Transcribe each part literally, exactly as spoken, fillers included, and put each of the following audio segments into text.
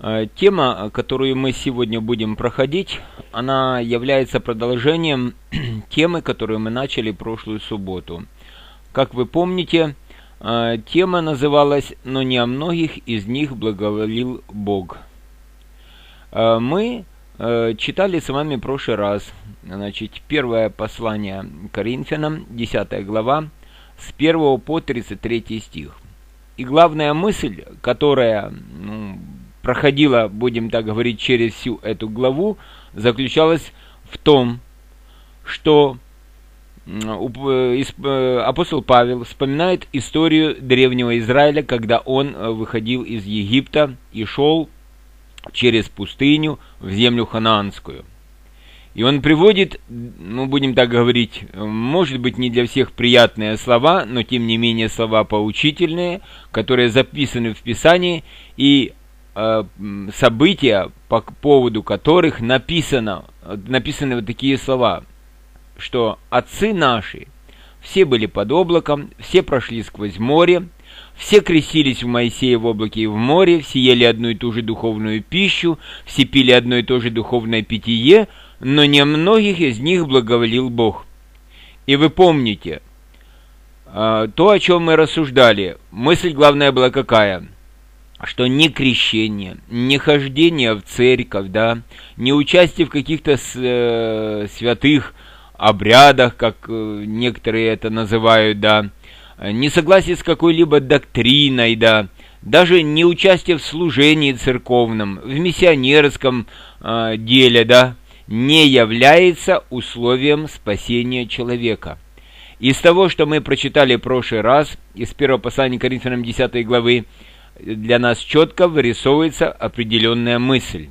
Тема, которую мы сегодня будем проходить, она является продолжением темы, которую мы начали прошлую субботу. Как вы помните, тема называлась «Но не о многих из них благоволил Бог». Мы читали с вами в прошлый раз, значит, первое послание Коринфянам, десятая глава, с первого по тридцать третий стих. И главная мысль, которая ну, проходила, будем так говорить, через всю эту главу, заключалась в том, что апостол Павел вспоминает историю древнего Израиля, когда он выходил из Египта и шел через пустыню в землю ханаанскую. И он приводит, ну, будем так говорить, может быть, не для всех приятные слова, но тем не менее слова поучительные, которые записаны в Писании, и э, события, по поводу которых написано, написаны вот такие слова, что отцы наши все были под облаком, все прошли сквозь море, все крестились в Моисее в облаке и в море, все ели одну и ту же духовную пищу, все пили одно и то же духовное питье, но не многих из них благоволил Бог. И вы помните, то, о чем мы рассуждали, мысль главная была какая? Что ни крещение, ни хождение в церковь, да, ни участие в каких-то святых обрядах, как некоторые это называют, да, не согласие с какой-либо доктриной, да, даже не участие в служении церковном, в миссионерском э, деле, да, не является условием спасения человека. Из того, что мы прочитали в прошлый раз, из первого послания Коринфянам десятой главы, для нас четко вырисовывается определенная мысль.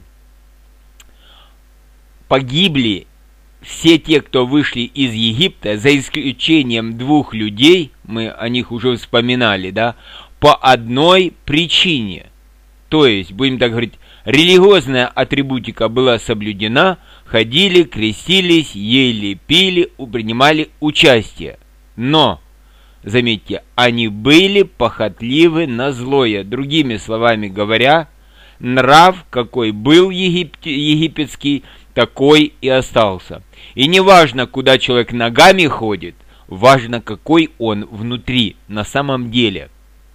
Погибли все те, кто вышли из Египта, за исключением двух людей, мы о них уже вспоминали, да, по одной причине. То есть, будем так говорить, религиозная атрибутика была соблюдена, ходили, крестились, ели, пили, принимали участие. Но, заметьте, они были похотливы на злое. Другими словами говоря, нрав, какой был егип... египетский, такой и остался. И не важно, куда человек ногами ходит, важно, какой он внутри, на самом деле.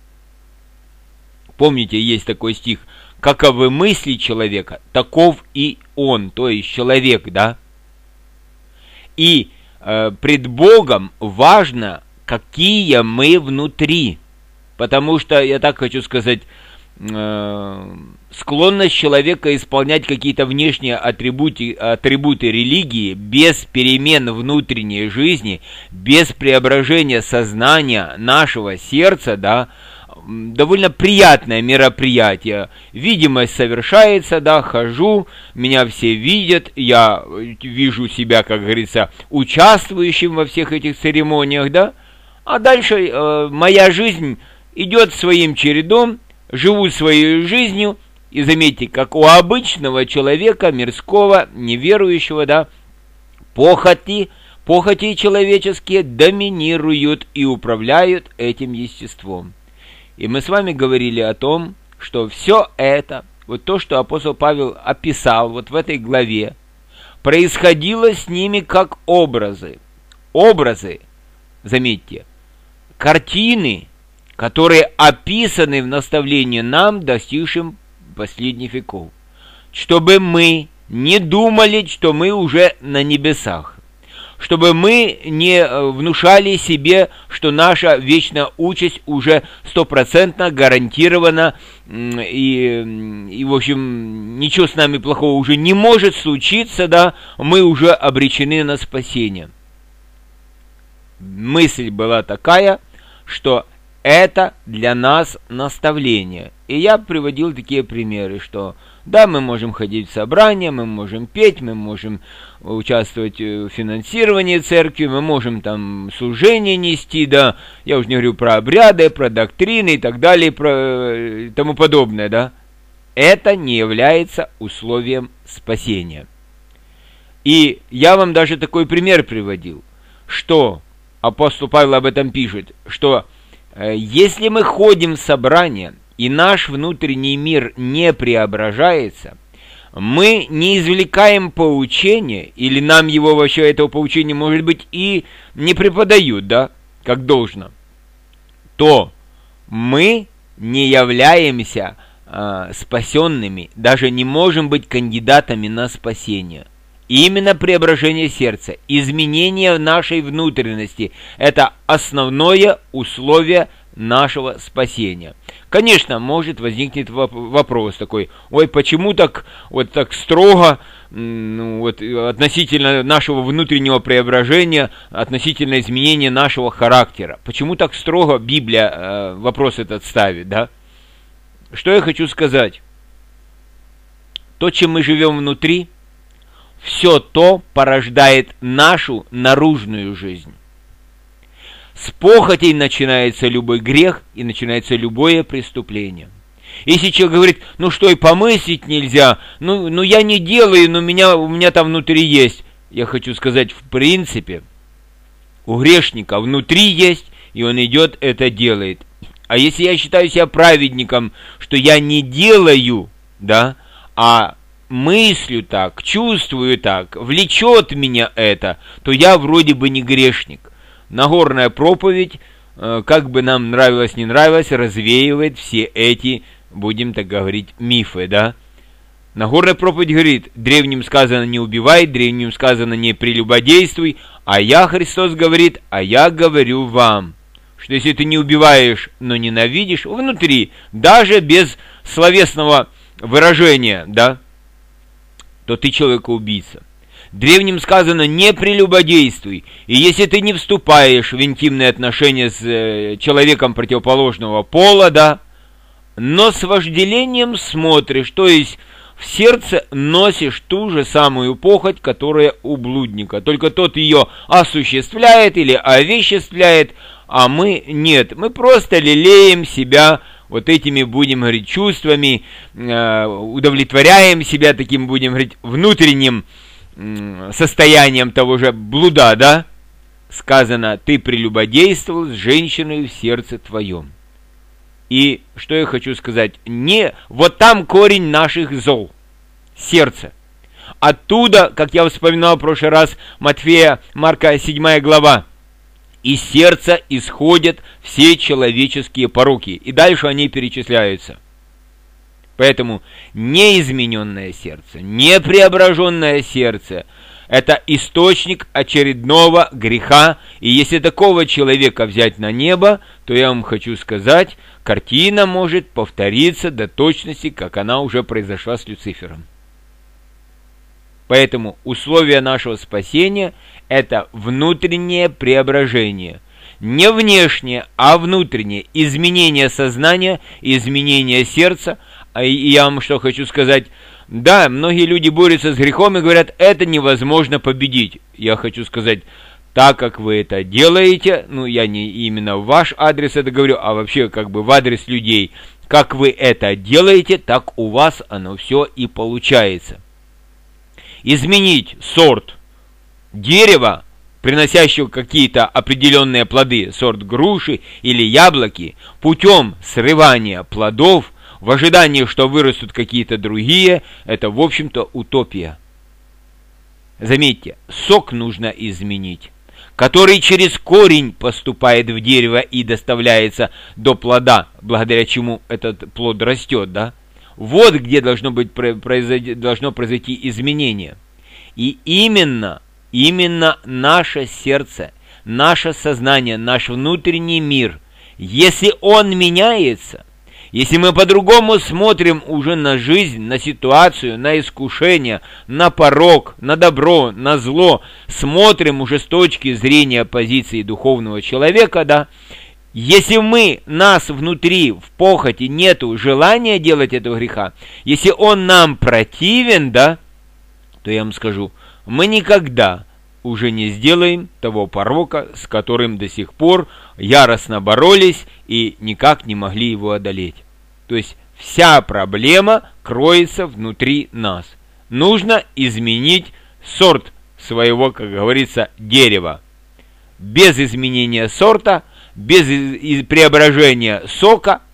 Помните, есть такой стих: «Каковы мысли человека, таков и он», то есть человек, да? И э, пред Богом важно, какие мы внутри. Потому что, я так хочу сказать, э, склонность человека исполнять какие-то внешние атрибуты, атрибуты религии без перемен внутренней жизни, без преображения сознания нашего сердца, да, довольно приятное мероприятие. Видимость совершается, да, хожу, меня все видят, я вижу себя, как говорится, участвующим во всех этих церемониях, да, а дальше э, моя жизнь идет своим чередом, живу своей жизнью. И заметьте, как у обычного человека, мирского, неверующего, да, похоти, похоти человеческие доминируют и управляют этим естеством. И мы с вами говорили о том, что все это, вот то, что апостол Павел описал вот в этой главе, происходило с ними как образы. Образы, заметьте, картины, которые описаны в наставлении нам, достигшим последних веков, чтобы мы не думали, что мы уже на небесах, чтобы мы не внушали себе, что наша вечная участь уже стопроцентно гарантирована, и, и, в общем, ничего с нами плохого уже не может случиться, да, мы уже обречены на спасение. Мысль была такая, что это для нас наставление. И я приводил такие примеры, что да, мы можем ходить в собрания, мы можем петь, мы можем участвовать в финансировании церкви, мы можем там служение нести, да, я уже не говорю про обряды, про доктрины и так далее, про тому подобное, да. Это не является условием спасения. И я вам даже такой пример приводил, что апостол Павел об этом пишет, что если мы ходим в собрание и наш внутренний мир не преображается, мы не извлекаем поучения, или нам его вообще, этого поучения, может быть, и не преподают, да, как должно, то мы не являемся э, спасенными, даже не можем быть кандидатами на спасение. И именно преображение сердца, изменение нашей внутренности – это основное условие нашего спасения. Конечно, может возникнуть вопрос такой: ой, почему так вот так строго, ну, вот, относительно нашего внутреннего преображения, относительно изменения нашего характера? Почему так строго Библия э, вопрос этот ставит, да? Что я хочу сказать? То, чем мы живем внутри, все то порождает нашу наружную жизнь. С похотей начинается любой грех и начинается любое преступление. Если человек говорит: ну что, и помыслить нельзя, ну, ну я не делаю, но меня, у меня там внутри есть. Я хочу сказать, в принципе, у грешника внутри есть, и он идет, это делает. А если я считаю себя праведником, что я не делаю, да, а мыслю так, чувствую так, влечет меня это, то я вроде бы не грешник. Нагорная проповедь, как бы нам нравилось, не нравилось, развеивает все эти, будем так говорить, мифы, да. Нагорная проповедь говорит: древним сказано не убивай, древним сказано не прелюбодействуй, а я, Христос, говорит, а я говорю вам, что если ты не убиваешь, но ненавидишь внутри, даже без словесного выражения, да, то ты человека-убийца. Древним сказано не прелюбодействуй, и если ты не вступаешь в интимные отношения с э, человеком противоположного пола, да, но с вожделением смотришь, то есть в сердце носишь ту же самую похоть, которая у блудника, только тот ее осуществляет или овеществляет, а мы нет, мы просто лелеем себя вот этими, будем говорить, чувствами, э, удовлетворяем себя таким, будем говорить, внутренним состоянием того же блуда, да? Сказано: ты прелюбодействовал с женщиной в сердце твоем. И что я хочу сказать? Не, вот там корень наших зол. Сердце. Оттуда, как я вспоминал в прошлый раз, Матфея, Марка, седьмая глава. Из сердца исходят все человеческие пороки. И дальше они перечисляются. Поэтому неизмененное сердце, непреображенное сердце – это источник очередного греха. И если такого человека взять на небо, то я вам хочу сказать, картина может повториться до точности, как она уже произошла с Люцифером. Поэтому условие нашего спасения – это внутреннее преображение. Не внешнее, а внутреннее изменение сознания, изменение сердца. И я вам что хочу сказать: да, многие люди борются с грехом и говорят, это невозможно победить. Я хочу сказать, так как вы это делаете, ну я не именно в ваш адрес это говорю, а вообще как бы в адрес людей, как вы это делаете, так у вас оно все и получается. Изменить сорт дерева, приносящего какие-то определенные плоды, сорт груши или яблоки, путем срывания плодов, в ожидании, что вырастут какие-то другие, это, в общем-то, утопия. Заметьте, сок нужно изменить, который через корень поступает в дерево и доставляется до плода, благодаря чему этот плод растет, да? Вот где должно, быть, произойти, должно произойти изменение. И именно, именно наше сердце, наше сознание, наш внутренний мир, если он меняется, если мы по-другому смотрим уже на жизнь, на ситуацию, на искушение, на порок, на добро, на зло, смотрим уже с точки зрения позиции духовного человека, да, если мы, нас внутри в похоти нету желания делать этого греха, если он нам противен, да, то я вам скажу, мы никогда уже не сделаем того порока, с которым до сих пор яростно боролись и никак не могли его одолеть. То есть вся проблема кроется внутри нас. Нужно изменить сорт своего, как говорится, дерева. Без изменения сорта, без преображения сока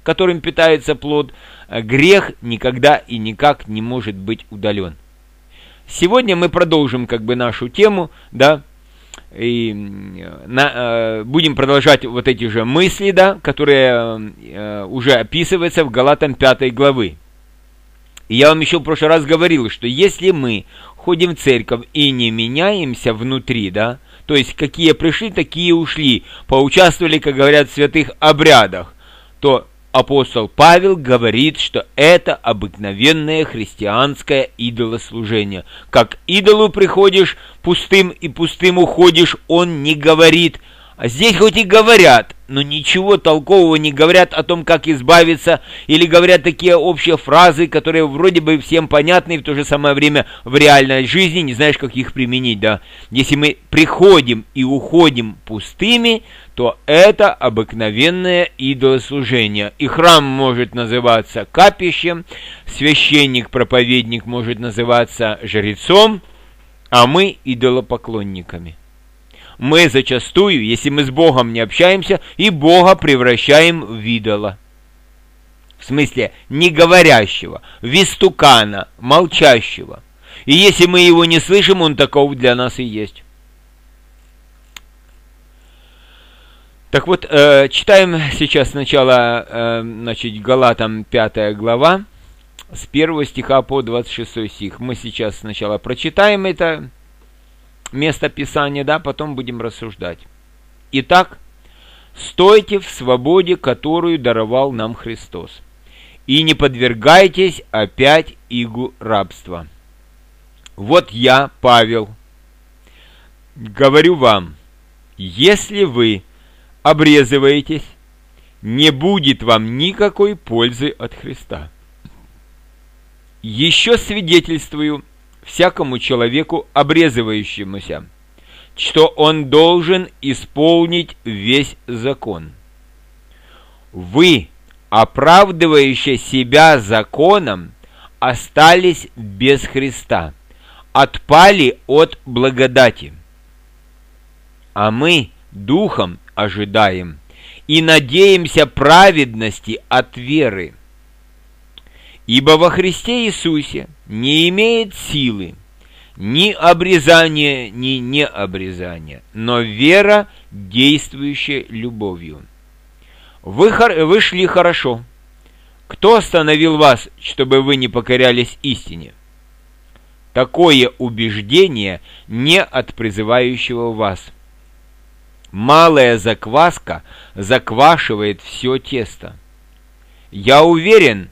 которым питается плод, грех никогда и никак не может быть удален. Сегодня мы продолжим как бы нашу тему, да, и на, э, будем продолжать вот эти же мысли, да, которые э, уже описываются в Галатам пятой главы. И я вам еще в прошлый раз говорил, что если мы ходим в церковь и не меняемся внутри, да, то есть какие пришли, такие ушли, поучаствовали, как говорят, в святых обрядах, то апостол Павел говорит, что это обыкновенное христианское идолослужение. Как идолу приходишь пустым и пустым уходишь, он не говорит. А здесь хоть и говорят, но ничего толкового не говорят о том, как избавиться, или говорят такие общие фразы, которые вроде бы всем понятны, и в то же самое время в реальной жизни не знаешь, как их применить, да. Если мы приходим и уходим пустыми, то это обыкновенное идолослужение. И храм может называться капищем, священник-проповедник может называться жрецом, а мы идолопоклонниками. Мы зачастую, если мы с Богом не общаемся, и Бога превращаем в идола. В смысле, не говорящего, в истукана, молчащего. И если мы его не слышим, он таков для нас и есть. Так вот, э, читаем сейчас сначала, э, значит, Галатам пятая глава, с первого стиха по двадцать шестой стих. Мы сейчас сначала прочитаем это место Писания, да, потом будем рассуждать. Итак, стойте в свободе, которую даровал нам Христос, и не подвергайтесь опять игу рабства. Вот я, Павел, говорю вам, если вы обрезываетесь, не будет вам никакой пользы от Христа. Еще свидетельствую всякому человеку, обрезывающемуся, что он должен исполнить весь закон. Вы, оправдывающие себя законом, остались без Христа, отпали от благодати. А мы духом ожидаем и надеемся праведности от веры. Ибо во Христе Иисусе не имеет силы ни обрезания, ни необрезания, но вера, действующая любовью. Вы, вы шли хорошо. Кто остановил вас, чтобы вы не покорялись истине? Такое убеждение не от призывающего вас. Малая закваска заквашивает все тесто. Я уверен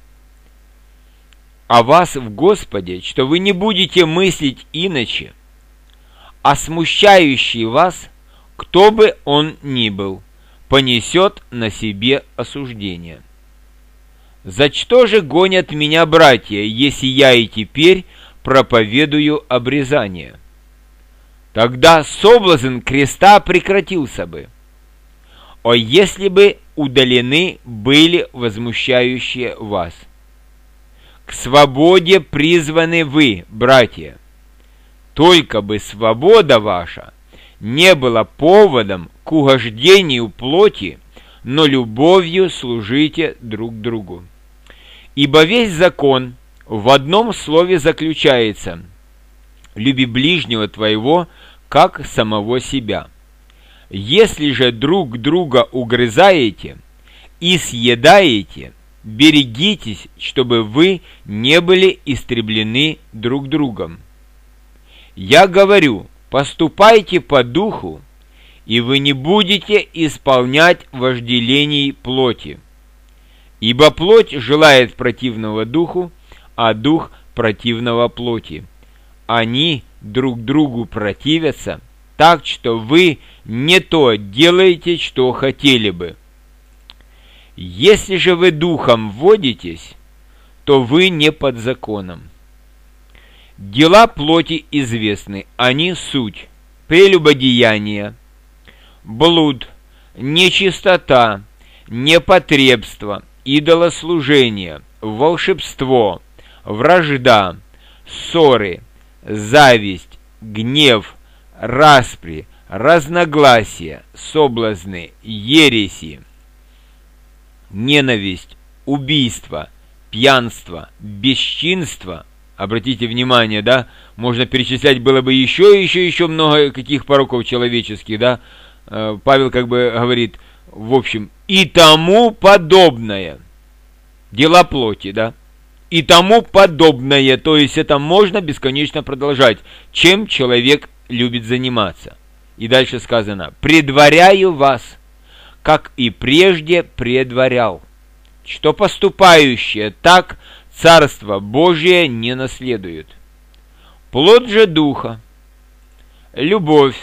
о вас в Господе, что вы не будете мыслить иначе, а смущающий вас, кто бы он ни был, понесет на себе осуждение. За что же гонят меня братья, если я и теперь проповедую обрезание? Тогда соблазн креста прекратился бы. О, если бы удалены были возмущающие вас! К свободе призваны вы, братья. Только бы свобода ваша не была поводом к угождению плоти, но любовью служите друг другу. Ибо весь закон в одном слове заключается: люби ближнего твоего, как самого себя. Если же друг друга угрызаете и съедаете, берегитесь, чтобы вы не были истреблены друг другом. Я говорю, поступайте по духу, и вы не будете исполнять вожделений плоти. Ибо плоть желает противного духу, а дух противного плоти. Они друг другу противятся, так что вы не то делаете, что хотели бы. Если же вы духом водитесь, то вы не под законом. Дела плоти известны, они суть: прелюбодеяние, блуд, нечистота, непотребство, идолослужение, волшебство, вражда, ссоры, зависть, гнев, распри, разногласия, соблазны, ереси, ненависть, убийство, пьянство, бесчинство. Обратите внимание, да, можно перечислять было бы еще, еще, еще много каких пороков человеческих, да. Павел как бы говорит, в общем, и тому подобное. Дела плоти, да. И тому подобное, то есть это можно бесконечно продолжать, чем человек любит заниматься. И дальше сказано, предваряю вас, как и прежде предварял, что поступающие так Царство Божие не наследуют. Плод же Духа, любовь,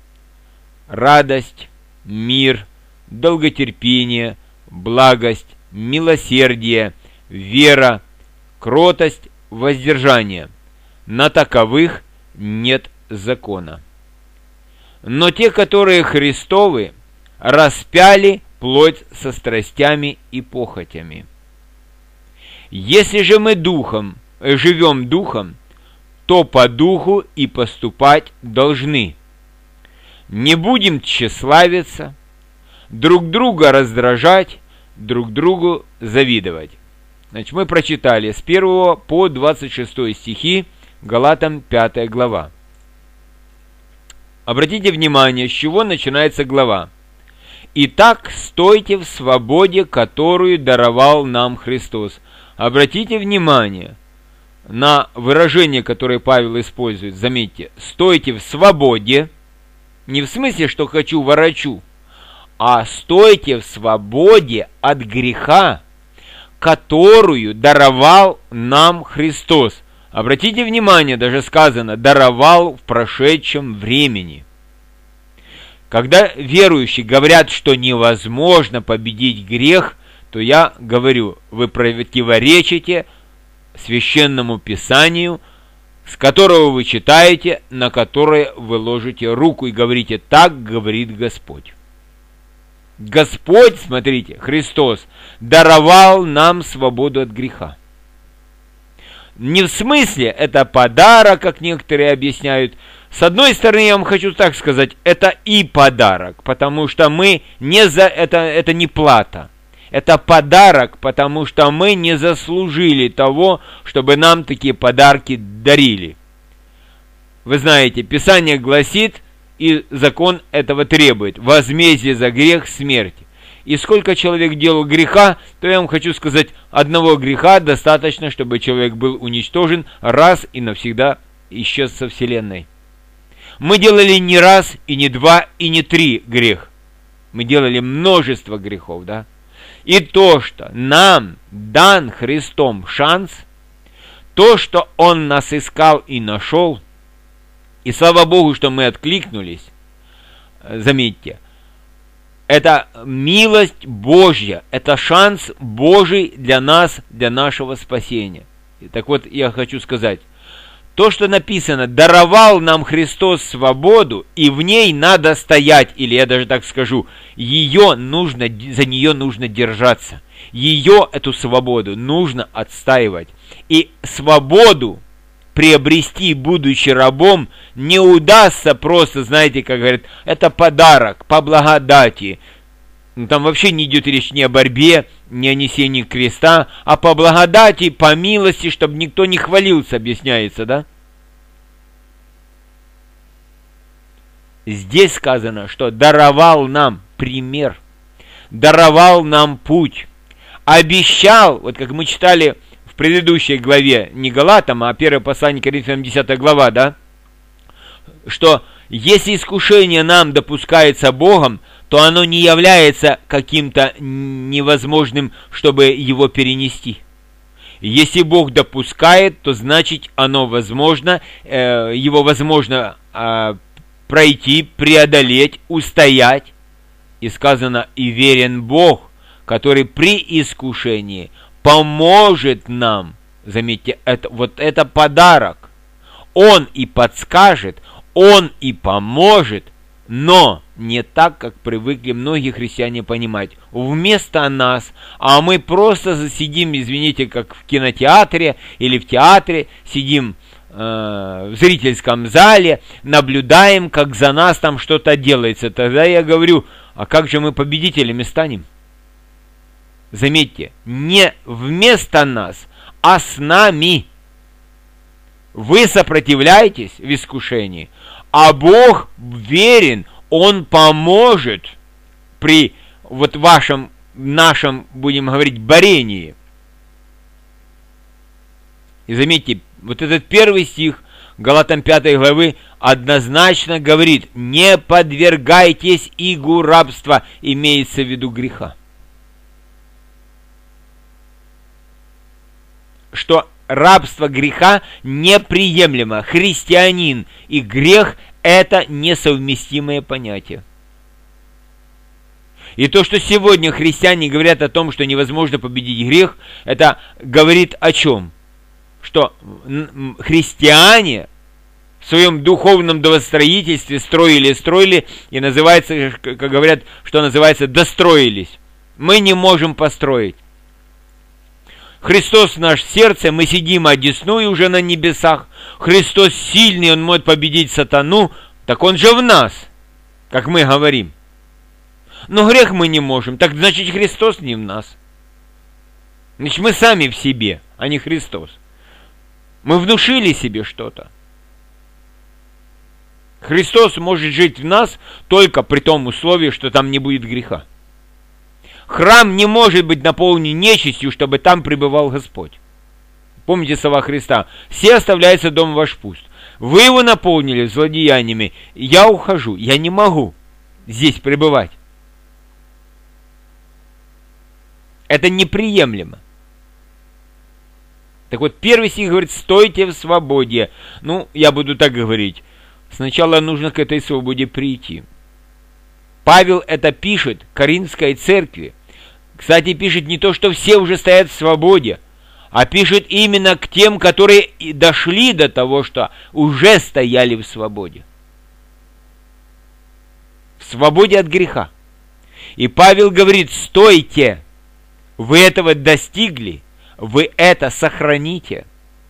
радость, мир, долготерпение, благость, милосердие, вера, кротость, воздержание. На таковых нет закона. Но те, которые Христовы, распяли плоть со страстями и похотями. Если же мы духом, живем духом, то по духу и поступать должны. Не будем тщеславиться, друг друга раздражать, друг другу завидовать. Значит, мы прочитали с первого по двадцать шестой стихи, Галатам пятая глава. Обратите внимание, с чего начинается глава. «Итак, стойте в свободе, которую даровал нам Христос». Обратите внимание на выражение, которое Павел использует. Заметьте, стойте в свободе, не в смысле, что хочу ворочу, а стойте в свободе от греха, которую даровал нам Христос. Обратите внимание, даже сказано, даровал в прошедшем времени. Когда верующие говорят, что невозможно победить грех, то я говорю, вы противоречите священному писанию, с которого вы читаете, на которое вы ложите руку и говорите, так говорит Господь. Господь, смотрите, Христос, даровал нам свободу от греха. Не в смысле это подарок, как некоторые объясняют. С одной стороны, я вам хочу так сказать, это и подарок, потому что мы не за это, это не плата. Это подарок, потому что мы не заслужили того, чтобы нам такие подарки дарили. Вы знаете, Писание гласит, и закон этого требует, возмездие за грех — смерть. И сколько человек делал греха, то я вам хочу сказать, одного греха достаточно, чтобы человек был уничтожен, раз и навсегда исчез со вселенной. Мы делали не раз, и не два, и не три грех. Мы делали множество грехов, да? И то, что нам дан Христом шанс, то, что Он нас искал и нашел, и слава Богу, что мы откликнулись, заметьте, это милость Божья, это шанс Божий для нас, для нашего спасения. И так вот, я хочу сказать, то, что написано, даровал нам Христос свободу, и в ней надо стоять, или я даже так скажу, ее нужно, за нее нужно держаться. Ее, эту свободу, нужно отстаивать. И свободу приобрести, будучи рабом, не удастся просто, знаете, как говорят, это подарок по благодати. Ну, там вообще не идет речь ни о борьбе, ни о несении креста, а по благодати, по милости, чтобы никто не хвалился, объясняется, да? Здесь сказано, что даровал нам пример, даровал нам путь, обещал, вот как мы читали в предыдущей главе, не Галатам, а первое послание Коринфянам, десятая глава, да, что если искушение нам допускается Богом, то оно не является каким-то невозможным, чтобы его перенести. Если Бог допускает, то значит оно возможно, э, его возможно э, пройти, преодолеть, устоять. И сказано, и верен Бог, который при искушении поможет нам. Заметьте, это, вот это подарок. Он и подскажет, Он и поможет, но не так, как привыкли многие христиане понимать. Вместо нас, а мы просто сидим, извините, как в кинотеатре или в театре, сидим э, в зрительском зале, наблюдаем, как за нас там что-то делается. Тогда я говорю, а как же мы победителями станем? Заметьте, не вместо нас, а с нами. Вы сопротивляетесь в искушении, а Бог верен, Он поможет при вот вашем, нашем, будем говорить, борении. И заметьте, вот этот первый стих Галатам пятой главы однозначно говорит: не подвергайтесь игу рабства, имеется в виду греха. Что рабство греха неприемлемо. Христианин и грех – это несовместимые понятия. И то, что сегодня христиане говорят о том, что невозможно победить грех, это говорит о чем? Что христиане в своем духовном домостроительстве строили, строили, и называется, как говорят, что называется, достроились. Мы не можем построить. Христос в наше сердце, мы сидим одесную уже на небесах. Христос сильный, Он может победить сатану, так Он же в нас, как мы говорим. Но грех мы не можем, так значит Христос не в нас. Значит мы сами в себе, а не Христос. Мы внушили себе что-то. Христос может жить в нас только при том условии, что там не будет греха. Храм не может быть наполнен нечистью, чтобы там пребывал Господь. Помните слова Христа: «Все оставляется дом ваш пуст». Вы его наполнили злодеяниями, я ухожу, я не могу здесь пребывать. Это неприемлемо. Так вот, первый стих говорит: стойте в свободе. Ну, я буду так говорить. Сначала нужно к этой свободе прийти. Павел это пишет Коринфской церкви. Кстати, пишет не то, что все уже стоят в свободе, а пишет именно к тем, которые дошли до того, что уже стояли в свободе. В свободе от греха. И Павел говорит: стойте, вы этого достигли, вы это сохраните.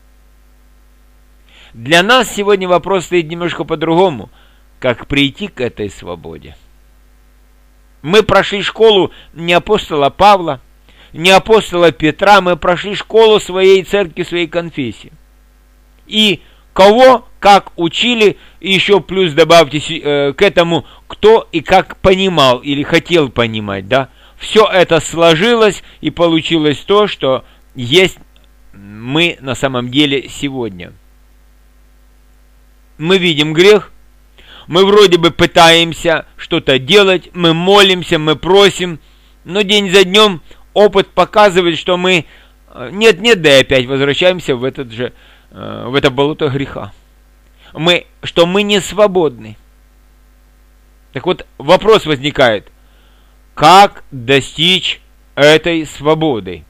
Для нас сегодня вопрос стоит немножко по-другому. Как прийти к этой свободе? Мы прошли школу не апостола Павла, не апостола Петра, мы прошли школу своей церкви, своей конфессии. И кого как учили, и еще плюс добавьте э, к этому, кто и как понимал или хотел понимать, да? Все это сложилось, и получилось то, что есть мы на самом деле сегодня. Мы видим грех, мы вроде бы пытаемся что-то делать, мы молимся, мы просим, но день за днем опыт показывает, что мы нет-нет, да и опять возвращаемся в, этот же, в это болото греха. Мы, что мы не свободны. Так вот, вопрос возникает: как достичь этой свободы?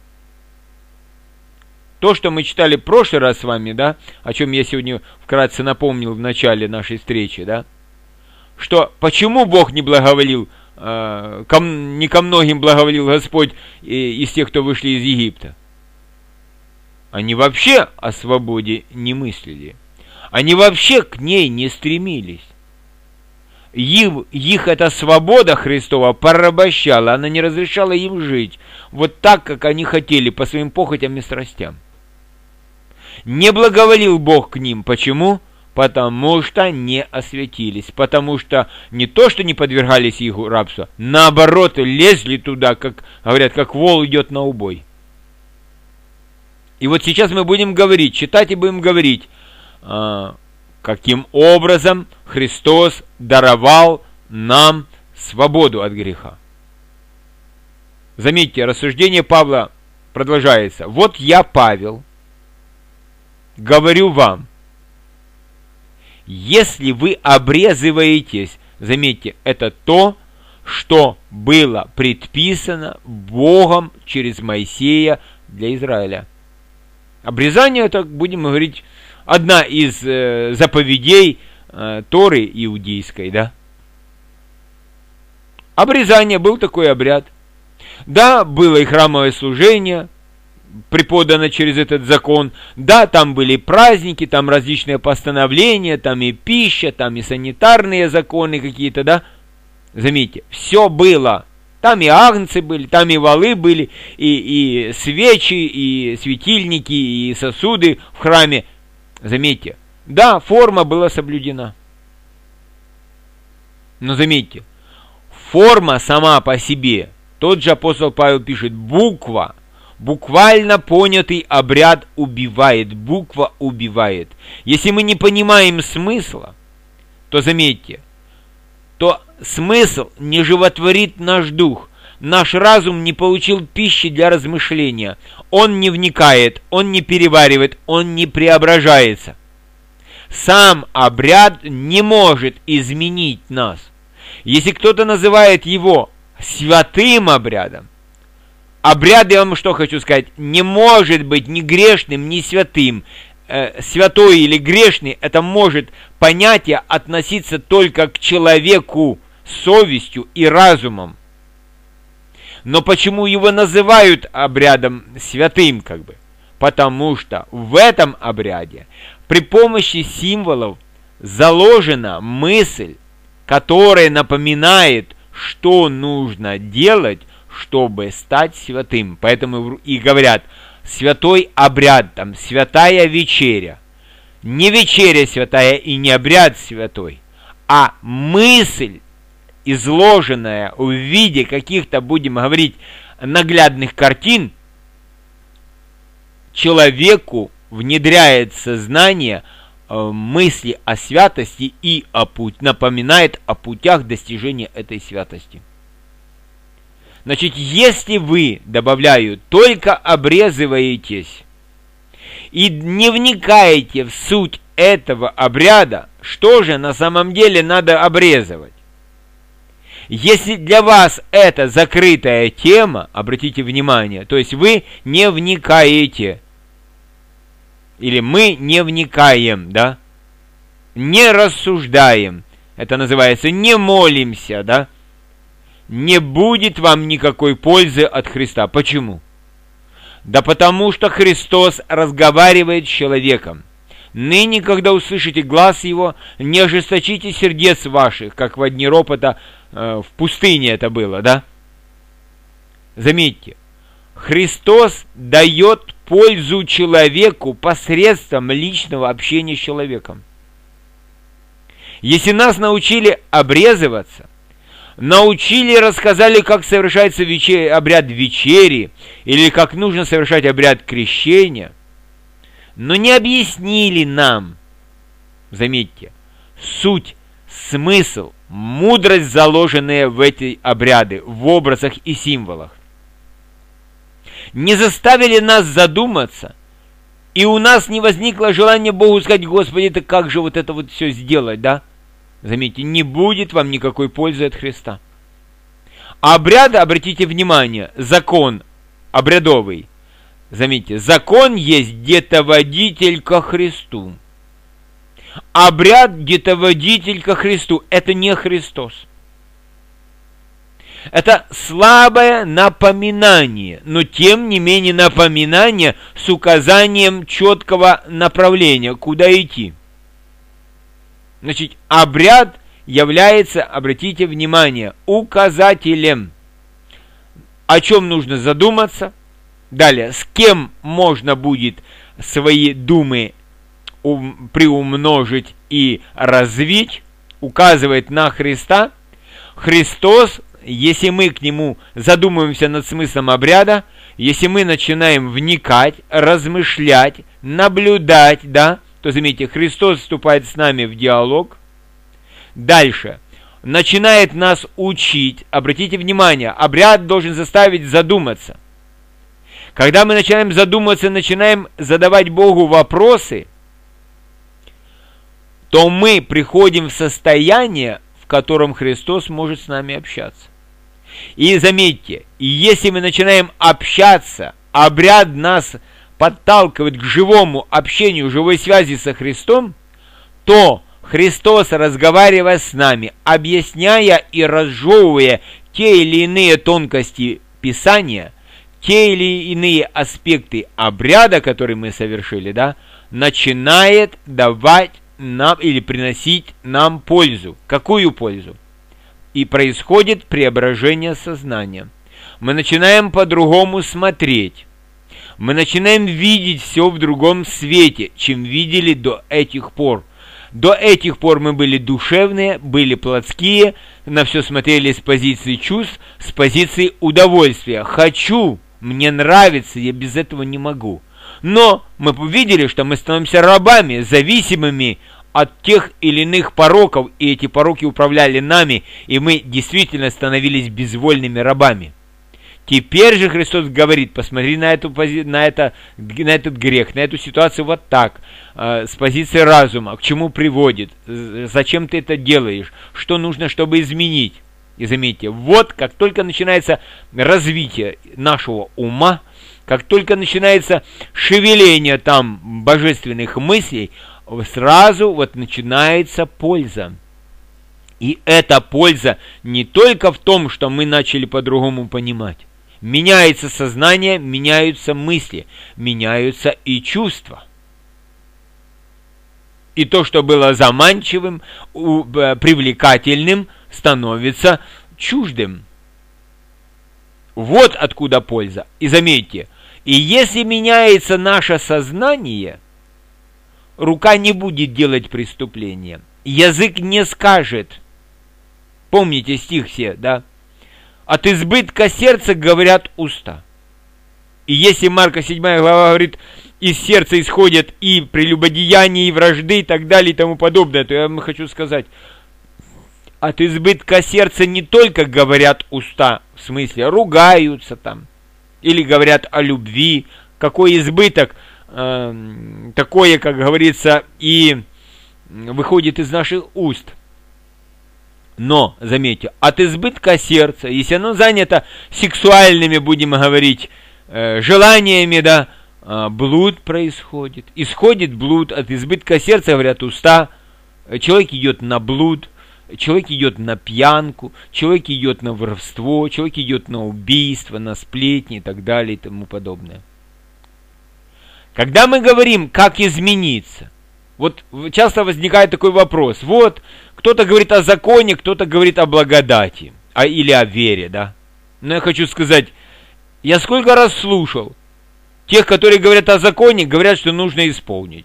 То, что мы читали в прошлый раз с вами, да, о чем я сегодня вкратце напомнил в начале нашей встречи, да, что почему Бог не благоволил, э, ко, не ко многим благоволил Господь э, из тех, кто вышли из Египта. Они вообще о свободе не мыслили. Они вообще к ней не стремились. Их, их эта свобода Христова порабощала, она не разрешала им жить вот так, как они хотели, по своим похотям и страстям. Не благоволил Бог к ним. Почему? Потому что не осветились. Потому что не то, что не подвергались их рабству, наоборот, лезли туда, как говорят, как вол идет на убой. И вот сейчас мы будем говорить, читать и будем говорить, каким образом Христос даровал нам свободу от греха. Заметьте, рассуждение Павла продолжается. Вот я, Павел, говорю вам, если вы обрезываетесь, заметьте, это то, что было предписано Богом через Моисея для Израиля. Обрезание, это, будем говорить, одна из э, заповедей э, Торы иудейской, да? Обрезание, был такой обряд. Да, было и храмовое служение, преподано через этот закон. Да, там были праздники, там различные постановления, там и пища, там и санитарные законы какие-то, да? Заметьте, все было Там и агнцы были, там и валы были, и, и свечи, и светильники, и сосуды в храме. Заметьте, да, форма была соблюдена. Но заметьте, форма сама по себе, тот же апостол Павел пишет, буква, буквально понятый обряд убивает, буква убивает. Если мы не понимаем смысла, то заметьте, то смысл не животворит наш дух. Наш разум не получил пищи для размышления. Он не вникает, он не переваривает, он не преображается. Сам обряд не может изменить нас. Если кто-то называет его святым обрядом, обряд, я вам что хочу сказать, не может быть ни грешным, ни святым. Святой или грешный, это может понятие относиться только к человеку с совестью и разумом. Но почему его называют обрядом святым, как бы? Потому что в этом обряде при помощи символов заложена мысль, которая напоминает, что нужно делать, чтобы стать святым. Поэтому и говорят, святой обряд, там, святая вечеря. Не вечеря святая и не обряд святой, а мысль, изложенная в виде каких-то, будем говорить, наглядных картин, человеку внедряет в сознание мысли о святости и о путь, напоминает о путях достижения этой святости. Значит, если вы, добавляю, только обрезываетесь и не вникаете в суть этого обряда, что же на самом деле надо обрезывать? Если для вас это закрытая тема, обратите внимание, то есть вы не вникаете, или мы не вникаем, да, не рассуждаем, это называется не молимся, да, не будет вам никакой пользы от Христа. Почему? Да потому что Христос разговаривает с человеком. Ныне, когда услышите глас Его, не ожесточите сердец ваших, как во дни ропота э, в пустыне это было, да? Заметьте, Христос дает пользу человеку посредством личного общения с человеком. Если нас научили обрезываться, научили, рассказали, как совершается вечер... обряд вечери, или как нужно совершать обряд крещения, но не объяснили нам, заметьте, суть, смысл, мудрость, заложенная в эти обряды, в образах и символах. Не заставили нас задуматься, и у нас не возникло желания Богу сказать, Господи, это как же вот это вот все сделать, да? Заметьте, не будет вам никакой пользы от Христа. Обряд, обратите внимание, закон обрядовый. Заметьте, закон есть детоводитель ко Христу. Обряд детоводитель ко Христу. Это не Христос. Это слабое напоминание, но тем не менее напоминание с указанием четкого направления, куда идти. Значит, обряд является, обратите внимание, указателем, о чем нужно задуматься. Далее, с кем можно будет свои думы ум, приумножить и развить, указывает на Христа. Христос, если мы к Нему задумываемся над смыслом обряда, если мы начинаем вникать, размышлять, наблюдать, да, то, заметьте, Христос вступает с нами в диалог. Дальше. Начинает нас учить. Обратите внимание, обряд должен заставить задуматься. Когда мы начинаем задумываться, начинаем задавать Богу вопросы, то мы приходим в состояние, в котором Христос может с нами общаться. И заметьте, если мы начинаем общаться, обряд нас подталкивает к живому общению, живой связи со Христом, то Христос, разговаривая с нами, объясняя и разжевывая те или иные тонкости Писания, те или иные аспекты обряда, который мы совершили, да, начинает давать нам или приносить нам пользу. Какую пользу? и происходит преображение сознания. Мы начинаем по-другому смотреть. Мы начинаем видеть все в другом свете, чем видели до этих пор. До этих пор мы были душевные, были плотские, на все смотрели с позиции чувств, с позиции удовольствия. Хочу, мне нравится, я без этого не могу. Но мы увидели, что мы становимся рабами, зависимыми от тех или иных пороков, и эти пороки управляли нами, и мы действительно становились безвольными рабами. Теперь же Христос говорит: посмотри на, эту, на, это, на этот грех, на эту ситуацию вот так, э, с позиции разума, к чему приводит, зачем ты это делаешь, что нужно, чтобы изменить. И заметьте, вот как только начинается развитие нашего ума, как только начинается шевеление там божественных мыслей, сразу вот начинается польза. И эта польза не только в том, что мы начали по-другому понимать. Меняется сознание, меняются мысли, меняются и чувства. И то, что было заманчивым, привлекательным, становится чуждым. Вот откуда польза. И заметьте, и если меняется наше сознание, рука не будет делать преступления, язык не скажет. Помните стих все, да? От избытка сердца говорят уста. И если Марка седьмая глава говорит, из сердца исходят и прелюбодеяния, и вражды, и так далее, и тому подобное, то я вам хочу сказать, от избытка сердца не только говорят уста, в смысле ругаются там, или говорят о любви, какой избыток, э, такое, как говорится, и выходит из наших уст. Но, заметьте, от избытка сердца, если оно занято сексуальными, будем говорить, э, желаниями, да, э, блуд происходит. Исходит блуд, от избытка сердца, говорят уста, человек идет на блуд, человек идет на пьянку, человек идет на воровство, человек идет на убийство, на сплетни и так далее и тому подобное. Когда мы говорим, как измениться, вот часто возникает такой вопрос. Вот, кто-то говорит о законе, кто-то говорит о благодати, а, или о вере, да. Но я хочу сказать, я сколько раз слушал тех, которые говорят о законе, говорят, что нужно исполнить.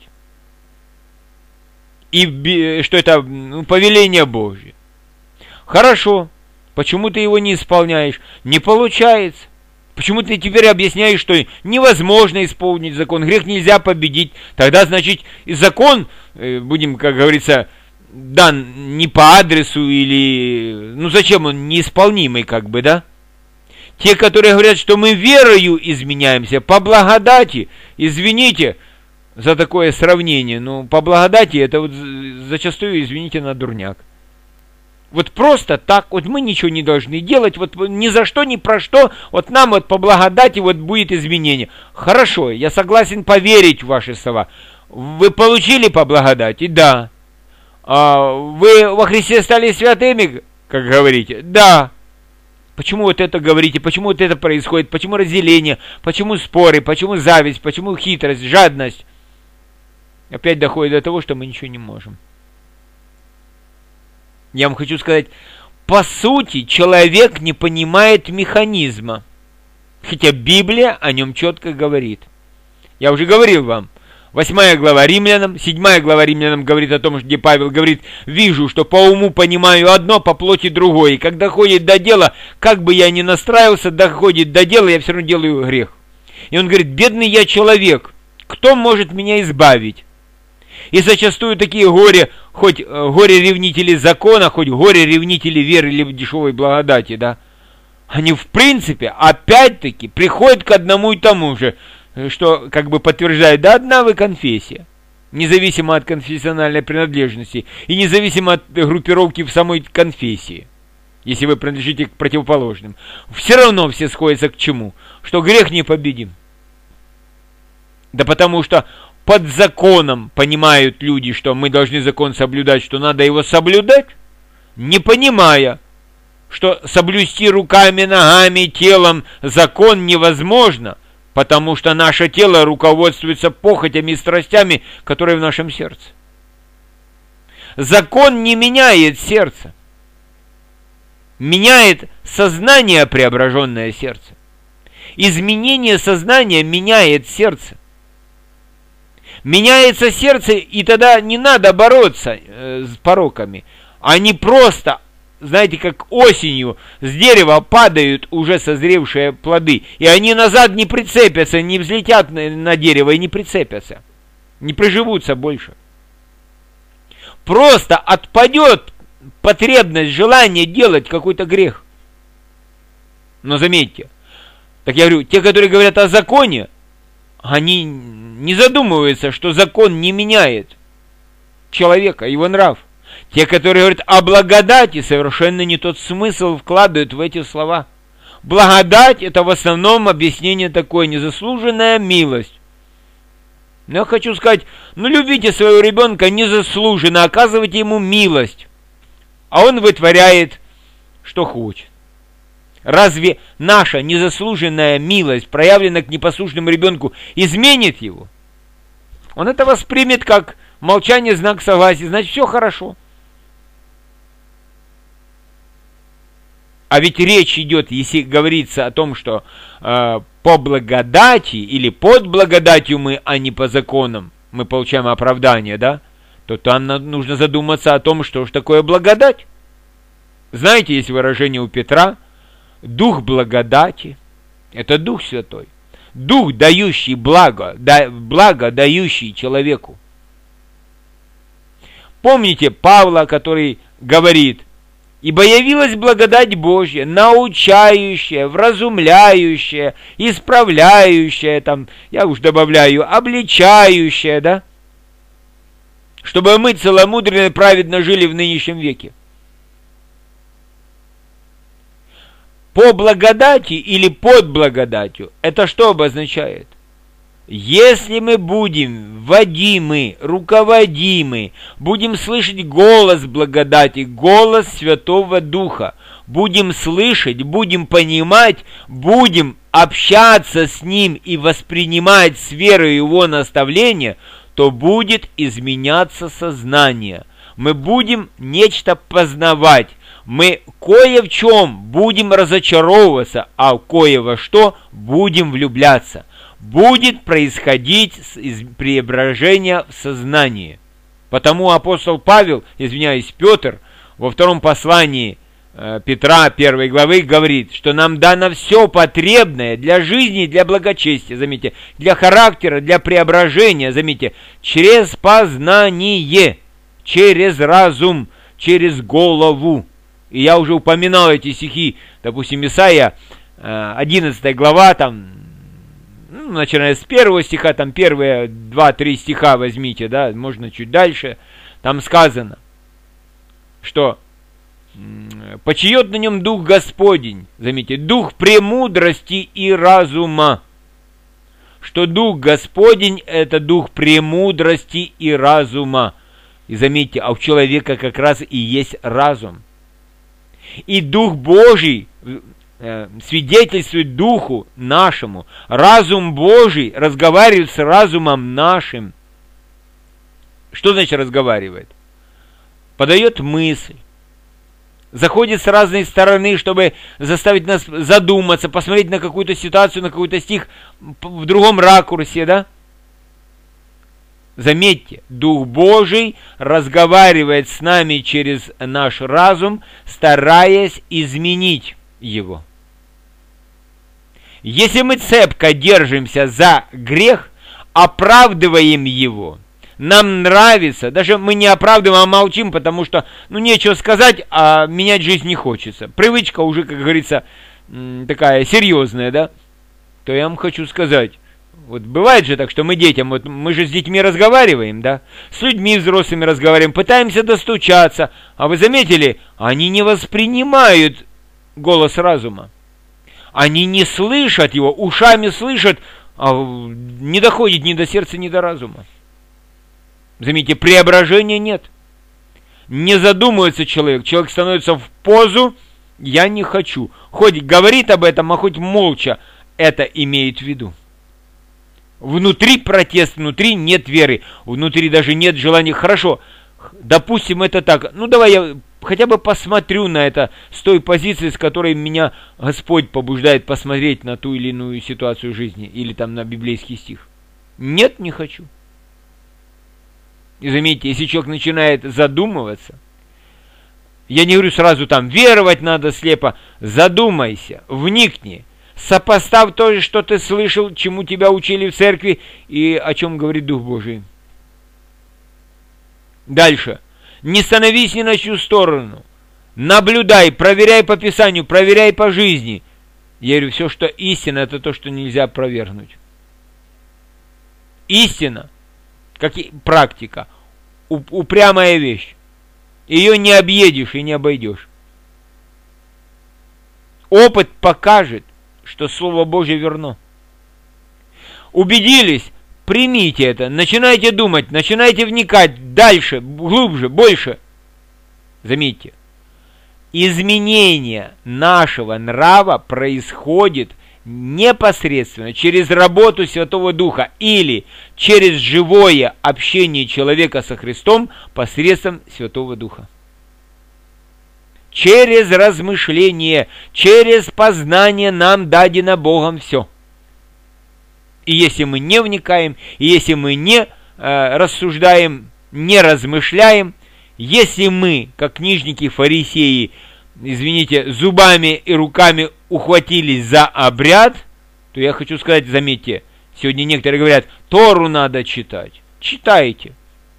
И что это ну, повеление Божье. Хорошо, почему ты его не исполняешь? Не получается. Почему ты теперь объясняешь, что невозможно исполнить закон, грех нельзя победить? Тогда, значит, и закон, будем, как говорится, дан не по адресу или... Ну, зачем он неисполнимый, как бы, да? Те, которые говорят, что мы верою изменяемся, по благодати, извините за такое сравнение, но по благодати это вот зачастую, извините, на дурняк. Вот просто так, вот мы ничего не должны делать, вот ни за что, ни про что, вот нам вот по благодати вот будет изменение. Хорошо, я согласен поверить в ваши слова. Вы получили по благодати? Да. А вы во Христе стали святыми, как говорите? Да. Почему вот это говорите, почему вот это происходит, почему разделение, почему споры, почему зависть, почему хитрость, жадность? Опять доходит до того, что мы ничего не можем. Я вам хочу сказать, по сути, человек не понимает механизма, хотя Библия о нем четко говорит. Я уже говорил вам, восьмая глава Римлянам, седьмая глава Римлянам говорит о том, где Павел говорит, вижу, что по уму понимаю одно, по плоти другое, и когда доходит до дела, как бы я ни настраивался, доходит до дела, я все равно делаю грех. И он говорит, бедный я человек, кто может меня избавить? И зачастую такие горе, хоть горе-ревнители закона, хоть горе-ревнители веры или дешевой благодати, да, они в принципе, опять-таки, приходят к одному и тому же, что как бы подтверждает, да, одна вы конфессия, независимо от конфессиональной принадлежности и независимо от группировки в самой конфессии, если вы принадлежите к противоположным. Все равно все сходятся к чему? Что грех непобедим. Да потому что под законом понимают люди, что мы должны закон соблюдать, что надо его соблюдать, не понимая, что соблюсти руками, ногами, телом закон невозможно, потому что наше тело руководствуется похотями и страстями, которые в нашем сердце. Закон не меняет сердце. меняет сознание, преображенное сердце. Изменение сознания меняет сердце. Меняется сердце, и тогда не надо бороться э, с пороками. Они просто, знаете, как осенью с дерева падают уже созревшие плоды, и они назад не прицепятся, не взлетят на, на дерево и не прицепятся, не приживутся больше. Просто отпадет потребность, желание делать какой-то грех. Но заметьте, так я говорю, те, которые говорят о законе, они не задумываются, что закон не меняет человека, его нрав. Те, которые говорят о благодати, совершенно не тот смысл вкладывают в эти слова. Благодать — это в основном объяснение такое: незаслуженная милость. Но я хочу сказать, ну любите своего ребенка незаслуженно, оказывайте ему милость, а он вытворяет, что хочет. Разве наша незаслуженная милость, проявленная к непослушному ребенку, изменит его? Он это воспримет как молчание, знак согласия, значит, все хорошо. А ведь речь идет, если говорится о том, что э, по благодати или под благодатью мы, а не по законам, мы получаем оправдание, да? То там нужно задуматься о том, что же такое благодать. Знаете, есть выражение у Петра: Дух благодати — это Дух Святой. Дух, дающий благо, да, благо дающий человеку. Помните Павла, который говорит: «Ибо явилась благодать Божья, научающая, вразумляющая, исправляющая», там, я уж добавляю, обличающая, да? Чтобы мы целомудренно и праведно жили в нынешнем веке. По благодати или под благодатью, это что обозначает? Если мы будем водимы, руководимы, будем слышать голос благодати, голос Святого Духа, будем слышать, будем понимать, будем общаться с Ним и воспринимать с верой Его наставления, то будет изменяться сознание. Мы будем нечто познавать. Мы кое в чем будем разочаровываться, а кое во что будем влюбляться. Будет происходить преображение в сознании. Потому апостол Павел, извиняюсь, Петр, во втором послании э, Петра, первой главы, говорит, что нам дано все потребное для жизни, для благочестия, заметьте, для характера, для преображения, заметьте, через познание, через разум, через голову. И я уже упоминал эти стихи, допустим, Исайя, одиннадцатая глава, там, ну, начиная с первого стиха, там первые два-три стиха возьмите, да, можно чуть дальше, там сказано, что почиет на нем Дух Господень, заметьте, Дух премудрости и разума, что Дух Господень — это Дух премудрости и разума. И заметьте, а у человека как раз и есть разум. И Дух Божий э, свидетельствует Духу нашему. Разум Божий разговаривает с разумом нашим. Что значит разговаривает? Подает мысль. Заходит с разной стороны, чтобы заставить нас задуматься, посмотреть на какую-то ситуацию, на какой-то стих в другом ракурсе, да? Заметьте, Дух Божий разговаривает с нами через наш разум, стараясь изменить его. Если мы цепко держимся за грех, оправдываем его, нам нравится, даже мы не оправдываем, а молчим, потому что, ну, нечего сказать, а менять жизнь не хочется. Привычка уже, как говорится, такая серьезная, да? То я вам хочу сказать, вот бывает же так, что мы детям, вот мы же с детьми разговариваем, да, с людьми взрослыми разговариваем, пытаемся достучаться, а вы заметили, они не воспринимают голос разума, они не слышат его, ушами слышат, а не доходит ни до сердца, ни до разума. Заметьте, преображения нет, не задумывается человек, человек становится в позу «я не хочу», хоть говорит об этом, а хоть молча это имеет в виду. Внутри протест, внутри нет веры, внутри даже нет желания. Хорошо, допустим, это так. Ну, давай я хотя бы посмотрю на это с той позиции, с которой меня Господь побуждает посмотреть на ту или иную ситуацию жизни, или там на библейский стих. Нет, не хочу. И заметьте, если человек начинает задумываться, я не говорю сразу там, веровать надо слепо, задумайся, вникни, сопоставь то же, что ты слышал, чему тебя учили в церкви и о чем говорит Дух Божий. Дальше. Не становись ни на чью сторону. Наблюдай, проверяй по Писанию, проверяй по жизни. Я говорю, все, что истина, это то, что нельзя опровергнуть. Истина, как и практика, упрямая вещь. Ее не объедешь и не обойдешь. Опыт покажет, что Слово Божье верно. Убедились? Примите это, начинайте думать, начинайте вникать дальше, глубже, больше. Заметьте, изменение нашего нрава происходит непосредственно через работу Святого Духа или через живое общение человека со Христом посредством Святого Духа. Через размышление, через познание нам дадено Богом все. И если мы не вникаем, и если мы не э, рассуждаем, не размышляем, если мы, как книжники, фарисеи, извините, зубами и руками ухватились за обряд, то я хочу сказать, заметьте, сегодня некоторые говорят, Тору надо читать. Читайте.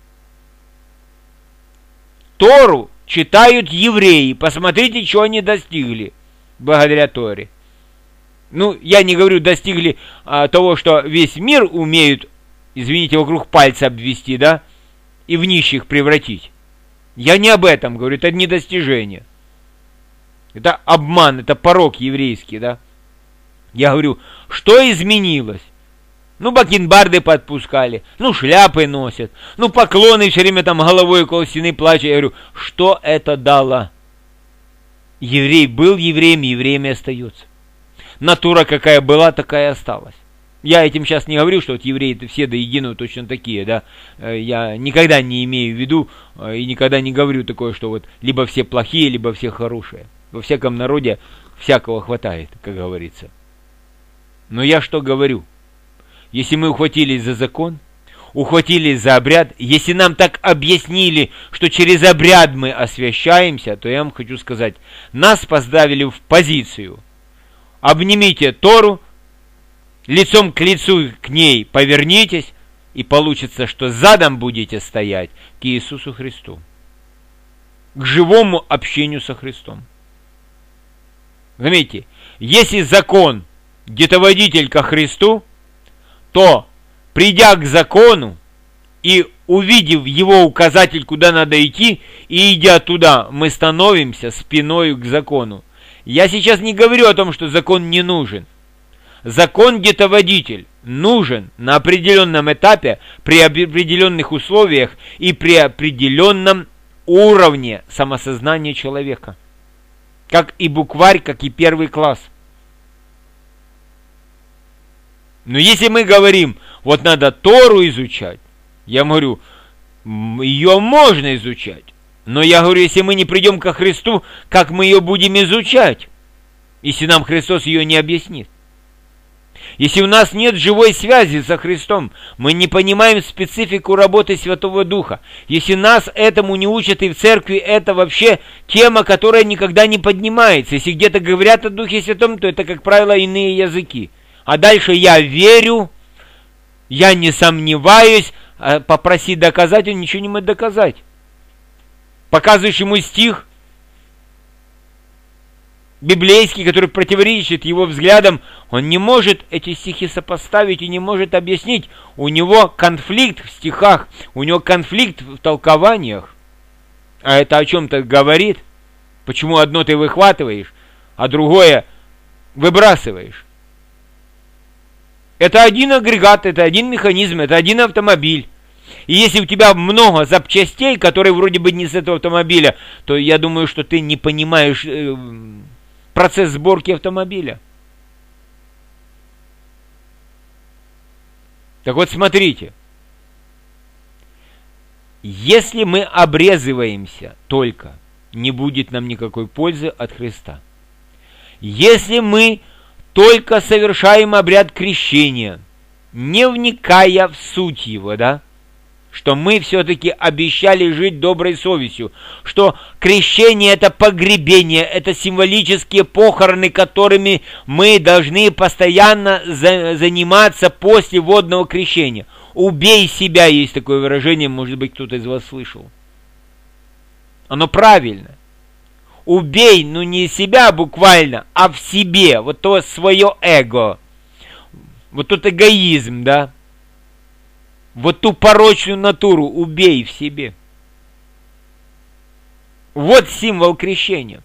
Тору читают евреи. Посмотрите, что они достигли благодаря Торе. Ну, я не говорю, достигли а, того, что весь мир умеют, извините, вокруг пальца обвести, да, и в нищих превратить. Я не об этом говорю, это не достижение. Это обман, это порок еврейский, да. Я говорю, что изменилось? Ну, бакенбарды подпускали, ну, шляпы носят, ну, поклоны все время там головой около стены плачут. Я говорю, что это дало? Еврей был евреем, евреем и остается. Натура какая была, такая осталась. Я этим сейчас не говорю, что вот евреи все до единого точно такие, да. Я никогда не имею в виду и никогда не говорю такое, что вот либо все плохие, либо все хорошие. Во всяком народе всякого хватает, как говорится. Но я что говорю? Если мы ухватились за закон, ухватились за обряд, если нам так объяснили, что через обряд мы освящаемся, то я вам хочу сказать, нас поставили в позицию. Обнимите Тору, лицом к лицу к ней повернитесь, и получится, что задом будете стоять к Иисусу Христу, к живому общению со Христом. Заметьте, если закон детоводитель ко Христу, то, придя к закону и увидев его указатель, куда надо идти, и идя туда, мы становимся спиною к закону. Я сейчас не говорю о том, что закон не нужен. Закон-детоводитель нужен на определенном этапе, при определенных условиях и при определенном уровне самосознания человека. Как и букварь, как и первый класс. Но если мы говорим, вот надо Тору изучать, я говорю, ее можно изучать. Но я говорю, если мы не придем ко Христу, как мы ее будем изучать, если нам Христос ее не объяснит? Если у нас нет живой связи со Христом, мы не понимаем специфику работы Святого Духа. Если нас этому не учат и в церкви, это вообще тема, которая никогда не поднимается. Если где-то говорят о Духе Святом, то это, как правило, иные языки. А дальше я верю, я не сомневаюсь, попроси доказать, он ничего не может доказать. Показываешь ему стих библейский, который противоречит его взглядам, он не может эти стихи сопоставить и не может объяснить. У него конфликт в стихах, у него конфликт в толкованиях. А это о чем-то говорит. Почему одно ты выхватываешь, а другое выбрасываешь? Это один агрегат, это один механизм, это один автомобиль. И если у тебя много запчастей, которые вроде бы не с этого автомобиля, то я думаю, что ты не понимаешь э, процесс сборки автомобиля. Так вот, смотрите. Если мы обрезываемся только не будет нам никакой пользы от Христа. Если мы только совершаем обряд крещения, не вникая в суть его, да, что мы все-таки обещали жить доброй совестью, что крещение – это погребение, это символические похороны, которыми мы должны постоянно за- заниматься после водного крещения. «Убей себя» есть такое выражение, может быть, кто-то из вас слышал. Оно правильно. Убей, ну не себя буквально, а в себе, вот то свое эго, вот тот эгоизм, да, вот ту порочную натуру убей в себе. Вот символ крещения.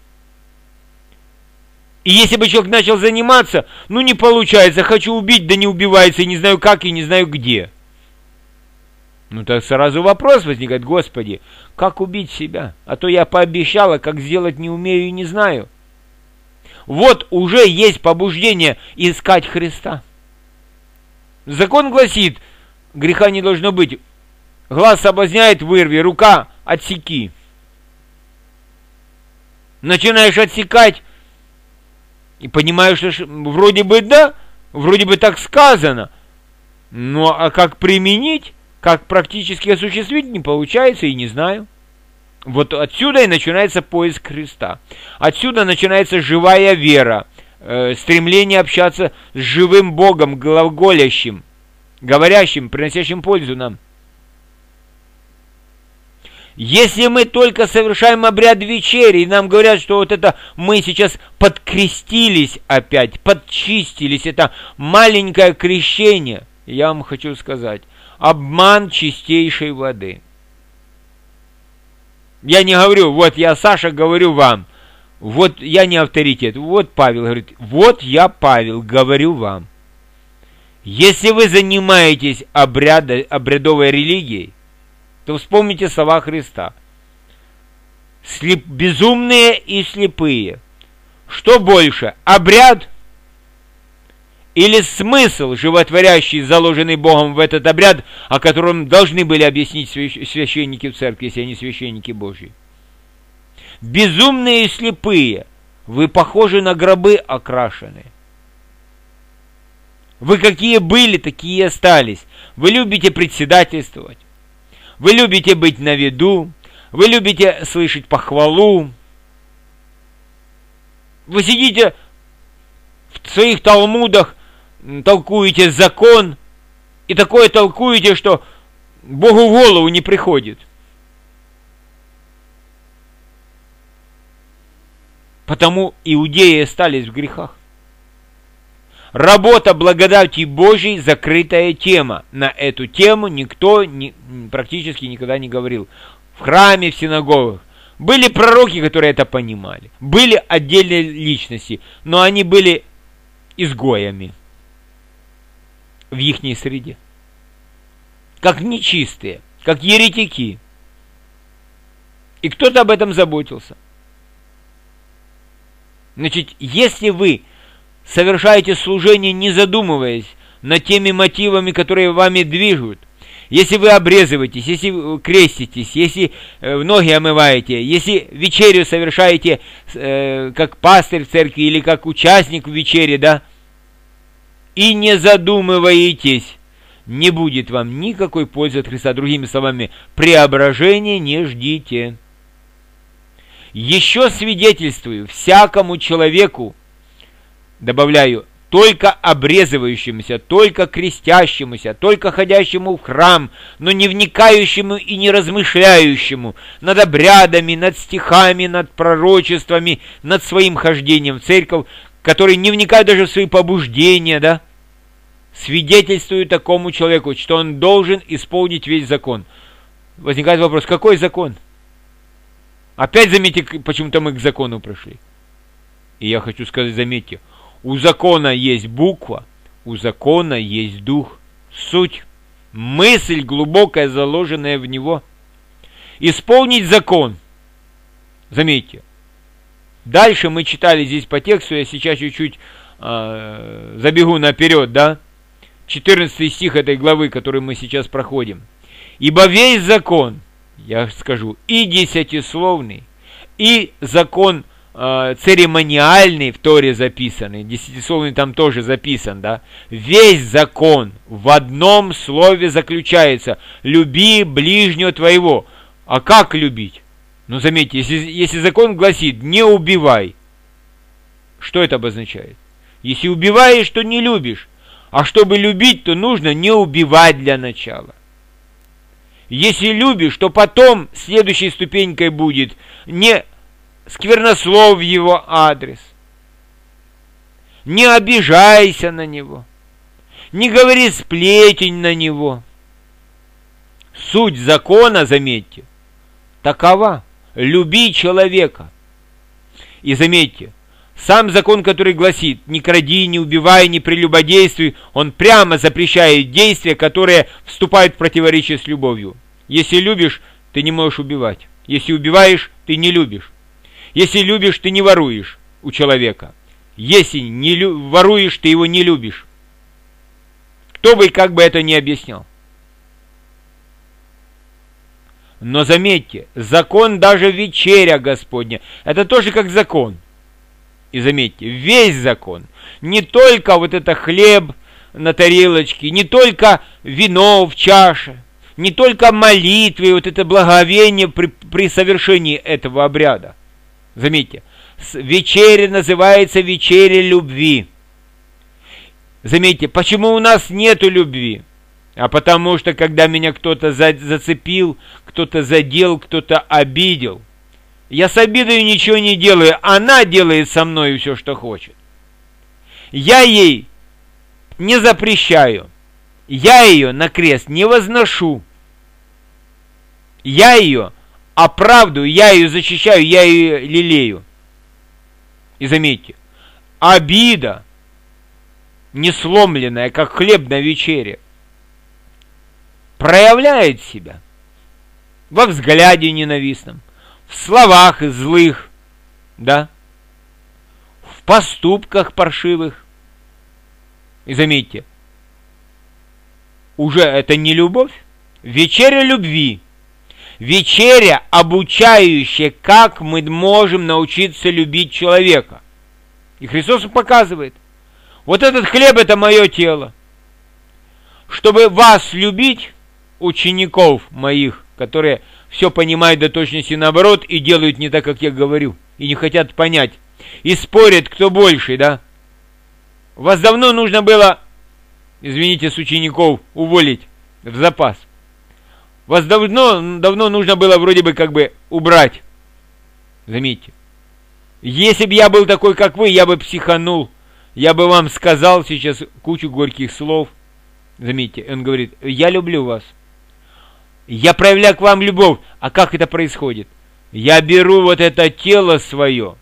И если бы человек начал заниматься, ну не получается, хочу убить, да не убивается, и не знаю как, и не знаю где. Ну так сразу вопрос возникает: Господи, как убить себя? А то я пообещала, как сделать не умею и не знаю. Вот уже есть побуждение искать Христа. Закон гласит, греха не должно быть. Глаз соблазняет — вырви, рука — отсеки. Начинаешь отсекать, и понимаешь, что вроде бы да, вроде бы так сказано, но а как применить? Как практически осуществить, не получается и не знаю. Вот отсюда и начинается поиск Христа. Отсюда начинается живая вера, э, стремление общаться с живым Богом, глаголящим, говорящим, приносящим пользу нам. Если мы только совершаем обряд вечери, и нам говорят, что вот это мы сейчас подкрестились опять, подчистились, это маленькое крещение, я вам хочу сказать, обман чистейшей воды. Я не говорю, вот я, Саша, говорю вам, вот я не авторитет, вот Павел говорит, вот я, Павел, говорю вам. Если вы занимаетесь обряда, обрядовой религией, то вспомните слова Христа. Слеп, безумные и слепые. Что больше, обряд или смысл, животворящий, заложенный Богом в этот обряд, о котором должны были объяснить священники в церкви, если они священники Божьи? Безумные и слепые, вы похожи на гробы окрашенные. Вы какие были, такие и остались. Вы любите председательствовать. Вы любите быть на виду. Вы любите слышать похвалу. Вы сидите в своих талмудах, толкуете закон, и такое толкуете, что Богу в голову не приходит. Потому иудеи остались в грехах. Работа благодати Божьей — закрытая тема. На эту тему никто не, практически никогда не говорил. В храме, в синагогах. Были пророки, которые это понимали. Были отдельные личности, но они были изгоями в ихней среде. Как нечистые, как еретики. И кто-то об этом заботился. Значит, если вы совершаете служение, не задумываясь над теми мотивами, которые вами движут, если вы обрезываетесь, если вы креститесь, если ноги омываете, если вечерю совершаете э, как пастырь в церкви или как участник в вечере, да, и не задумываетесь, не будет вам никакой пользы от Христа. Другими словами, преображения не ждите. Еще свидетельствую всякому человеку, добавляю, только обрезывающемуся, только крестящемуся, только ходящему в храм, но не вникающему и не размышляющему над обрядами, над стихами, над пророчествами, над своим хождением в церковь, который не вникает даже в свои побуждения, да, свидетельствую такому человеку, что он должен исполнить весь закон. Возникает вопрос, какой закон? Опять заметьте, почему-то мы к закону пришли. И я хочу сказать, заметьте, у закона есть буква, у закона есть дух, суть, мысль глубокая, заложенная в него. Исполнить закон. Заметьте. Дальше мы читали здесь по тексту, я сейчас чуть-чуть э, забегу наперед, да? четырнадцатый стих этой главы, который мы сейчас проходим. «Ибо весь закон, я скажу, и десятисловный, и закон э, церемониальный в Торе записанный, десятисловный там тоже записан, да, весь закон в одном слове заключается: люби ближнего твоего. А как любить? Ну, заметьте, если, если закон гласит «не убивай», что это обозначает? Если убиваешь, то не любишь. А чтобы любить, то нужно не убивать для начала. Если любишь, то потом следующей ступенькой будет не сквернослов в его адрес, не обижайся на него, не говори сплетень на него. Суть закона, заметьте, такова: люби человека. И заметьте, сам закон, который гласит «не кради, не убивай, не прелюбодействуй», он прямо запрещает действия, которые вступают в противоречие с любовью. Если любишь, ты не можешь убивать. Если убиваешь, ты не любишь. Если любишь, ты не воруешь у человека. Если не лю- воруешь, ты его не любишь. Кто бы и как бы это ни объяснял. Но заметьте, закон, даже вечеря Господня, это тоже как закон. И заметьте, весь закон, не только вот это хлеб на тарелочке, не только вино в чаше, не только молитвы, вот это благовение при, при совершении этого обряда. Заметьте, вечеря называется вечеря любви. Заметьте, почему у нас нету любви? А потому что, когда меня кто-то за, зацепил, кто-то задел, кто-то обидел, я с обидой ничего не делаю, она делает со мной все, что хочет. Я ей не запрещаю, я ее на крест не возношу. Я ее оправдываю, я ее защищаю, я ее лелею. И заметьте, обида, не сломленная, как хлеб на вечере, проявляет себя во взгляде ненавистном, в словах злых, да, в поступках паршивых. И заметьте, уже это не любовь, вечеря любви, вечеря, обучающая, как мы можем научиться любить человека. И Христос показывает: вот этот хлеб — это мое тело. Чтобы вас любить, учеников моих, которые все понимают до точности наоборот и делают не так, как я говорю, и не хотят понять, и спорят, кто больше, да? Вас давно нужно было, извините, с учеников уволить в запас. Вас давно, давно нужно было вроде бы как бы убрать. Заметьте. Если бы я был такой, как вы, я бы психанул, я бы вам сказал сейчас кучу горьких слов. Заметьте, он говорит: я люблю вас. Я проявляю к вам любовь. А как это происходит? Я беру вот это тело свое,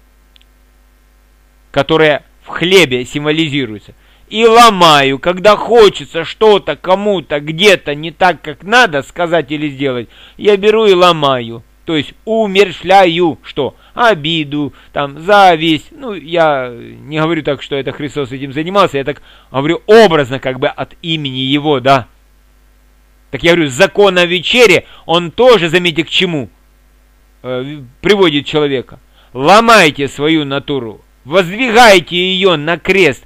которое в хлебе символизируется, и ломаю, когда хочется что-то кому-то где-то не так, как надо сказать или сделать, я беру и ломаю. То есть умерщвляю что? Обиду, там, зависть. Ну, я не говорю так, что это Христос этим занимался, я так говорю образно, как бы от имени Его, да. Так я говорю, закон о вечере, он тоже, заметьте, к чему э, приводит человека. Ломайте свою натуру, воздвигайте ее на крест,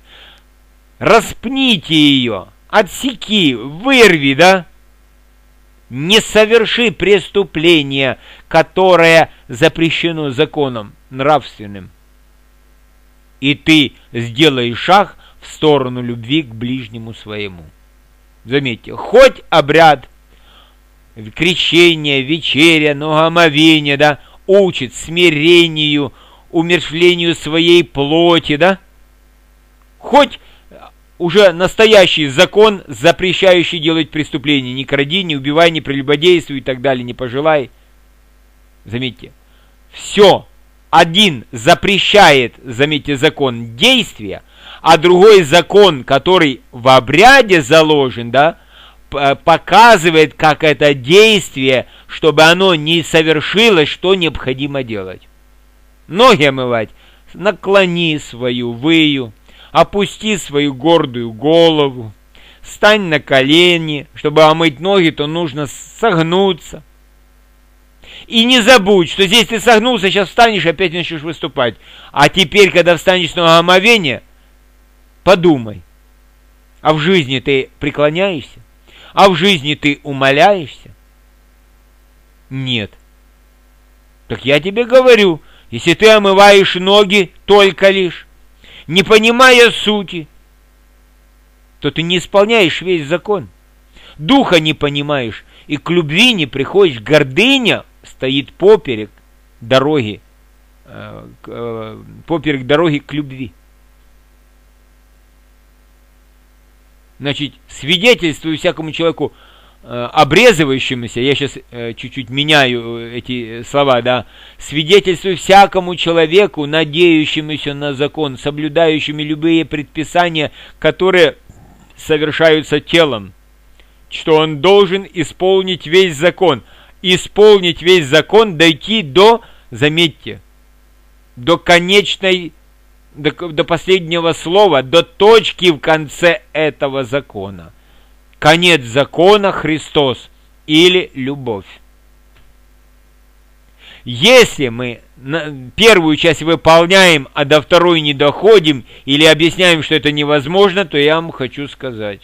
распните ее, отсеки, вырви, да? Не соверши преступление, которое запрещено законом нравственным. И ты сделаешь шаг в сторону любви к ближнему своему. Заметьте, хоть обряд крещения, вечеря, ногомовения, да, учит смирению, умерщвлению своей плоти, да, хоть уже настоящий закон, запрещающий делать преступления, не кради, не убивай, не прелюбодействуй и так далее, не пожелай. Заметьте, все, один запрещает, заметьте, закон действия, а другой закон, который в обряде заложен, да, показывает, как это действие, чтобы оно не совершилось, что необходимо делать. Ноги омывать, наклони свою выю, опусти свою гордую голову, стань на колени. Чтобы омыть ноги, то нужно согнуться. И не забудь, что здесь ты согнулся, сейчас встанешь и опять начнешь выступать. А теперь, когда встанешь на омовение, подумай, а в жизни ты преклоняешься? А в жизни ты умоляешься? Нет. Так я тебе говорю, если ты омываешь ноги только лишь, не понимая сути, то ты не исполняешь весь закон. Духа не понимаешь, и к любви не приходишь. Гордыня стоит поперек дороги, э, э, поперек дороги к любви. Значит, свидетельствую всякому человеку, э, обрезывающемуся, я сейчас э, чуть-чуть меняю эти слова, да, свидетельствую всякому человеку, надеющемуся на закон, соблюдающими любые предписания, которые совершаются телом, что он должен исполнить весь закон. Исполнить весь закон, дойти до, заметьте, до конечной, до, до последнего слова, до точки в конце этого закона. Конец закона — Христос или любовь. Если мы первую часть выполняем, а до второй не доходим или объясняем, что это невозможно, то я вам хочу сказать: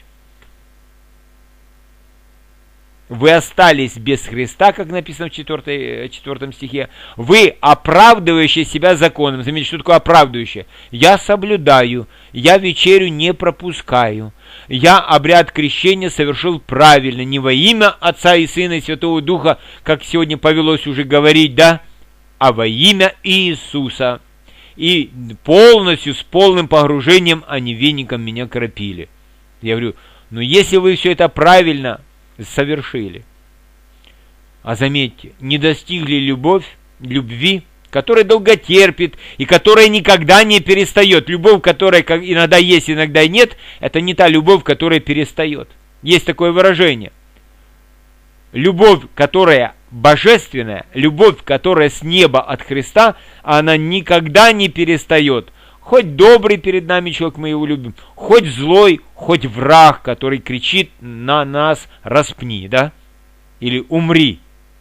вы остались без Христа, как написано в четвёртом стихе. Вы, оправдывающие себя законом. Заметьте, что такое оправдывающее? Я соблюдаю, я вечерю не пропускаю, я обряд крещения совершил правильно, не во имя Отца и Сына и Святого Духа, как сегодня повелось уже говорить, да, а во имя Иисуса. И полностью, с полным погружением они веником меня кропили. Я говорю, ну если вы все это правильно совершили, а заметьте, не достигли любовь, любви, которая долго терпит и которая никогда не перестает. Любовь, которая иногда есть, иногда нет, это не та любовь, которая перестает. Есть такое выражение. Любовь, которая божественная, любовь, которая с неба от Христа, она никогда не перестает. Хоть добрый перед нами человек, мы его любим, хоть злой, хоть враг, который кричит на нас: распни, да? Или умри.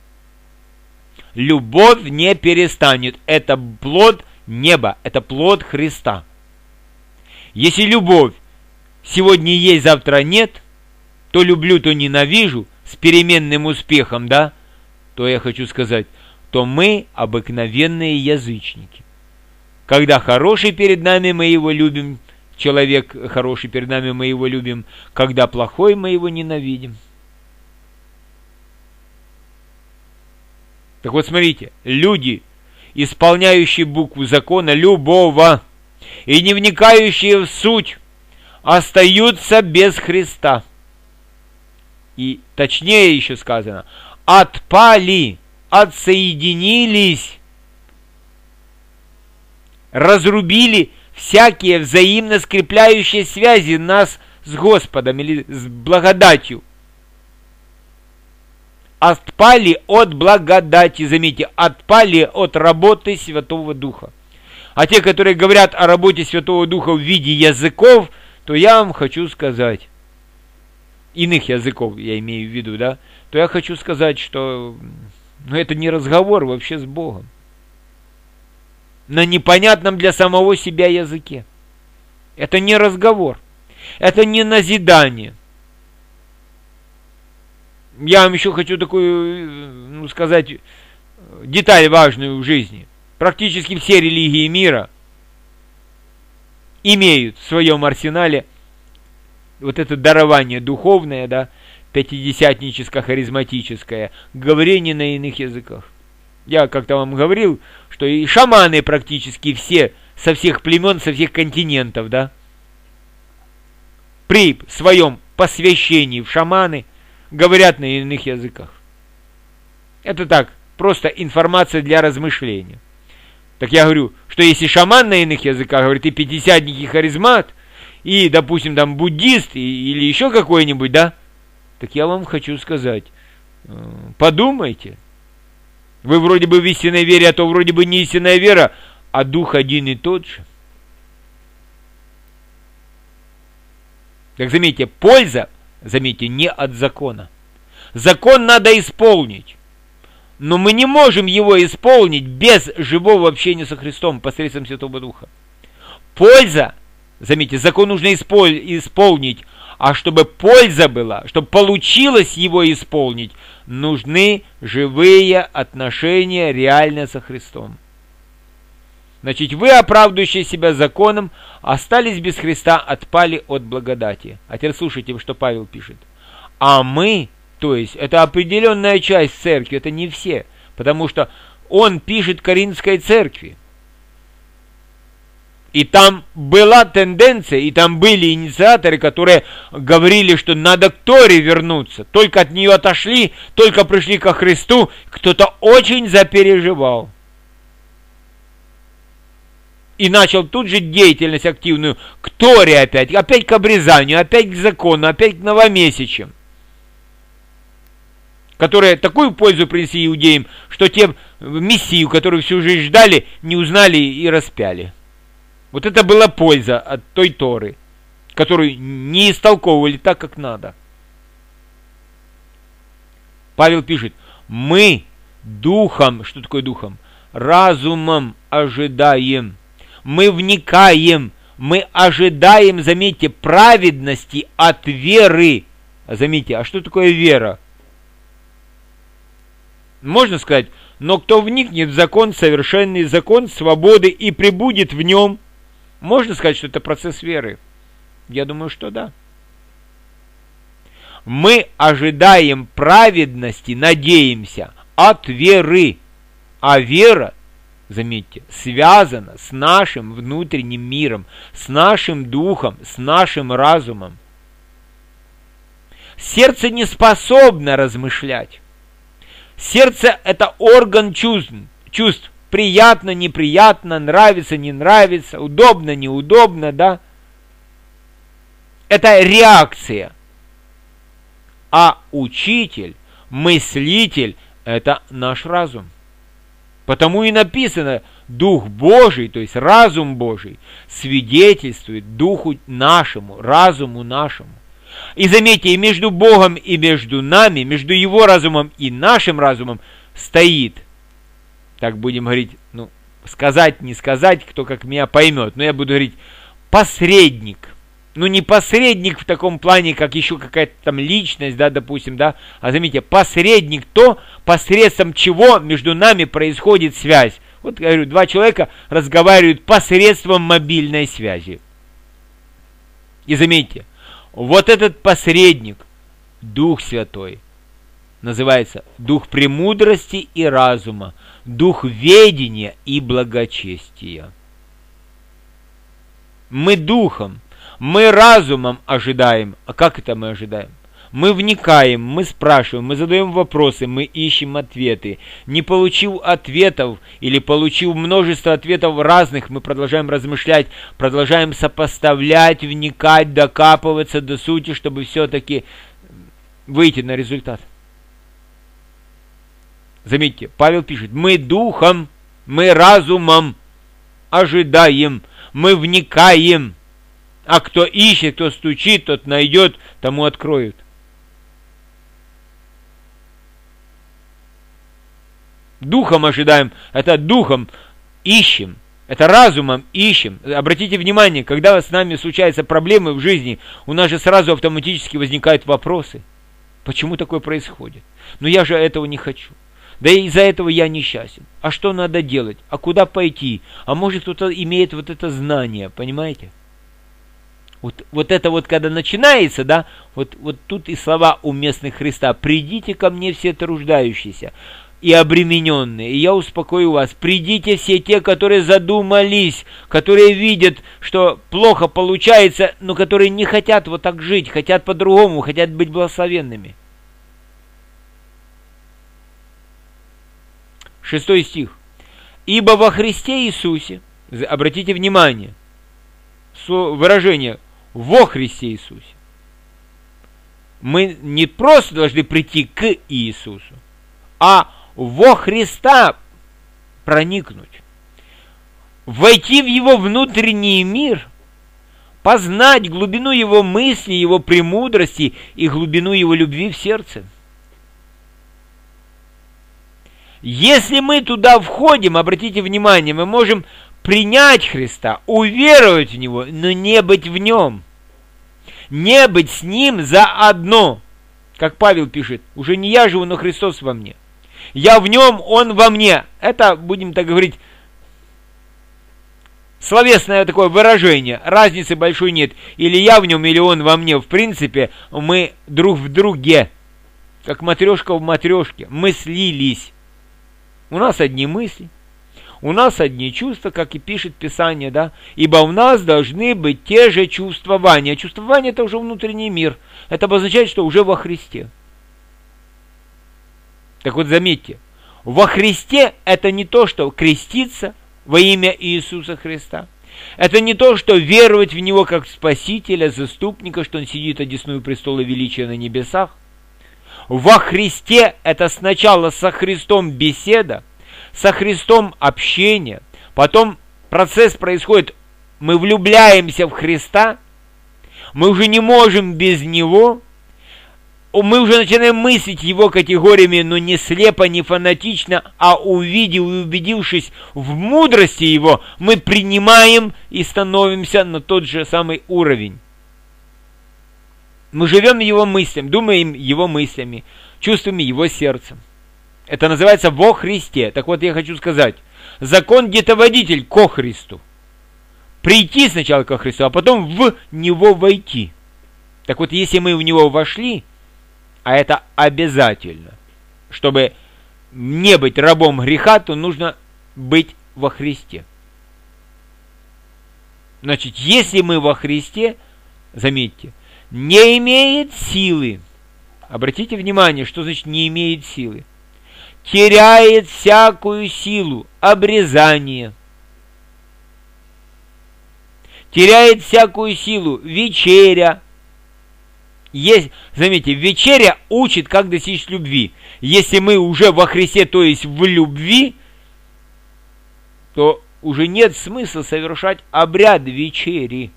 Любовь не перестанет. Это плод неба, это плод Христа. Если любовь сегодня есть, завтра нет, то люблю, то ненавижу, с переменным успехом, да, то я хочу сказать, то мы обыкновенные язычники. Когда хороший перед нами, мы его любим, человек хороший перед нами, мы его любим, когда плохой, мы его ненавидим. Так вот, смотрите, люди, исполняющие букву закона любого и не вникающие в суть, остаются без Христа. И точнее еще сказано, отпали, отсоединились, разрубили всякие взаимно скрепляющие связи нас с Господом или с благодатью. Отпали от благодати, заметьте, отпали от работы Святого Духа. А те, которые говорят о работе Святого Духа в виде языков, то я вам хочу сказать, иных языков я имею в виду, да, то я хочу сказать, что ну, это не разговор вообще с Богом. На непонятном для самого себя языке. Это не разговор. Это не назидание. Я вам еще хочу такую, ну, сказать, деталь важную в жизни. Практически все религии мира имеют в своем арсенале вот это дарование духовное, да, пятидесятническо-харизматическое, говорение на иных языках. Я как-то вам говорил, что и шаманы практически все, со всех племен, со всех континентов, да, при своем посвящении в шаманы говорят на иных языках. Это так, просто информация для размышления. Так я говорю, что если шаман на иных языках говорит, и пятидесятник, и харизмат, и, допустим, там буддист, и, или еще какой-нибудь, да, так я вам хочу сказать, подумайте. Вы вроде бы в истинной вере, а то вроде бы не истинная вера, а дух один и тот же. Так заметьте, польза, заметьте, не от закона. Закон надо исполнить. Но мы не можем его исполнить без живого общения со Христом посредством Святого Духа. Польза, заметьте, закон нужно исполнить, а чтобы польза была, чтобы получилось его исполнить, нужны живые отношения реально со Христом. Значит, вы, оправдывающие себя законом, остались без Христа, отпали от благодати. А теперь слушайте, что Павел пишет. А мы, то есть, это определенная часть церкви, это не все, потому что он пишет Коринфской церкви. И там была тенденция, и там были инициаторы, которые говорили, что надо к Торе вернуться. Только от нее отошли, только пришли ко Христу, кто-то очень запереживал. И начал тут же деятельность активную к Торе опять, опять к обрезанию, опять к закону, опять к новомесячам, которые такую пользу принесли иудеям, что те Мессию, которую всю жизнь ждали, не узнали и распяли. Вот это была польза от той Торы, которую не истолковывали так, как надо. Павел пишет, мы духом, что такое духом? Разумом ожидаем. Мы вникаем, мы ожидаем, заметьте, праведности от веры. Заметьте, а что такое вера? Можно сказать, но кто вникнет в закон, совершенный закон свободы и пребудет в нем, можно сказать, что это процесс веры? Я думаю, что да. Мы ожидаем праведности, надеемся от веры, а вера, заметьте, связано с нашим внутренним миром, с нашим духом, с нашим разумом. Сердце не способно размышлять. Сердце – это орган чувств, чувств. Приятно, неприятно, нравится, не нравится, удобно, неудобно, да? Это реакция. А учитель, мыслитель – это наш разум. Потому и написано, Дух Божий, то есть разум Божий, свидетельствует Духу нашему, разуму нашему. И заметьте, и между Богом, и между нами, между Его разумом и нашим разумом стоит, так будем говорить, ну, сказать, не сказать, кто как меня поймет, но я буду говорить, посредник. Ну, не посредник в таком плане, как еще какая-то там личность, да, допустим, да, а заметьте, посредник то, посредством чего между нами происходит связь. Вот, я говорю, два человека разговаривают посредством мобильной связи. И заметьте, вот этот посредник, Дух Святой, называется Дух премудрости и разума, Дух ведения и благочестия. Мы духом, мы разумом ожидаем. А как это мы ожидаем? Мы вникаем, мы спрашиваем, мы задаем вопросы, мы ищем ответы. Не получив ответов или получив множество ответов разных, мы продолжаем размышлять, продолжаем сопоставлять, вникать, докапываться до сути, чтобы все-таки выйти на результат. Заметьте, Павел пишет, мы духом, мы разумом ожидаем, мы вникаем. А кто ищет, кто стучит, тот найдет, тому откроют. Духом ожидаем, это духом ищем, это разумом ищем. Обратите внимание, когда с нами случаются проблемы в жизни, у нас же сразу автоматически возникают вопросы. Почему такое происходит? Но я же этого не хочу. Да и из-за этого я несчастен. А что надо делать? А куда пойти? А может кто-то имеет вот это знание, понимаете? Вот, вот это вот, когда начинается, да, вот, вот тут и слова уместных Христа. «Придите ко мне все труждающиеся и обремененные, и я успокою вас. Придите все те, которые задумались, которые видят, что плохо получается, но которые не хотят вот так жить, хотят по-другому, хотят быть благословенными». Шестой стих. «Ибо во Христе Иисусе», обратите внимание, выражение «во Христе Иисусе». Мы не просто должны прийти к Иисусу, а во Христа проникнуть, войти в Его внутренний мир, познать глубину Его мысли, Его премудрости и глубину Его любви в сердце. Если мы туда входим, обратите внимание, мы можем принять Христа, уверовать в Него, но не быть в Нем. Не быть с Ним заодно. Как Павел пишет, уже не я живу, но Христос во мне. Я в Нем, Он во мне. Это, будем так говорить, словесное такое выражение. Разницы большой нет. Или я в Нем, или Он во мне. В принципе, мы друг в друге. Как матрешка в матрешке. Мы слились. У нас одни мысли, у нас одни чувства, как и пишет Писание, да? Ибо у нас должны быть те же чувствования. Чувствование – это уже внутренний мир. Это обозначает, что уже во Христе. Так вот, заметьте, во Христе это не то, что креститься во имя Иисуса Христа. Это не то, что веровать в Него как в Спасителя, заступника, что Он сидит одесную престола величия на небесах. Во Христе это сначала со Христом беседа, со Христом общение, потом процесс происходит, мы влюбляемся в Христа, мы уже не можем без Него, мы уже начинаем мыслить Его категориями, но не слепо, не фанатично, а увидев и убедившись в мудрости Его, мы принимаем и становимся на тот же самый уровень. Мы живем Его мыслями, думаем Его мыслями, чувствуем Его сердцем. Это называется во Христе. Так вот, я хочу сказать, закон-детоводитель ко Христу. Прийти сначала ко Христу, а потом в Него войти. Так вот, если мы в Него вошли, а это обязательно, чтобы не быть рабом греха, то нужно быть во Христе. Значит, если мы во Христе, заметьте, не имеет силы. Обратите внимание, что значит не имеет силы. Теряет всякую силу. Обрезание. Теряет всякую силу. Вечеря. Есть, заметьте, вечеря учит, как достичь любви. Если мы уже во Христе, то есть в любви, то уже нет смысла совершать обряд вечери.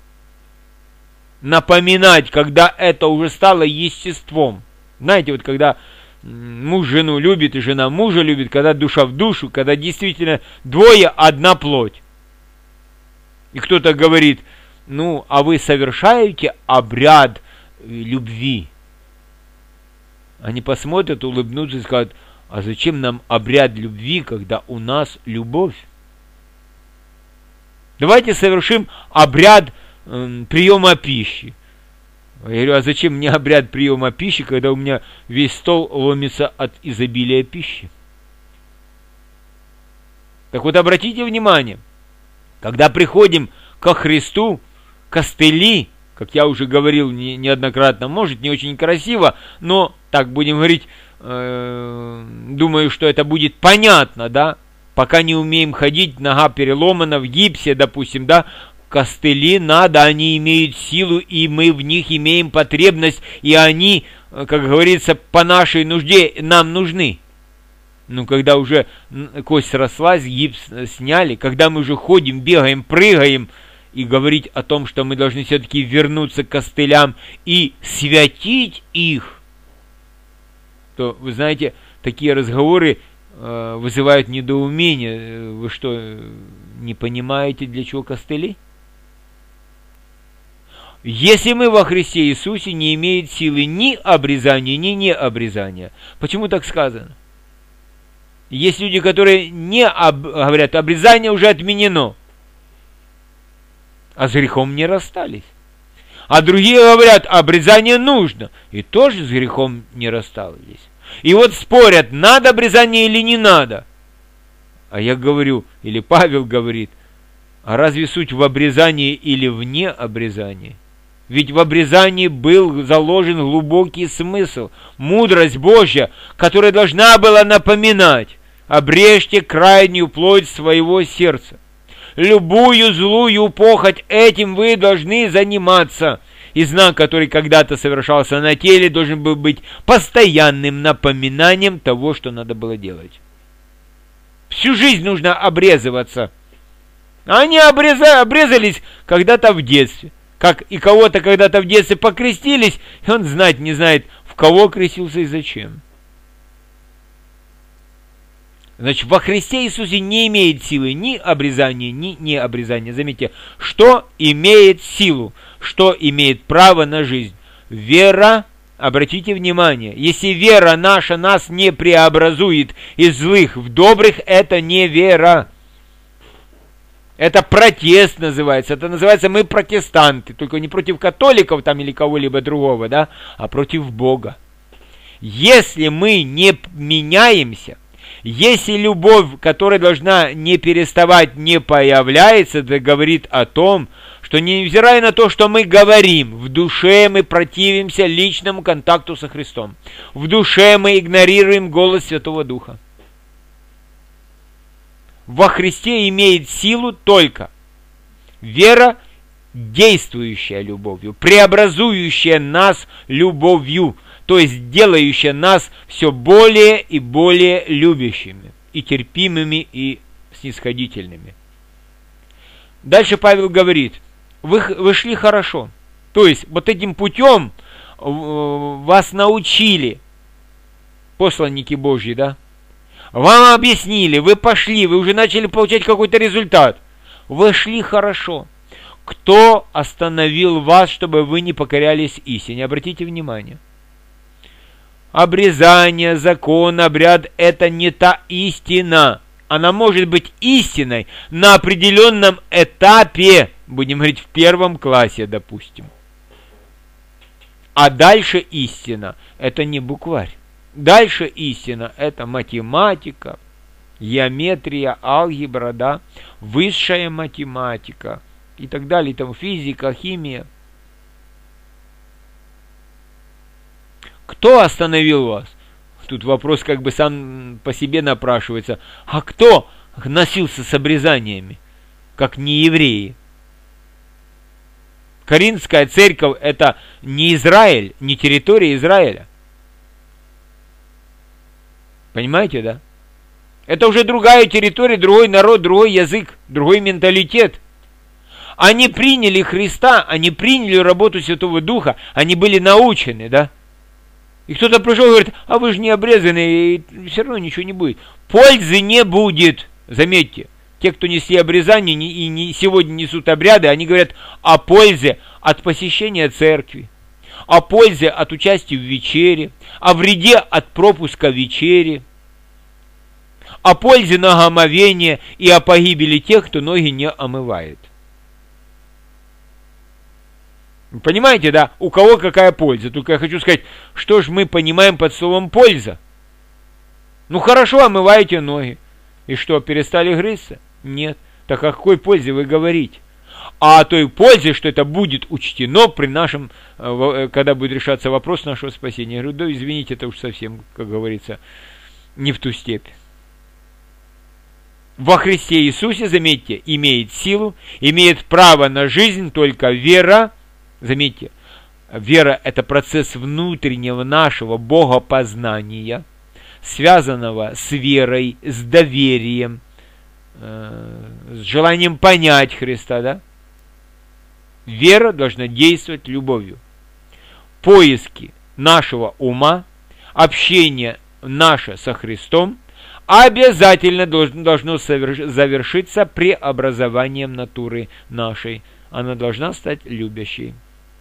Напоминать, когда это уже стало естеством. Знаете, вот когда муж жену любит и жена мужа любит, когда душа в душу, когда действительно двое одна плоть. И кто-то говорит, ну, а вы совершаете обряд любви. Они посмотрят, улыбнутся и скажут, а зачем нам обряд любви, когда у нас любовь? Давайте совершим обряд приема пищи. Я говорю, а зачем мне обряд приема пищи, когда у меня весь стол ломится от изобилия пищи? Так вот, обратите внимание, когда приходим ко Христу, костыли, как я уже говорил не, неоднократно, может не очень красиво, но, так будем говорить, э, думаю, что это будет понятно, да, пока не умеем ходить, нога переломана в гипсе, допустим, да, костыли надо, они имеют силу, и мы в них имеем потребность, и они, как говорится, по нашей нужде нам нужны. Ну, когда уже кость срослась, гипс сняли, когда мы уже ходим, бегаем, прыгаем, и говорить о том, что мы должны все-таки вернуться к костылям и святить их, то, вы знаете, такие разговоры э, вызывают недоумение. Вы что, не понимаете, для чего костыли? Если мы во Христе Иисусе, не имеет силы ни обрезания, ни необрезания. Почему так сказано? Есть люди, которые не об, говорят, обрезание уже отменено, а с грехом не расстались. А другие говорят, обрезание нужно, и тоже с грехом не расстались. И вот спорят, надо обрезание или не надо. А я говорю, или Павел говорит, а разве суть в обрезании или вне обрезания? Ведь в обрезании был заложен глубокий смысл, мудрость Божья, которая должна была напоминать: обрежьте крайнюю плоть своего сердца. Любую злую похоть, этим вы должны заниматься. И знак, который когда-то совершался на теле, должен был быть постоянным напоминанием того, что надо было делать. Всю жизнь нужно обрезываться. Они обреза, обрезались когда-то в детстве. Как и кого-то когда-то в детстве покрестились, и он знать не знает, в кого крестился и зачем. Значит, во Христе Иисусе не имеет силы ни обрезания, ни необрезания. Заметьте, что имеет силу, что имеет право на жизнь? Вера. Обратите внимание, если вера наша нас не преобразует из злых в добрых, это не вера. Это протест называется. Это называется мы протестанты. Только не против католиков там или кого-либо другого, да, а против Бога. Если мы не меняемся, если любовь, которая должна не переставать, не появляется, это говорит о том, что невзирая на то, что мы говорим, в душе мы противимся личному контакту со Христом. В душе мы игнорируем голос Святого Духа. Во Христе имеет силу только вера, действующая любовью, преобразующая нас любовью, то есть делающая нас все более и более любящими, и терпимыми, и снисходительными. Дальше Павел говорит, вы, вы шли хорошо. То есть вот этим путем вас научили посланники Божьи, да? Вам объяснили, вы пошли, вы уже начали получать какой-то результат. Вы шли хорошо. Кто остановил вас, чтобы вы не покорялись истине? Обратите внимание. Обрезание, закон, обряд – это не та истина. Она может быть истиной на определенном этапе, будем говорить, в первом классе, допустим. А дальше истина – это не букварь. Дальше истина – это математика, геометрия, алгебра, да, высшая математика и так далее, там физика, химия. Кто остановил вас? Тут вопрос как бы сам по себе напрашивается. А кто носился с обрезаниями, как не евреи? Коринфская церковь – это не Израиль, не территория Израиля. Понимаете, да? Это уже другая территория, другой народ, другой язык, другой менталитет. Они приняли Христа, они приняли работу Святого Духа, они были научены, да? И кто-то пришел и говорит, а вы же не обрезаны, и все равно ничего не будет. Пользы не будет, заметьте. Те, кто несли обрезание и не, сегодня несут обряды, они говорят о пользе от посещения церкви, о пользе от участия в вечере, о вреде от пропуска вечери, о пользе на омовение и о погибели тех, кто ноги не омывает. Понимаете, да? У кого какая польза? Только я хочу сказать, что же мы понимаем под словом польза? Ну хорошо, омываете ноги. И что, перестали грызться? Нет. Так о какой пользе вы говорите? А о той пользе, что это будет учтено при нашем, когда будет решаться вопрос нашего спасения. Я говорю, да извините, это уж совсем, как говорится, не в ту степь. Во Христе Иисусе, заметьте, имеет силу, имеет право на жизнь только вера. Заметьте, вера – это процесс внутреннего нашего богопознания, связанного с верой, с доверием, э, с желанием понять Христа, да? Вера должна действовать любовью. Поиски нашего ума, общение наше со Христом обязательно должно, должно завершиться преобразованием натуры нашей. Она должна стать любящей.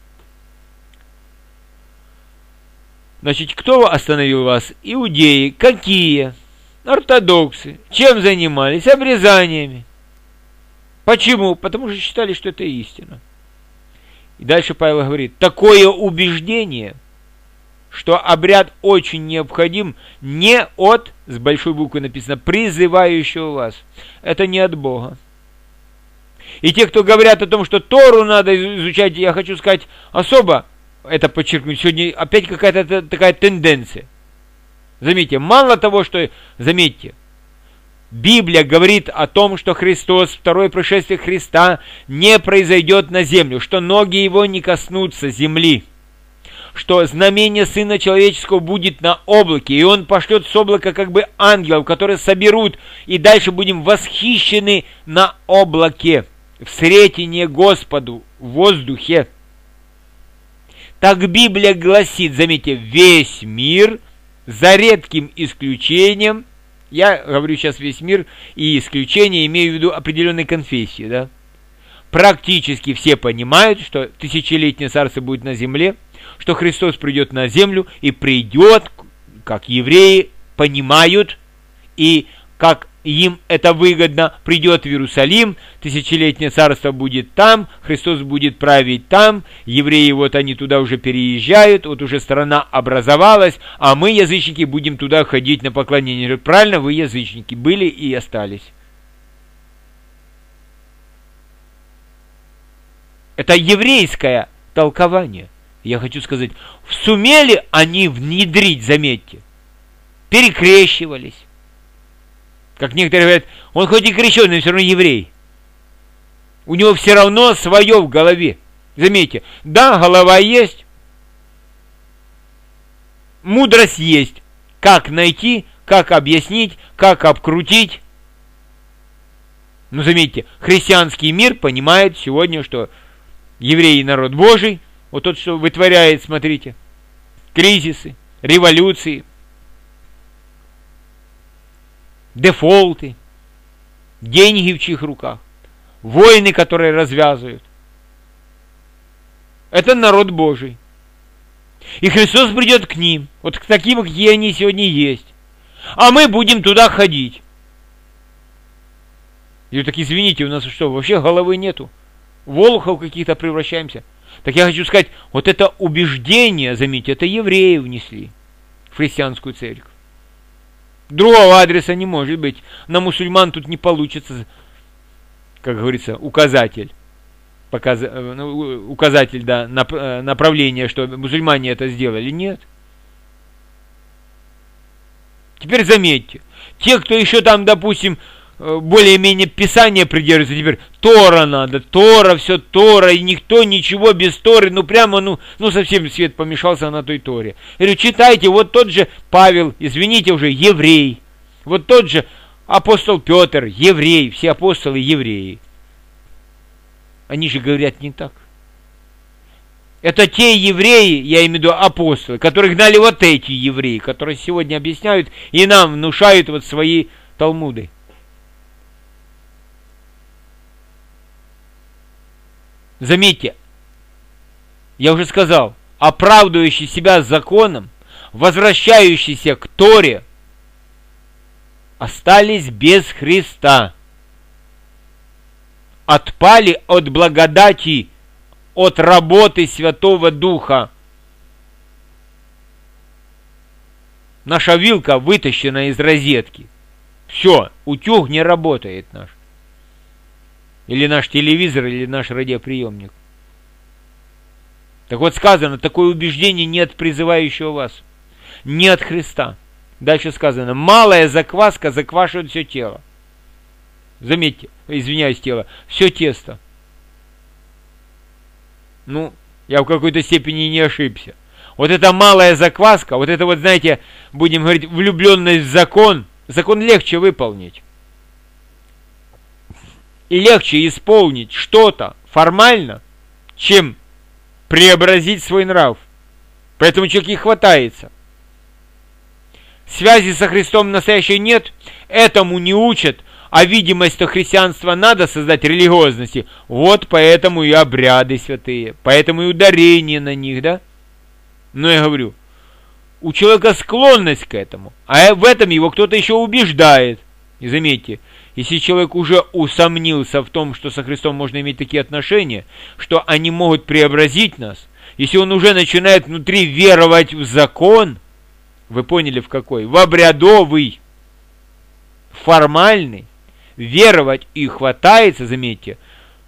Значит, кто остановил вас? Иудеи. Какие? Ортодоксы. Чем занимались? Обрезаниями. Почему? Потому что считали, что это истина. И дальше Павел говорит, такое убеждение, что обряд очень необходим не от, с большой буквы написано, призывающего вас. Это не от Бога. И те, кто говорят о том, что Тору надо изучать, я хочу сказать особо, это подчеркнуть, сегодня опять какая-то такая тенденция. Заметьте, мало того, что, заметьте, Библия говорит о том, что Христос, второе пришествие Христа не произойдет на землю, что ноги его не коснутся земли, что знамение Сына Человеческого будет на облаке, и Он пошлет с облака как бы ангелов, которые соберут, и дальше будем восхищены на облаке, в сретении Господу, в воздухе. Так Библия гласит, заметьте, весь мир, за редким исключением, Я говорю сейчас весь мир, и исключение имею в виду определенной конфессии, да. Практически все понимают, что тысячелетнее царство будет на земле, что Христос придет на землю и придет, как евреи понимают, и как им это выгодно, придет в Иерусалим, тысячелетнее царство будет там, Христос будет править там, евреи вот они туда уже переезжают, вот уже страна образовалась, а мы, язычники, будем туда ходить на поклонение. Правильно, вы язычники были и остались. Это еврейское толкование. Я хочу сказать, сумели они внедрить, заметьте, перекрещивались. Как некоторые говорят, он хоть и крещеный, но все равно еврей. У него все равно свое в голове. Заметьте, да, голова есть, мудрость есть. Как найти, как объяснить, как обкрутить. Но заметьте, христианский мир понимает сегодня, что евреи народ Божий, вот тот, что вытворяет, смотрите, кризисы, революции, дефолты, деньги в чьих руках, войны, которые развязывают. Это народ Божий. И Христос придет к ним, вот к таким, какие они сегодня есть. А мы будем туда ходить. И так извините, у нас что, вообще головы нету? В олухов каких-то превращаемся. Так я хочу сказать, вот это убеждение, заметьте, это евреи внесли в христианскую церковь. Другого адреса не может быть. На мусульман тут не получится, как говорится, указатель. Показ... Указатель, да, направление, что мусульмане это сделали. Нет. Теперь заметьте, те, кто еще там, допустим, более-менее Писание придерживается, теперь Тора надо, Тора, все Тора, и никто ничего без Торы, ну прямо, ну, ну совсем свет помешался на той Торе. Я говорю, читайте, вот тот же Павел, извините уже, еврей, вот тот же апостол Петр, еврей, все апостолы евреи. Они же говорят не так. Это те евреи, я имею в виду апостолы, которых гнали вот эти евреи, которые сегодня объясняют и нам внушают вот свои талмуды. Заметьте, я уже сказал, оправдывающий себя законом, возвращающийся к Торе, остались без Христа, отпали от благодати, от работы Святого Духа. Наша вилка вытащена из розетки. Все, утюг не работает наш. Или наш телевизор, или наш радиоприемник. Так вот сказано, такое убеждение не от призывающего вас, не от Христа. Дальше сказано, малая закваска заквашивает все тело. Заметьте, извиняюсь, тело, все тесто. Ну, я в какой-то степени не ошибся. Вот эта малая закваска, вот это вот, знаете, будем говорить, влюбленность в закон, закон легче выполнить. И легче исполнить что-то формально, чем преобразить свой нрав. Поэтому человек и хватается. Связи со Христом настоящей нет, этому не учат, а видимость, что христианство надо создать религиозности, вот поэтому и обряды святые, поэтому и ударение на них, да? Но я говорю, у человека склонность к этому, а в этом его кто-то еще убеждает. И заметьте, если человек уже усомнился в том, что со Христом можно иметь такие отношения, что они могут преобразить нас, если он уже начинает внутри веровать в закон, вы поняли в какой? В обрядовый, формальный, веровать и хватается, заметьте,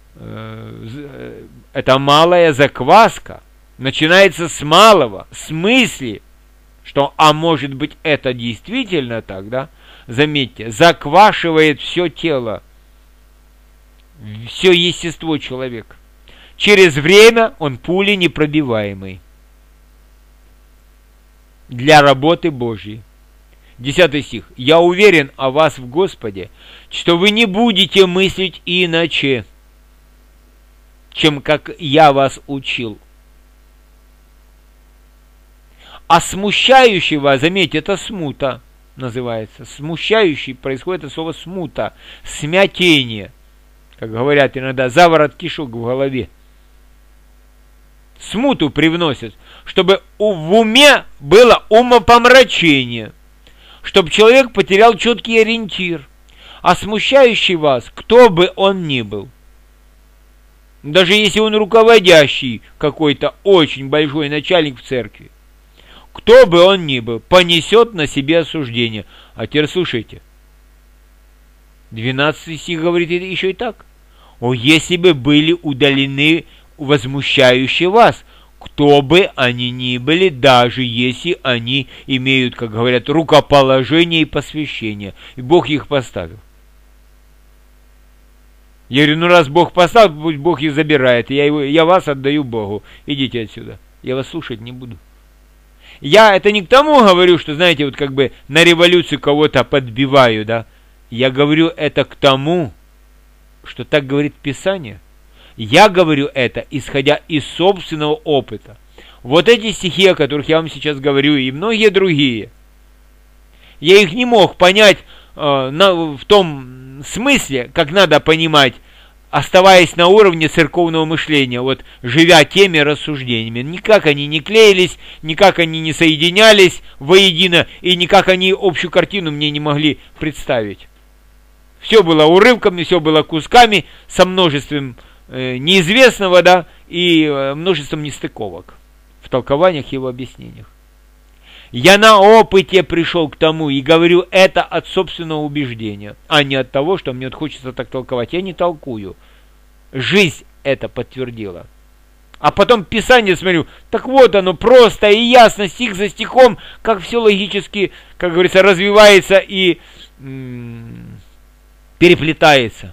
это малая закваска, начинается с малого, с мысли, что, а может быть, это действительно так, да? Заметьте, заквашивает все тело, все естество человека. Через время он пули непробиваемый для работы Божьей. Десятый стих. «Я уверен о вас в Господе, что вы не будете мыслить иначе, чем как я вас учил». А смущающего, заметьте, это смута. называется. Смущающий происходит от слова смута, смятение. Как говорят иногда, заворот кишок в голове. Смуту привносят, чтобы в уме было умопомрачение, чтобы человек потерял четкий ориентир. А смущающий вас, кто бы он ни был, даже если он руководящий какой-то очень большой начальник в церкви, кто бы он ни был, понесет на себе осуждение. А теперь слушайте. двенадцатый стих говорит еще и так. О, если бы были удалены возмущающие вас, кто бы они ни были, даже если они имеют, как говорят, рукоположение и посвящение. И Бог их поставил. Я говорю, ну раз Бог поставил, пусть Бог их забирает. Я, его, я вас отдаю Богу. Идите отсюда. Я вас слушать не буду. Я это не к тому говорю, что, знаете, вот как бы на революцию кого-то подбиваю, да. Я говорю это к тому, что так говорит Писание. Я говорю это, исходя из собственного опыта. Вот эти стихи, о которых я вам сейчас говорю, и многие другие, я их не мог понять э, на, в том смысле, как надо понимать, оставаясь на уровне церковного мышления, вот живя теми рассуждениями. Никак они не клеились, никак они не соединялись воедино, и никак они общую картину мне не могли представить. Все было урывками, все было кусками, со множеством э, неизвестного, да, и э, множеством нестыковок в толкованиях и в объяснениях. Я на опыте пришел к тому и говорю это от собственного убеждения, а не от того, что мне вот хочется так толковать. Я не толкую. Жизнь это подтвердила. А потом Писание смотрю, так вот оно просто и ясно, стих за стихом, как все логически, как говорится, развивается и м- переплетается.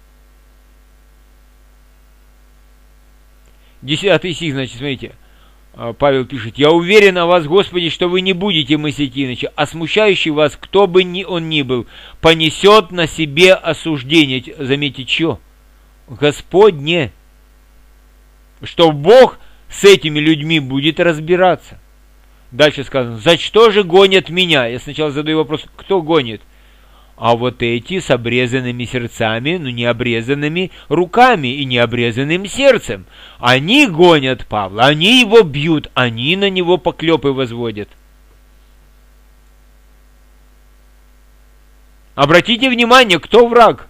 Десятый стих, значит, смотрите. Павел пишет: «Я уверен о вас, Господи, что вы не будете мыслить иначе, а смущающий вас, кто бы ни он ни был, понесет на себе осуждение». Заметьте, что? Господне. Что Бог с этими людьми будет разбираться. Дальше сказано: «За что же гонят меня?» Я сначала задаю вопрос, кто гонит? А вот эти с обрезанными сердцами, ну не обрезанными руками и не обрезанным сердцем. Они гонят Павла, они его бьют, они на него поклепы возводят. Обратите внимание, кто враг?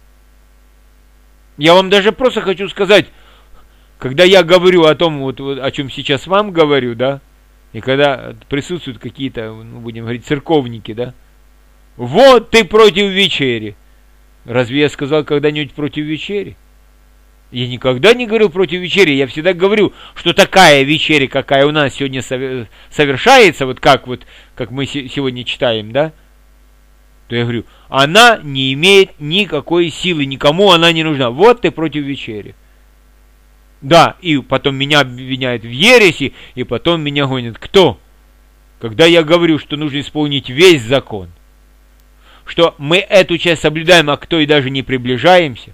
Я вам даже просто хочу сказать, когда я говорю о том, вот, вот, о чем сейчас вам говорю, да, и когда присутствуют какие-то, ну, будем говорить, церковники, да, вот ты против вечери. Разве я сказал когда-нибудь против вечери? Я никогда не говорил против вечери. Я всегда говорю, что такая вечеря, какая у нас сегодня совершается, вот как, вот, как мы сегодня читаем, да, то я говорю, она не имеет никакой силы, никому она не нужна. Вот ты против вечери. Да, и потом меня обвиняют в ереси, и потом меня гонят. Кто? Когда я говорю, что нужно исполнить весь закон, что мы эту часть соблюдаем, а к той даже не приближаемся.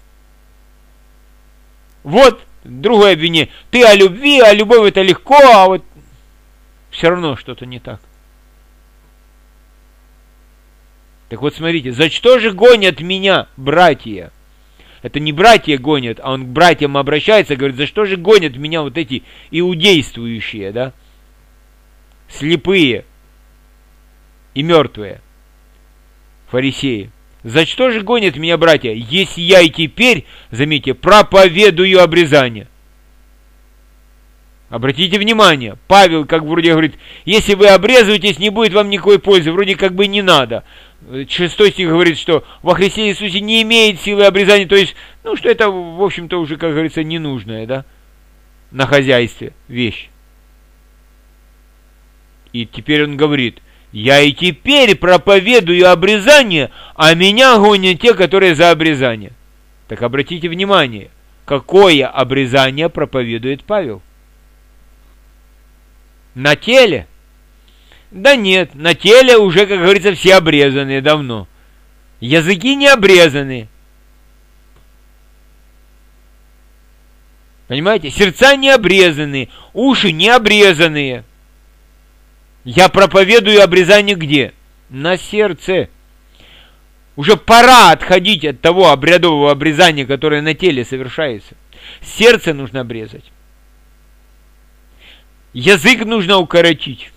Вот другое обвинение. Ты о любви, а любовь это легко, а вот все равно что-то не так. Так вот смотрите, за что же гонят меня братья? Это не братья гонят, а он к братьям обращается, говорит, за что же гонят меня вот эти иудействующие, да? Слепые и мертвые фарисеи. За что же гонят меня братья, если я и теперь, заметьте, проповедую обрезание? Обратите внимание, Павел как вроде говорит, если вы обрезываетесь, не будет вам никакой пользы, вроде как бы не надо. Шестой стих говорит, что во Христе Иисусе не имеет силы обрезания, то есть, ну, что это, в общем-то, уже, как говорится, ненужная, да, на хозяйстве вещь. И теперь он говорит, я и теперь проповедую обрезание, а меня гонят те, которые за обрезание. Так обратите внимание, какое обрезание проповедует Павел? На теле? Да нет, на теле уже, как говорится, все обрезанные давно. Языки не обрезаны. Понимаете? Сердца не обрезаны, уши не обрезанные. Я проповедую обрезание где? на сердце. Уже пора отходить от того обрядового обрезания, которое на теле совершается. Сердце нужно обрезать. Язык нужно укоротить.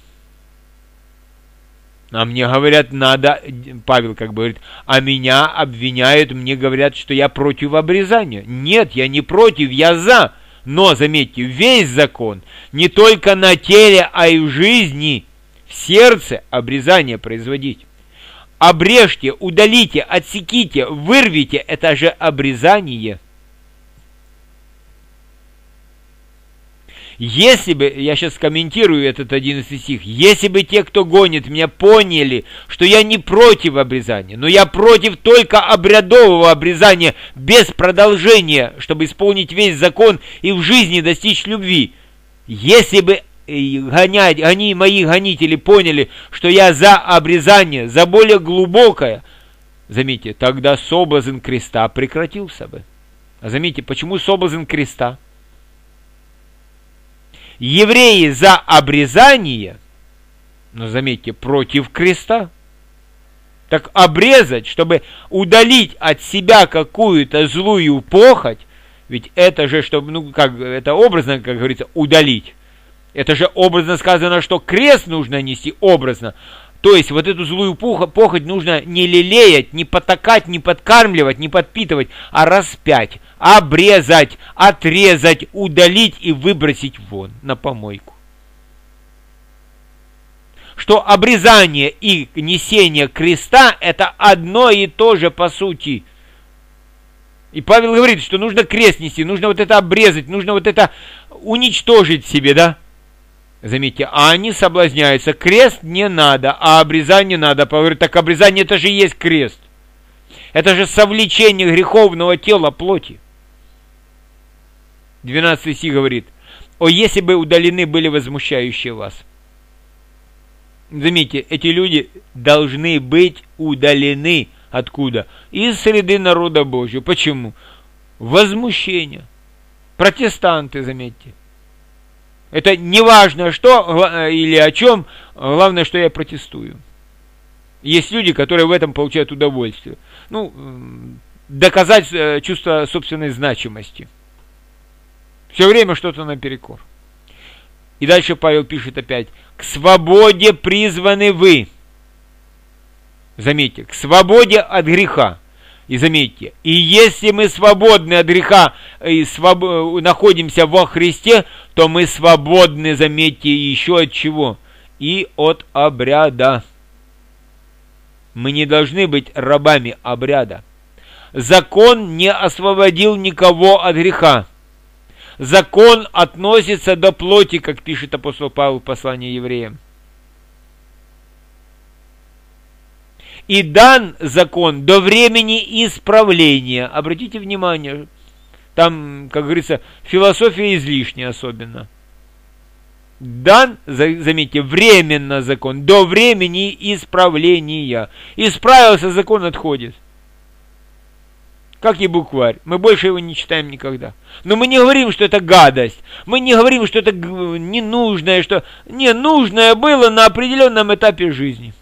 А мне говорят, надо, Павел как бы говорит, а меня обвиняют, мне говорят, что я против обрезания. Нет, я не против, я за. Но, заметьте, весь закон, не только на теле, а и в жизни, в сердце обрезание производить. Обрежьте, удалите, отсеките, вырвите, это же обрезание. Если бы, я сейчас комментирую этот одиннадцатый стих, если бы те, кто гонит меня, поняли, что я не против обрезания, но я против только обрядового обрезания без продолжения, чтобы исполнить весь закон и в жизни достичь любви. Если бы гонять, они, мои гонители поняли, что я за обрезание, за более глубокое, заметьте, тогда соблазн креста прекратился бы. А заметьте, почему соблазн креста? Евреи за обрезание, но заметьте, против креста. Так обрезать, чтобы удалить от себя какую-то злую похоть, ведь это же, чтобы, ну, как, это образно, как говорится, удалить. Это же образно сказано, что крест нужно нести образно. То есть вот эту злую похоть нужно не лелеять, не потакать, не подкармливать, не подпитывать, а распять, обрезать, отрезать, удалить и выбросить вон на помойку. Что обрезание и несение креста – это одно и то же по сути. И Павел говорит, что нужно крест нести, нужно вот это обрезать, нужно вот это уничтожить в себе, да? Заметьте, а они соблазняются. Крест не надо, а обрезание надо. Говорит, так обрезание это же и есть крест. Это же совлечение греховного тела плоти. двенадцатый стих говорит, о, если бы удалены были возмущающие вас. Заметьте, эти люди должны быть удалены. Откуда? Из среды народа Божьего. Почему? Возмущение. Протестанты, заметьте. Это не важно что или о чем, главное, что я протестую. Есть люди, которые в этом получают удовольствие. Ну, доказать чувство собственной значимости. Все время что-то наперекор. И дальше Павел пишет опять. К свободе призваны вы. Заметьте, к свободе от греха. И заметьте, и если мы свободны от греха и своб... находимся во Христе, то мы свободны, заметьте, еще от чего? И от обряда. Мы не должны быть рабами обряда. Закон не освободил никого от греха. Закон относится до плоти, как пишет апостол Павел в послании евреям. И дан закон до времени исправления. Обратите внимание, там, как говорится, философия излишняя особенно. Дан, заметьте, временно закон, до времени исправления. Исправился, закон отходит. Как и букварь. Мы больше его не читаем никогда. Но мы не говорим, что это гадость. Мы не говорим, что это ненужное, что ненужное было на определенном этапе жизни.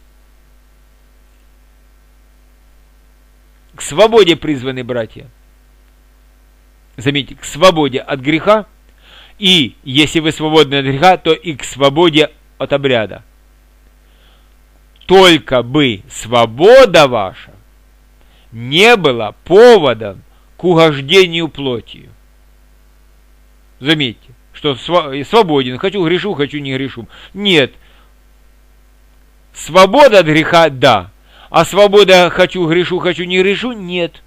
К свободе призваны братья. Заметьте, к свободе от греха. И если вы свободны от греха, то и к свободе от обряда. Только бы свобода ваша не была поводом к угождению плотью. Заметьте, что свободен. Хочу грешу, хочу не грешу. Нет. Свобода от греха – да. А свобода хочу грешу, хочу не грешу – нет.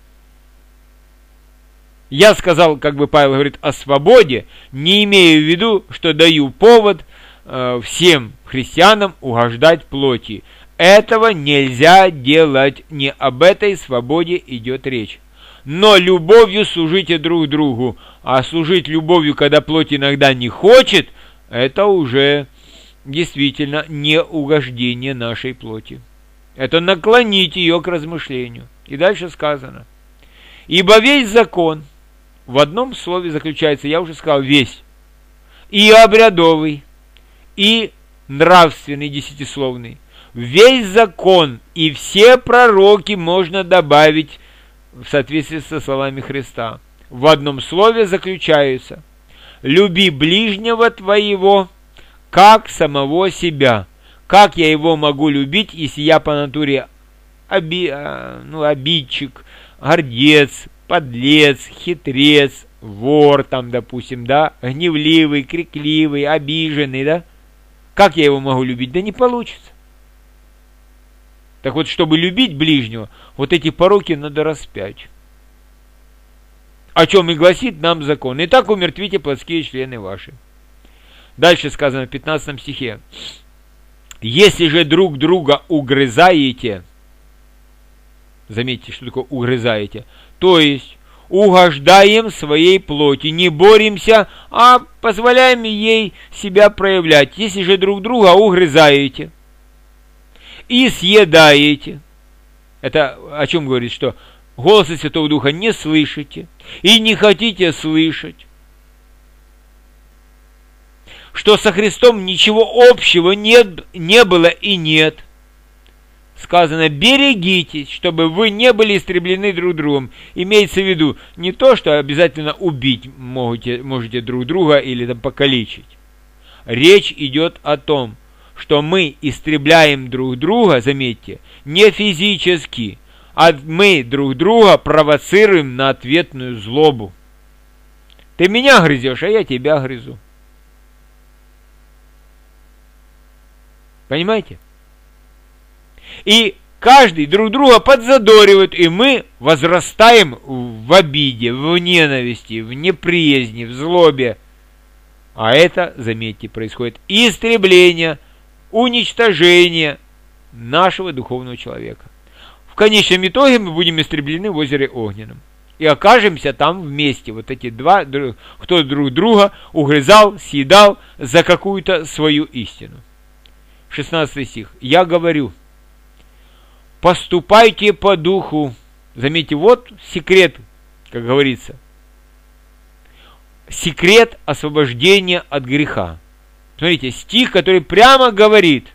Я сказал, как бы Павел говорит, о свободе, не имею в виду, что даю повод э, всем христианам угождать плоти. Этого нельзя делать, не об этой свободе идет речь. Но любовью служите друг другу, а служить любовью, когда плоть иногда не хочет, это уже действительно не угождение нашей плоти. Это наклонить ее к размышлению. И дальше сказано. Ибо весь закон в одном слове заключается, я уже сказал, весь. И обрядовый, и нравственный, десятисловный. весь закон и все пророки можно добавить в соответствии со словами Христа. В одном слове заключаются: люби ближнего твоего, как самого себя. Как я его могу любить, если я по натуре оби, ну, обидчик, гордец, подлец, хитрец, вор, там, допустим, да, гневливый, крикливый, обиженный, да? Как я его могу любить? Да не получится. Так вот, чтобы любить ближнего, вот эти пороки надо распять. О чем и гласит нам закон. Итак, умертвите плотские члены ваши. Дальше сказано в пятнадцатом стихе. Если же друг друга угрызаете, заметьте, что такое угрызаете, то есть угождаем своей плоти, не боремся, а позволяем ей себя проявлять. Если же друг друга угрызаете и съедаете, это о чем говорит, что голоса Святого Духа не слышите и не хотите слышать, что со Христом ничего общего нет, не было и нет. Сказано, берегитесь, чтобы вы не были истреблены друг другом. Имеется в виду не то, что обязательно убить можете, можете друг друга или там покалечить. Речь идет о том, что мы истребляем друг друга, заметьте, не физически, а мы друг друга провоцируем на ответную злобу. Ты меня грызешь, а я тебя грызу. Понимаете? И каждый друг друга подзадоривает, и мы возрастаем в обиде, в ненависти, в неприязни, в злобе. А это, заметьте, происходит истребление, уничтожение нашего духовного человека. В конечном итоге мы будем истреблены в озере Огненном. И окажемся там вместе. Вот эти два, кто друг друга угрызал, съедал за какую-то свою истину. шестнадцатый стих. Я говорю, поступайте по духу. Заметьте, вот секрет, как говорится. Секрет освобождения от греха. Смотрите, стих, который прямо говорит,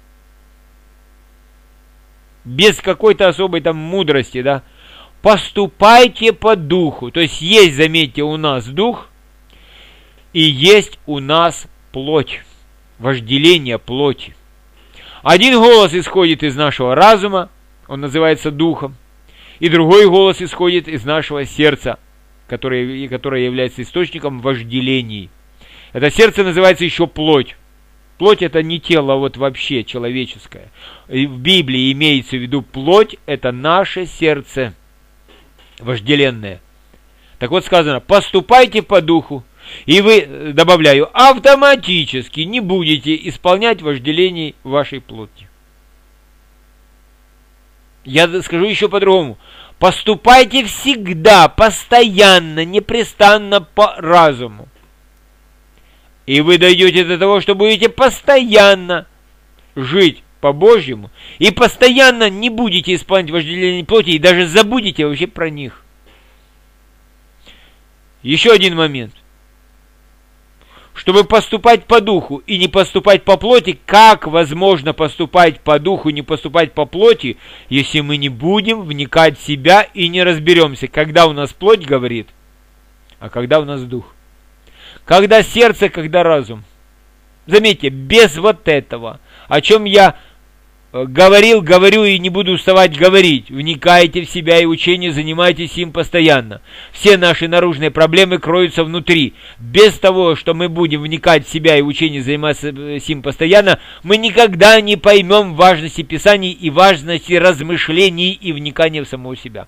без какой-то особой там мудрости, да, поступайте по духу. То есть есть, заметьте, у нас дух, и есть у нас плоть, вожделение плоти. Один голос исходит из нашего разума, он называется духом, и другой голос исходит из нашего сердца, которое, которое является источником вожделений. Это сердце называется еще плоть. Плоть это не тело вот вообще человеческое. И в Библии имеется в виду плоть, это наше сердце вожделенное. Так вот сказано, поступайте по духу, и вы, добавляю, автоматически не будете исполнять вожделений вашей плоти. Я скажу еще по-другому. Поступайте всегда, постоянно, непрестанно по разуму. И вы дойдете до того, что будете постоянно жить по-божьему, и постоянно не будете исполнять вожделения плоти, и даже забудете вообще про них. Еще один момент. Чтобы поступать по духу и не поступать по плоти, как возможно поступать по духу и не поступать по плоти, если мы не будем вникать в себя и не разберемся, когда у нас плоть говорит, а когда у нас дух. Когда сердце, когда разум. Заметьте, без вот этого, о чем я говорил, говорю и не буду уставать говорить. Вникайте в себя и учение, занимайтесь им постоянно. Все наши наружные проблемы кроются внутри. Без того, что мы будем вникать в себя и учение, заниматься им постоянно, мы никогда не поймем важности Писаний и важности размышлений и вникания в самого себя.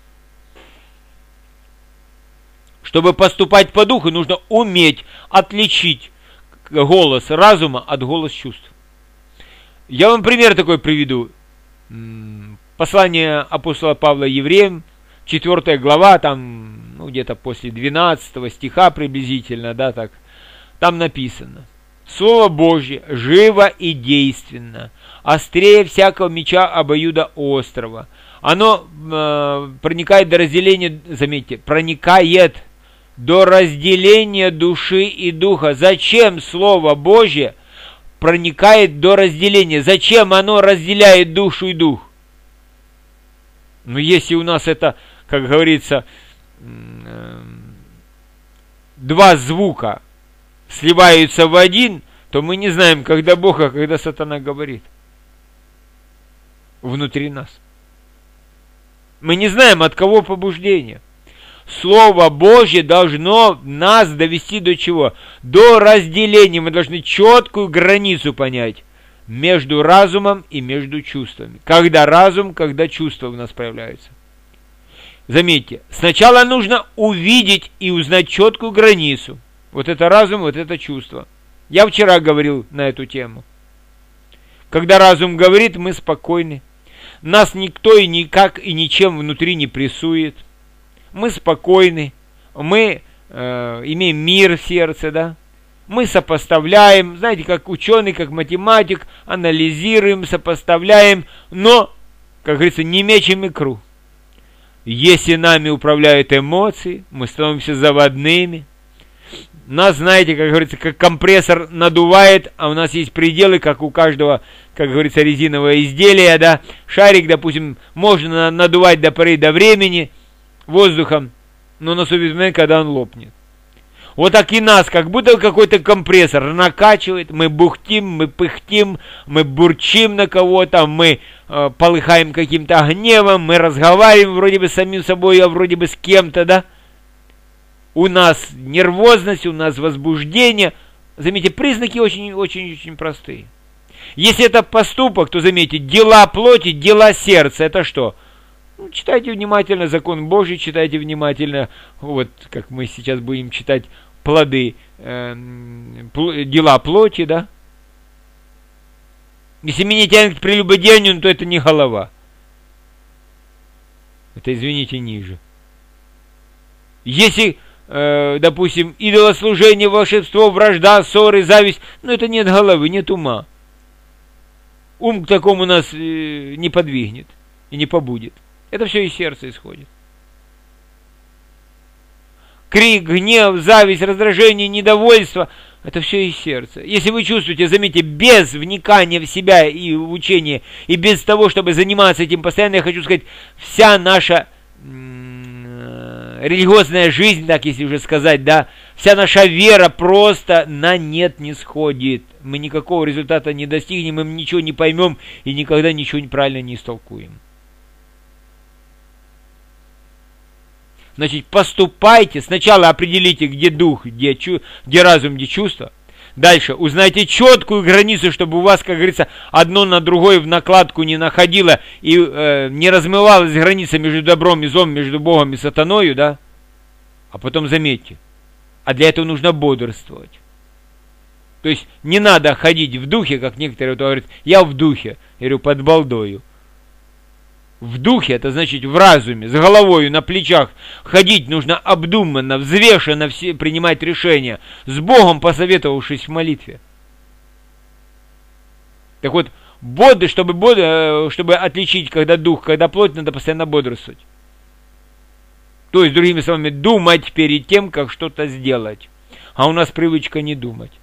Чтобы поступать по духу, нужно уметь отличить голос разума от голоса чувств. Я вам пример такой приведу. Послание апостола Павла евреям, четвёртая глава, там, ну, где-то после двенадцатого стиха приблизительно, да, так, там написано. Слово Божье живо и действенно, острее всякого меча обоюдоострого. Оно э, проникает до разделения, заметьте, проникает до разделения души и духа. Зачем Слово Божье проникает до разделения. Зачем оно разделяет душу и дух? Но если у нас это, как говорится, два звука сливаются в один, то мы не знаем, когда Бог, а когда сатана говорит внутри нас. Мы не знаем, от кого побуждение. Слово Божье должно нас довести до чего? До разделения. Мы должны четкую границу понять между разумом и между чувствами. Когда разум, когда чувства у нас появляются. Заметьте, сначала нужно увидеть и узнать четкую границу. Вот это разум, вот это чувство. Я вчера говорил на эту тему. Когда разум говорит, мы спокойны. Нас никто и никак и ничем внутри не прессует. Мы спокойны. Мы э, имеем мир в сердце, да. Мы сопоставляем, знаете, как ученый, как математик, анализируем, сопоставляем, но, как говорится, не мечем икру. Если нами управляют эмоции, мы становимся заводными. Нас, знаете, как говорится, как компрессор надувает, а у нас есть пределы, как у каждого, как говорится, резинового изделия, да. Шарик, допустим, можно надувать до поры до времени воздухом, но наступит момент, когда он лопнет. Вот так и нас, как будто какой-то компрессор накачивает, мы бухтим, мы пыхтим, мы бурчим на кого-то, мы э, полыхаем каким-то гневом, мы разговариваем вроде бы с самим собой, а вроде бы с кем-то, да. У нас нервозность, у нас возбуждение. Заметьте, признаки очень-очень-очень простые. Если это поступок, то заметьте, дела плоти, дела сердца, это что? Ну, читайте внимательно закон Божий, читайте внимательно, вот как мы сейчас будем читать плоды, э, пл- дела плоти, да? Если меня тянет к прелюбодеянию, то это не голова. Это, извините, ниже. Если, э, допустим, идолослужение, волшебство, вражда, ссоры, зависть, ну это нет головы, нет ума. Ум к такому нас э, не подвигнет и не побудет. Это все из сердца исходит. Крик, гнев, зависть, раздражение, недовольство – это все из сердца. Если вы чувствуете, заметьте, без вникания в себя и в учение, и без того, чтобы заниматься этим постоянно, я хочу сказать, вся наша м- религиозная жизнь, так если уже сказать, да, вся наша вера просто на нет не сходит. Мы никакого результата не достигнем, мы ничего не поймем и никогда ничего правильно не истолкуем. Значит, поступайте, сначала определите, где дух, где, чу, где разум, где чувство. Дальше узнайте четкую границу, чтобы у вас, как говорится, одно на другое в накладку не находило и э, не размывалась граница между добром и злом, между Богом и сатаною, да? А потом заметьте, а для этого нужно бодрствовать. То есть не надо ходить в духе, как некоторые вот говорят, я в духе, я говорю, под балдою. В духе, это значит в разуме, с головой на плечах. Ходить нужно обдуманно, взвешенно все, принимать решения, с Богом посоветовавшись в молитве. Так вот, бодр, чтобы, бодр, чтобы отличить, когда дух, когда плоть, надо постоянно бодрствовать. То есть, другими словами, думать перед тем, как что-то сделать. А у нас привычка не думать.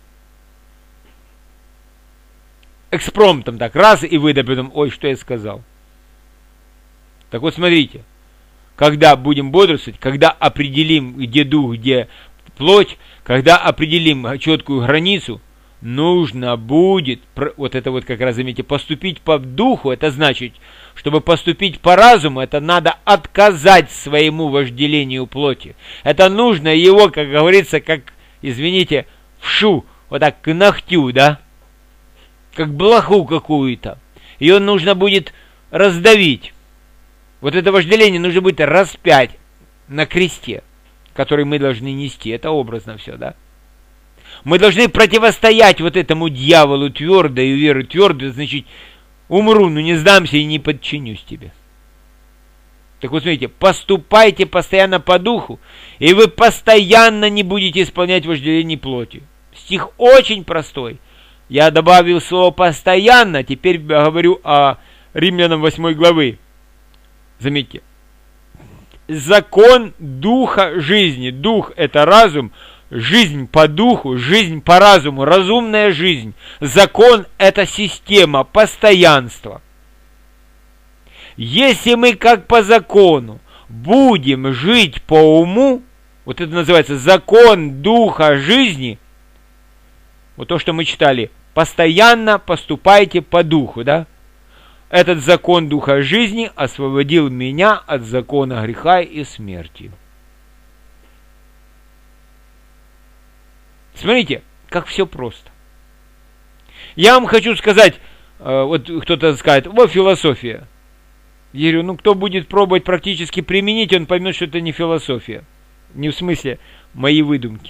Экспромтом так, раз, и вы потом, ой, что я сказал. Так вот, смотрите, когда будем бодрствовать, когда определим, где дух, где плоть, когда определим четкую границу, нужно будет, вот это вот как раз, заметьте, поступить по духу, это значит, чтобы поступить по разуму, это надо отказать своему вожделению плоти. Это нужно его, как говорится, как, извините, вшу, вот так к ногтю, да, как блоху какую-то. Ее нужно будет раздавить. Вот это вожделение нужно будет распять на кресте, который мы должны нести. Это образно все, да? Мы должны противостоять вот этому дьяволу твердо и веру твердо, значит, умру, но не сдамся и не подчинюсь тебе. Так вот, смотрите, поступайте постоянно по духу, и вы постоянно не будете исполнять вожделение плоти. Стих очень простой. Я добавил слово «постоянно», теперь говорю о Римлянам восьмой главы. Заметьте, закон духа жизни. Дух – это разум, жизнь по духу, жизнь по разуму, разумная жизнь. Закон – это система, постоянство. Если мы как по закону будем жить по уму, вот это называется закон духа жизни, вот то, что мы читали, постоянно поступайте по духу, да? Этот закон духа жизни освободил меня от закона греха и смерти. Смотрите, как все просто. Я вам хочу сказать, вот кто-то скажет, вот философия. Я говорю, ну кто будет пробовать практически применить, он поймет, что это не философия. Не в смысле мои выдумки.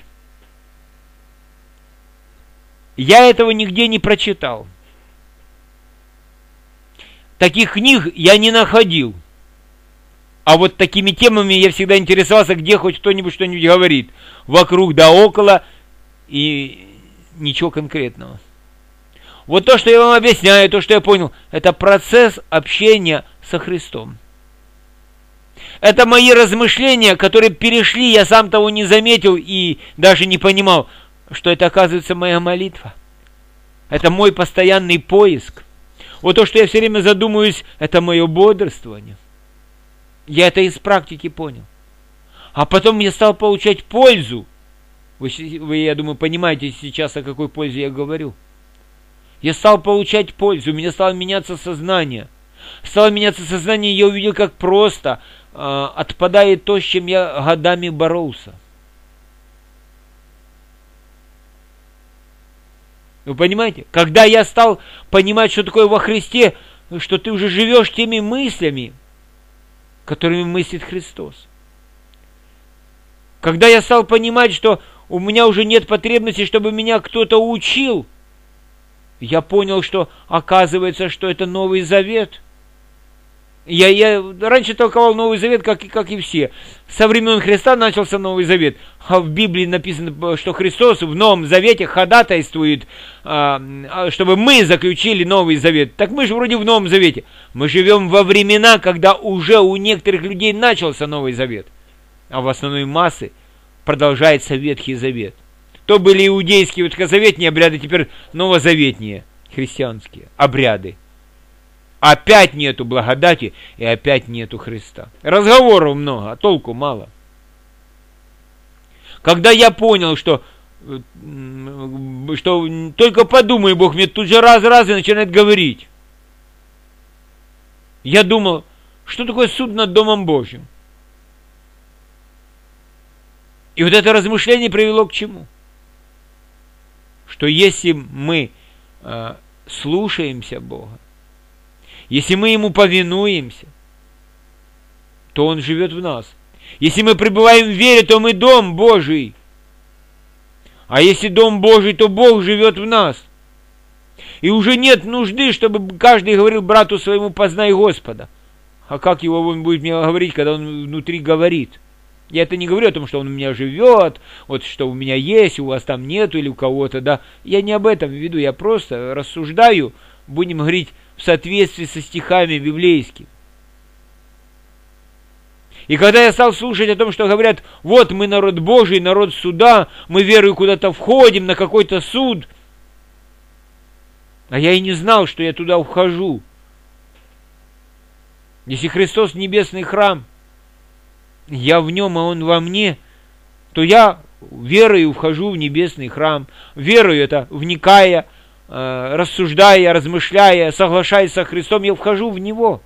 Я этого нигде не прочитал. Таких книг я не находил. А вот такими темами я всегда интересовался, где хоть кто-нибудь что-нибудь говорит. Вокруг да около и ничего конкретного. Вот то, что я вам объясняю, то, что я понял, это процесс общения со Христом. Это мои размышления, которые перешли, я сам того не заметил и даже не понимал, что это, оказывается, моя молитва. Это мой постоянный поиск. Вот то, что я все время задумываюсь, это мое бодрствование. Я это из практики понял. А потом я стал получать пользу. Вы, вы, я думаю, понимаете сейчас, о какой пользе я говорю. Я стал получать пользу, у меня стало меняться сознание. Стало меняться сознание, и я увидел, как просто э, отпадает то, с чем я годами боролся. Вы понимаете? Когда я стал понимать, что такое во Христе, что ты уже живешь теми мыслями, которыми мыслит Христос. Когда я стал понимать, что у меня уже нет потребности, чтобы меня кто-то учил, я понял, что оказывается, что это Новый Завет. Я, я раньше толковал Новый Завет, как, как и все. Со времен Христа начался Новый Завет. А в Библии написано, что Христос в Новом Завете ходатайствует, чтобы мы заключили Новый Завет. Так мы же вроде в Новом Завете. Мы живем во времена, когда уже у некоторых людей начался Новый Завет. А в основной массы продолжается Ветхий Завет. То были иудейские ветхозаветные обряды, теперь новозаветные христианские обряды. Опять нету благодати и опять нету Христа. Разговоров много, а толку мало. Когда я понял, что, что только подумай, Бог мне тут же раз-раз и начинает говорить. Я думал, что такое суд над Домом Божьим? И вот это размышление привело к чему? Что если мы э, слушаемся Бога, если мы Ему повинуемся, то Он живет в нас. Если мы пребываем в вере, то мы Дом Божий. А если Дом Божий, то Бог живет в нас. И уже нет нужды, чтобы каждый говорил брату своему: познай Господа. А как его он будет мне говорить, когда он внутри говорит? Я это не говорю о том, что он у меня живет, вот что у меня есть, у вас там нету или у кого-то, да. Я не об этом веду, я просто рассуждаю, будем говорить в соответствии со стихами библейскими. И когда я стал слушать о том, что говорят, вот мы народ Божий, народ суда, мы верою куда-то входим на какой-то суд, а я и не знал, что я туда вхожу. Если Христос небесный храм, я в нем, а Он во мне, то я верою вхожу в небесный храм. Верою это, вникая, э, рассуждая, размышляя, соглашаясь со Христом, я вхожу в Него.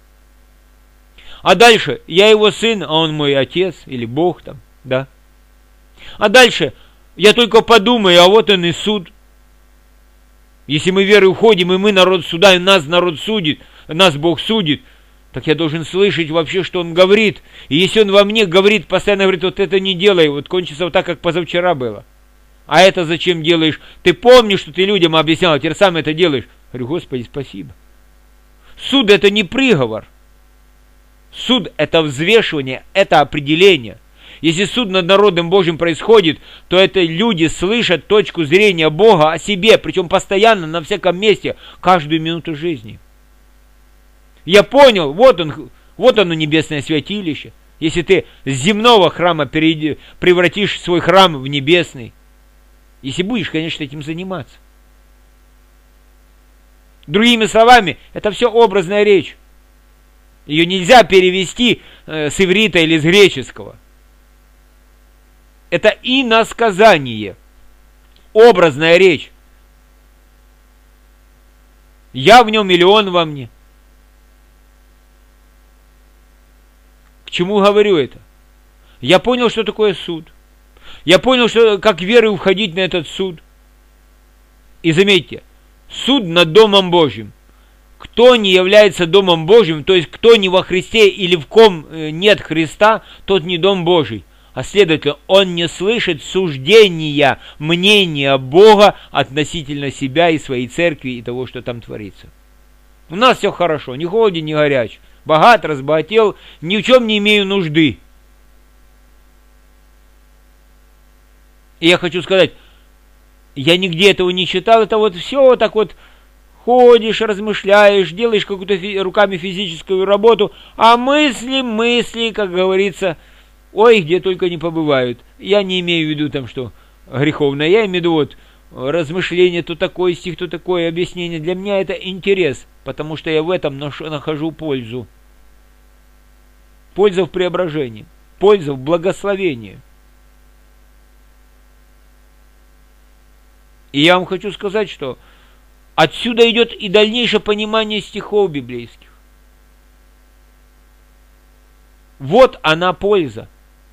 А дальше, я Его сын, а Он мой отец, или Бог там, да. А дальше, я только подумаю, а вот Он и суд. Если мы верой входим, и мы народ суда, и нас народ судит, нас Бог судит, так я должен слышать вообще, что Он говорит. И если Он во мне говорит, постоянно говорит, вот это не делай, вот кончится вот так, как позавчера было. А это зачем делаешь? Ты помнишь, что ты людям объяснял, а теперь сам это делаешь. Говорю, Господи, спасибо. Суд это не приговор. Суд это взвешивание, это определение. Если суд над народом Божьим происходит, то это люди слышат точку зрения Бога о себе, причем постоянно, на всяком месте, каждую минуту жизни. Я понял, вот он, вот оно небесное святилище. Если ты с земного храма перейди, превратишь свой храм в небесный. Если будешь, конечно, этим заниматься. Другими словами, это все образная речь. Ее нельзя перевести э, с иврита или с греческого. Это иносказание. Образная речь. Я в нем или он во мне. К чему говорю это? Я понял, что такое суд. Я понял, что, как верой входить на этот суд. И заметьте, суд над Домом Божьим. Кто не является Домом Божьим, то есть кто не во Христе или в ком нет Христа, тот не Дом Божий. А следовательно, он не слышит суждения, мнения Бога относительно себя и своей церкви и того, что там творится. У нас все хорошо, ни холоден, ни горяч. Богат, разбогател, ни в чем не имею нужды. И я хочу сказать, я нигде этого не читал, это вот все так вот ходишь, размышляешь, делаешь какую-то фи- руками физическую работу, а мысли, мысли, как говорится, ой, где только не побывают. Я не имею в виду там, что греховное, я имею в виду вот размышление, то такое, стих, то такое, объяснение. Для меня это интерес, потому что я в этом нахожу пользу. Польза в преображении, польза в благословении. И я вам хочу сказать, что отсюда идет и дальнейшее понимание стихов библейских. Вот она польза.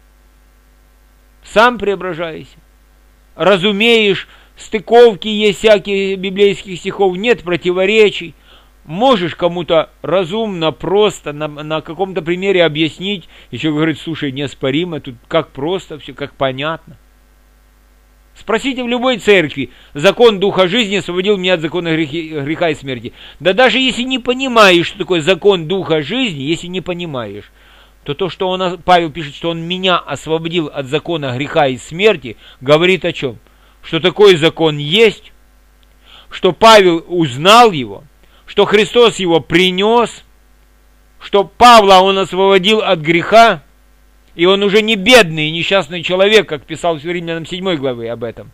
Сам преображайся. Разумеешь, стыковки есть всякие библейских стихов, нет противоречий. Можешь кому-то разумно, просто, на, на каком-то примере объяснить. Еще говорит, слушай, неоспоримо, тут как просто все, как понятно. Спросите в любой церкви, закон Духа жизни освободил меня от закона грехи, греха и смерти. Да даже если не понимаешь, что такое закон Духа жизни, если не понимаешь, то то, что он, Павел пишет, что он меня освободил от закона греха и смерти, говорит о чем? Что такой закон есть, что Павел узнал его, что Христос его принес, что Павла он освободил от греха, и он уже не бедный и несчастный человек, как писал в Римлянам седьмой главы об этом.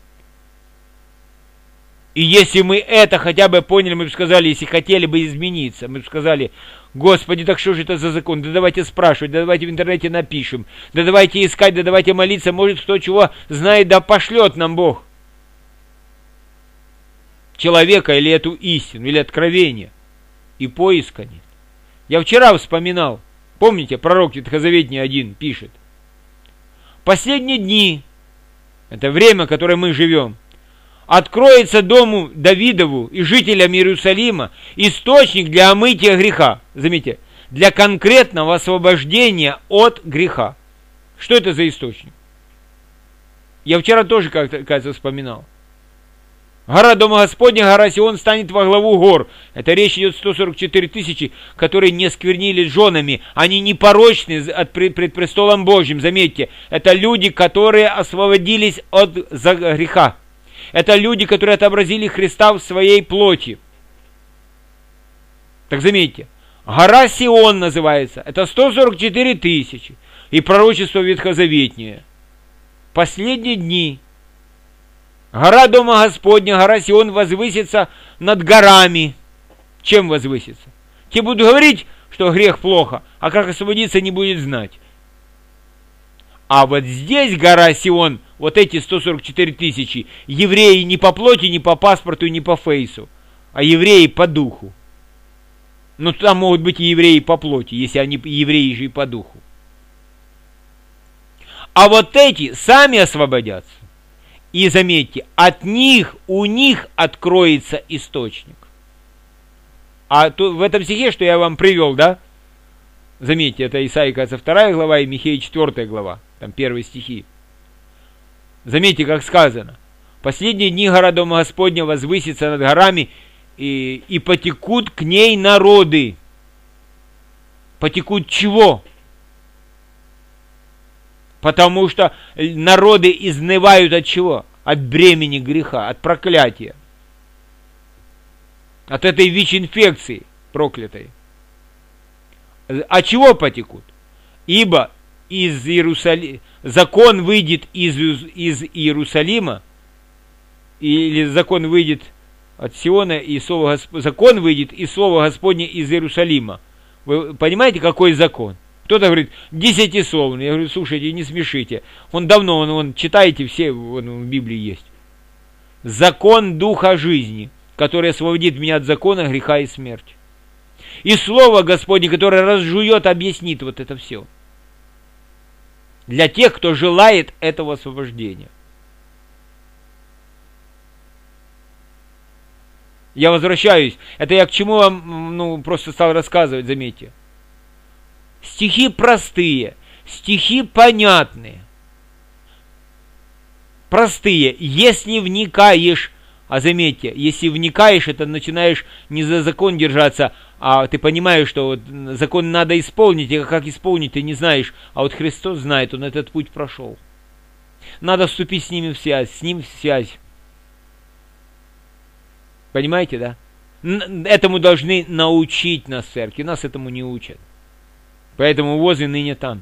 И если мы это хотя бы поняли, мы бы сказали, если хотели бы измениться, мы бы сказали, Господи, так что же это за закон? Да давайте спрашивать, да давайте в интернете напишем, да давайте искать, да давайте молиться, может кто чего знает, да пошлет нам Бог человека или эту истину, или откровение. И поиска нет. Я вчера вспоминал, помните, пророк Ветхозаветний один пишет, последние дни, это время, в которое мы живем, откроется дому Давидову и жителям Иерусалима источник для омытия греха. Заметьте, для конкретного освобождения от греха. Что это за источник? Я вчера тоже, как-то, кажется, вспоминал. Гора Дома Господня, гора Сион, станет во главу гор. Это речь идет сто сорок четыре тысячи, которые не сквернили женами. Они непорочны от, пред престолом Божьим. Заметьте, это люди, которые освободились от греха. Это люди, которые отобразили Христа в своей плоти. Так заметьте, гора Сион называется. Это сто сорок четыре тысячи. И пророчество ветхозаветнее. Последние дни. Гора Дома Господня, гора Сион возвысится над горами. Чем возвысится? Те будут говорить, что грех плохо, а как освободиться не будет знать. А вот здесь гора Сион, вот эти сто сорок четыре тысячи, евреи не по плоти, не по паспорту, не по фейсу, а евреи по духу. Но там могут быть и евреи по плоти, если они евреи же и по духу. А вот эти сами освободятся. И заметьте, от них, у них откроется источник. А тут, в этом стихе, что я вам привел, да? Заметьте, это Исаия, кажется, вторая глава и Михея четвёртая глава. Там первые стихи. Заметьте, как сказано. Последние дни гора Дома Господня возвысится над горами, и, и потекут к ней народы. Потекут чего? Потому что народы изнывают от чего? От бремени греха, от проклятия. От этой ВИЧ-инфекции проклятой. От чего потекут? Ибо из Иерусалима, закон выйдет из, из Иерусалима, или закон выйдет от Сиона, и слово Госп... закон выйдет, и слово Господне из Иерусалима. Вы понимаете, какой закон? Кто-то говорит, десятисловный. Я говорю, слушайте, не смешите. Он давно, он, он читаете, все, он в Библии есть. Закон Духа жизни, который освободит меня от закона, греха и смерти. И Слово Господне, которое разжует, объяснит вот это все. Для тех, кто желает этого освобождения. Я возвращаюсь. Это я к чему вам, ну, просто стал рассказывать, заметьте. Стихи простые, стихи понятные. Простые. Если вникаешь, а заметьте, если вникаешь, это начинаешь не за закон держаться, а ты понимаешь, что вот закон надо исполнить, и как исполнить ты не знаешь, а вот Христос знает, Он этот путь прошел. Надо вступить с ними в связь, с Ним в связь. Понимаете, да? Этому должны научить нас в церкви, нас этому не учат. Поэтому возле ныне там.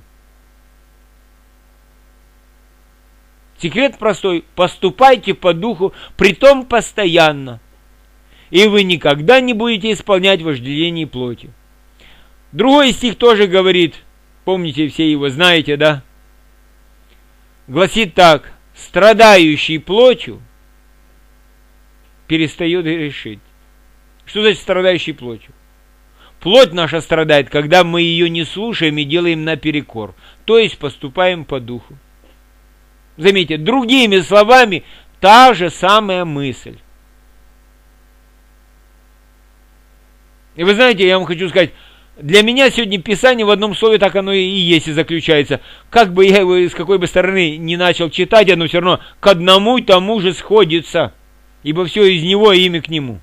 Секрет простой. Поступайте по духу, притом постоянно. И вы никогда не будете исполнять вожделение плоти. Другой стих тоже говорит, помните, все его знаете, да? Гласит так: страдающий плотью перестает грешить. Что значит страдающий плотью? Плоть наша страдает, когда мы ее не слушаем и делаем наперекор, то есть поступаем по духу. Заметьте, другими словами, та же самая мысль. И вы знаете, я вам хочу сказать, для меня сегодня Писание в одном слове так оно и есть и заключается. Как бы я его с какой бы стороны не начал читать, оно все равно к одному и тому же сходится, ибо все из него и имя к нему.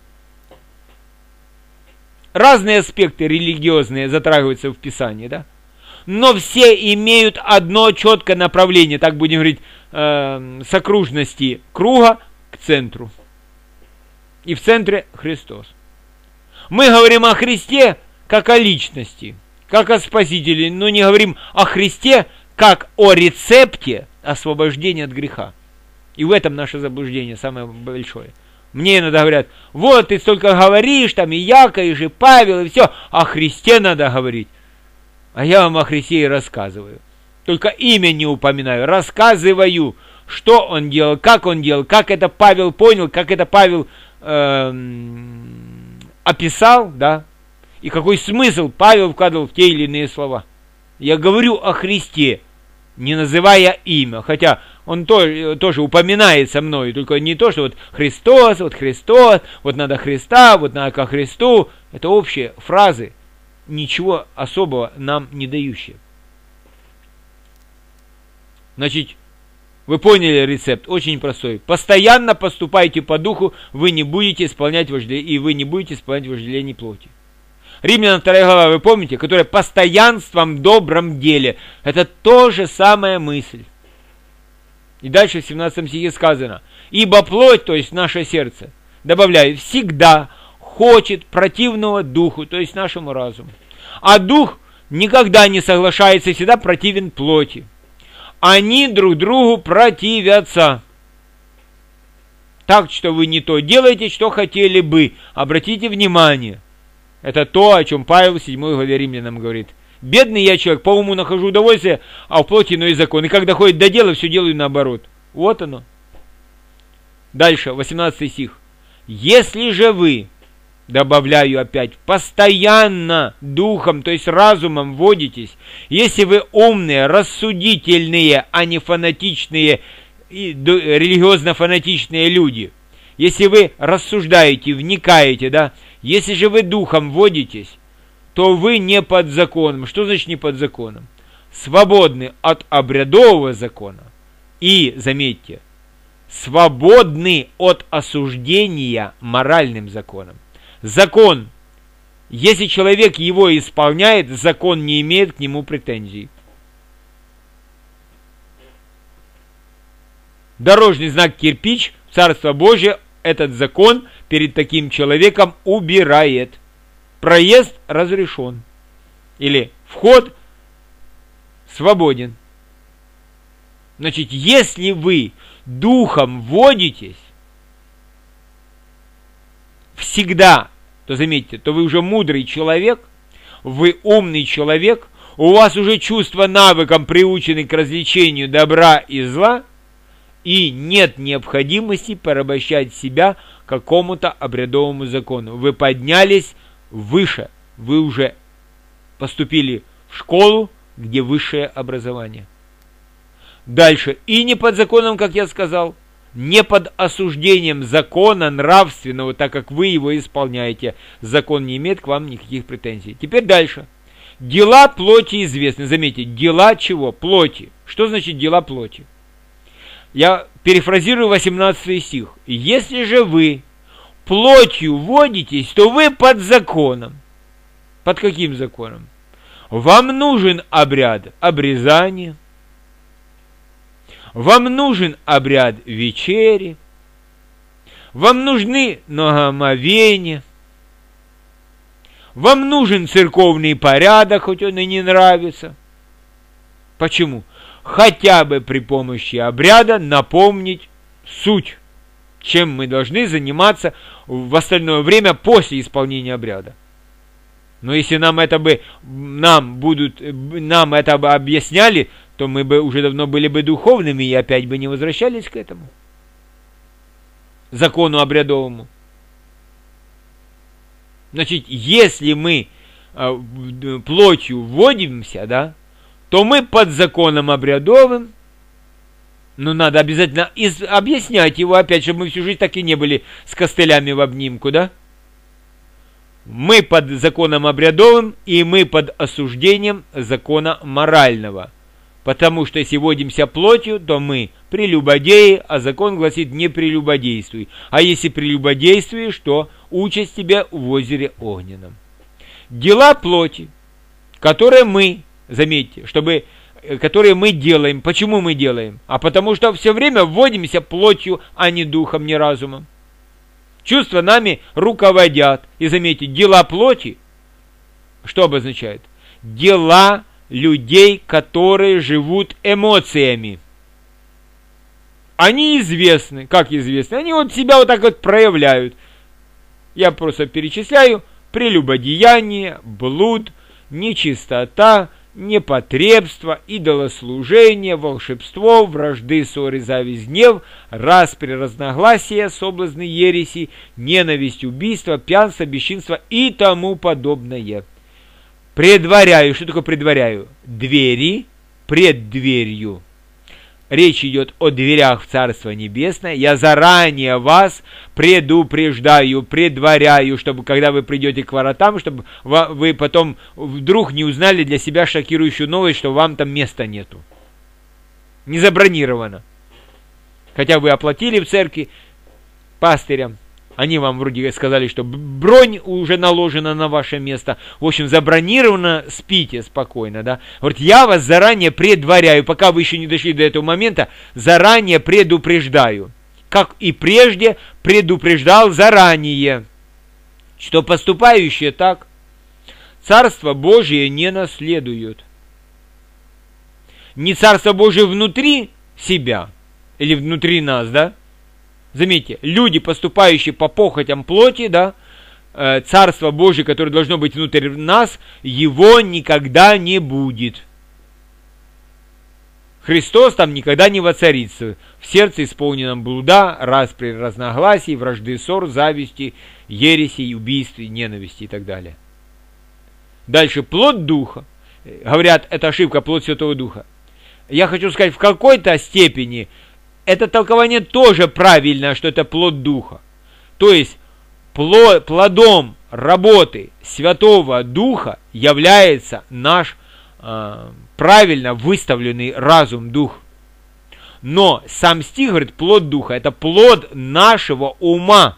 Разные аспекты религиозные затрагиваются в Писании, да? Но все имеют одно четкое направление, так будем говорить, э, с окружности круга к центру. И в центре Христос. Мы говорим о Христе как о личности, как о Спасителе, но не говорим о Христе как о рецепте освобождения от греха. И в этом наше заблуждение самое большое. Мне иногда говорят, вот ты столько говоришь, там и Яков, и Павел, и все, о Христе надо говорить. А я вам о Христе и рассказываю. Только имя не упоминаю, рассказываю, что он делал, как он делал, как это Павел понял, как это Павел э, описал, да, и какой смысл Павел вкладывал в те или иные слова. Я говорю о Христе, не называя имя, хотя он тоже, тоже упоминается мною, только не то, что вот Христос, вот Христос, вот надо Христа, вот надо ко Христу. Это общие фразы, ничего особого нам не дающие. Значит, вы поняли рецепт, очень простой. Постоянно поступайте по духу, вы не будете исполнять вожделение, и вы не будете исполнять вожделение плоти. Римлянам вторая глава, вы помните, которая постоянством в добром деле. Это то же самая мысль. И дальше в семнадцатом стихе сказано: ибо плоть, то есть наше сердце, добавляю, всегда хочет противного духу, то есть нашему разуму. А дух никогда не соглашается, всегда противен плоти. Они друг другу противятся. Так что вы не то делаете, что хотели бы. Обратите внимание. Это то, о чем Павел в седьмой главе Римлянам говорит. Бедный я человек, по уму нахожу удовольствие, а в плоти иной закон. И когда доходит до дела, все делаю наоборот. Вот оно. Дальше, восемнадцатый стих. Если же вы, добавляю опять, постоянно духом, то есть разумом водитесь, если вы умные, рассудительные, а не фанатичные, религиозно-фанатичные люди, если вы рассуждаете, вникаете, да, если же вы духом водитесь, то вы не под законом. Что значит не под законом? Свободны от обрядового закона. И, заметьте, свободны от осуждения моральным законом. Закон, если человек его исполняет, закон не имеет к нему претензий. Дорожный знак кирпич, Царство Божие, этот закон перед таким человеком убирает. Проезд разрешен. Или вход свободен. Значит, если вы духом водитесь всегда, то заметьте, то вы уже мудрый человек, вы умный человек, у вас уже чувства навыком приучены к развлечению добра и зла, и нет необходимости порабощать себя какому-то обрядовому закону. Вы поднялись выше, вы уже поступили в школу, где высшее образование. Дальше. И не под законом, как я сказал, не под осуждением закона нравственного, так как вы его исполняете. Закон не имеет к вам никаких претензий. Теперь дальше. Дела плоти известны. Заметьте, дела чего? Плоти. Что значит дела плоти? Я перефразирую восемнадцатый стих. Если же вы плотью водитесь, то вы под законом. Под каким законом? Вам нужен обряд обрезания. Вам нужен обряд вечери. Вам нужны нагомовения. Вам нужен церковный порядок, хоть он и не нравится. Почему? Хотя бы при помощи обряда напомнить суть, чем мы должны заниматься в остальное время после исполнения обряда. Но если нам это бы, нам будут, нам это бы объясняли, то мы бы уже давно были бы духовными и опять бы не возвращались к этому закону обрядовому. Значит, если мы э, плотью вводимся, да, то мы под законом обрядовым, но надо обязательно из, объяснять его опять, чтобы мы всю жизнь так и не были с костылями в обнимку, да? Мы под законом обрядовым, и мы под осуждением закона морального. Потому что если водимся плотью, то мы прелюбодеи, а закон гласит не прелюбодействуй. А если прелюбодействуешь, то участь тебе в озере огненном. Дела плоти, которые мы, заметьте, чтобы, которые мы делаем. Почему мы делаем? А потому что все время вводимся плотью, а не духом, не разумом. Чувства нами руководят. И заметьте, дела плоти, что обозначает? Дела людей, которые живут эмоциями. Они известны. Как известны? Они вот себя вот так вот проявляют. Я просто перечисляю: прелюбодеяние, блуд, нечистота, непотребство, идолослужение, волшебство, вражды, ссоры, зависть, гнев, распри, разногласия, соблазны, ереси, ненависть, убийство, пьянство, бесчинство и тому подобное. Предваряю. Что такое предваряю? Двери пред дверью. Речь идет о дверях в Царство Небесное. Я заранее вас предупреждаю, предваряю, чтобы когда вы придете к воротам, чтобы вы потом вдруг не узнали для себя шокирующую новость, что вам там места нету. Не забронировано. Хотя вы оплатили в церкви пастырям. Они вам вроде сказали, что бронь уже наложена на ваше место. В общем, забронировано, спите спокойно, да. Вот я вас заранее предваряю, пока вы еще не дошли до этого момента, заранее предупреждаю. Как и прежде предупреждал заранее, что поступающие так Царство Божие не наследуют. Не Царство Божие внутри себя, или внутри нас, да. Заметьте, люди, поступающие по похотям плоти, да, э, Царство Божие, которое должно быть внутри нас, его никогда не будет. Христос там никогда не воцарится. В сердце исполненном блуда, распри, разногласий, вражды, ссор, зависти, ереси, убийств, ненависти и так далее. Дальше, плод Духа. Говорят, это ошибка, плод Святого Духа. Я хочу сказать, в какой-то степени это толкование тоже правильно, что это плод Духа. То есть, плодом работы Святого Духа является наш э, правильно выставленный разум, дух. Но сам стих говорит, плод Духа, это плод нашего ума.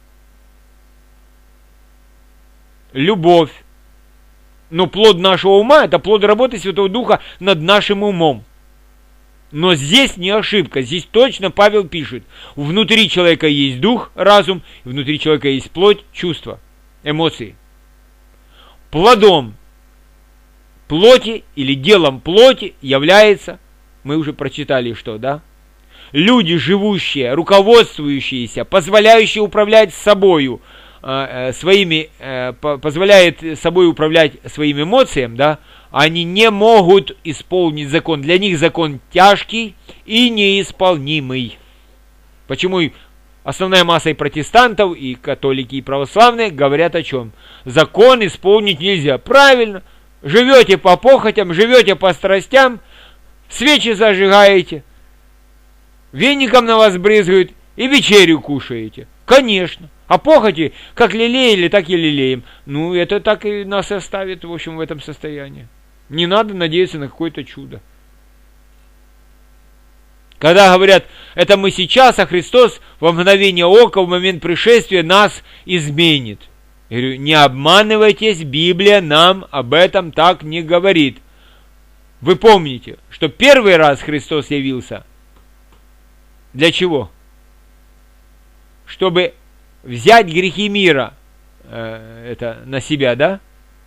Любовь. Но плод нашего ума, это плод работы Святого Духа над нашим умом. Но здесь не ошибка, здесь точно Павел пишет, внутри человека есть дух, разум, внутри человека есть плоть, чувства, эмоции. Плодом плоти или делом плоти является, мы уже прочитали что, да? Люди, живущие, руководствующиеся, позволяющие управлять собою, э, своими, э, позволяет собой управлять своими эмоциями, да, они не могут исполнить закон. Для них закон тяжкий и неисполнимый. Почему основная масса и протестантов, и католики, и православные говорят о чем? Закон исполнить нельзя. Правильно. Живете по похотям, живете по страстям, свечи зажигаете, веником на вас брызгают и вечерю кушаете. Конечно. А похоти, как лелеяли, так и лелеем. Ну, это так и нас оставит, в общем, в этом состоянии. Не надо надеяться на какое-то чудо. Когда говорят, это мы сейчас, а Христос во мгновение ока, в момент пришествия нас изменит. Я говорю, не обманывайтесь, Библия нам об этом так не говорит. Вы помните, что первый раз Христос явился. Для чего? Чтобы взять грехи мира э, это на себя, да?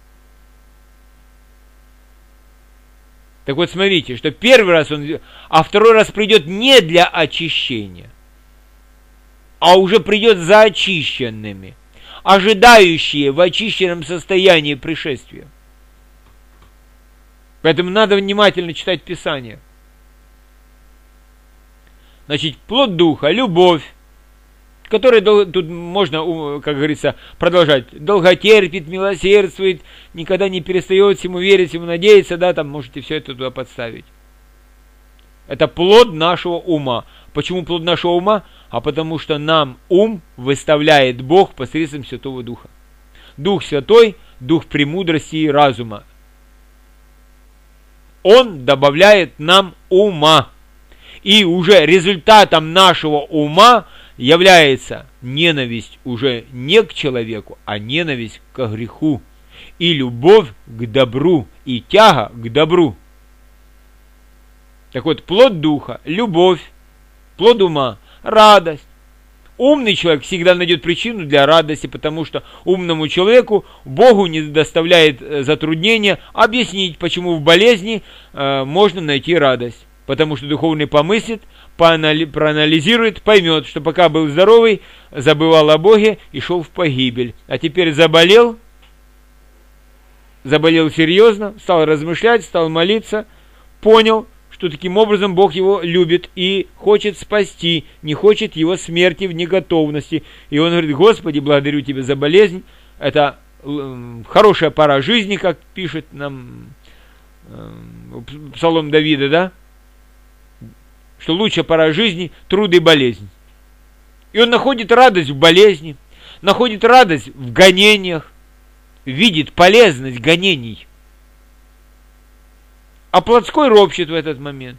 Так вот, смотрите, что первый раз он, а второй раз придет не для очищения, а уже придет за очищенными, ожидающие в очищенном состоянии пришествия. Поэтому надо внимательно читать Писание. Значит, плод Духа, любовь, который тут можно, как говорится, продолжать. Долготерпит, милосердствует, никогда не перестает всему верить, всему надеяться, да, там можете все это туда подставить. Это плод нашего ума. Почему плод нашего ума? А потому что нам ум выставляет Бог посредством Святого Духа. Дух Святой, Дух премудрости и разума. Он добавляет нам ума. И уже результатом нашего ума является ненависть уже не к человеку, а ненависть к греху. И любовь к добру, и тяга к добру. Так вот, плод духа, любовь, плод ума, радость. Умный человек всегда найдет причину для радости, потому что умному человеку Богу не доставляет затруднения объяснить, почему в болезни э, можно найти радость. Потому что духовный помыслит, проанализирует, поймет, что пока был здоровый, забывал о Боге и шел в погибель. А теперь заболел, заболел серьезно, стал размышлять, стал молиться, понял, что таким образом Бог его любит и хочет спасти, не хочет его смерти в неготовности. И он говорит: Господи, благодарю Тебя за болезнь, это хорошая пора жизни, как пишет нам Псалом Давида, да? Что лучшая пора жизни – труд и болезнь. И он находит радость в болезни, находит радость в гонениях, видит полезность гонений. А плотской ропщет в этот момент.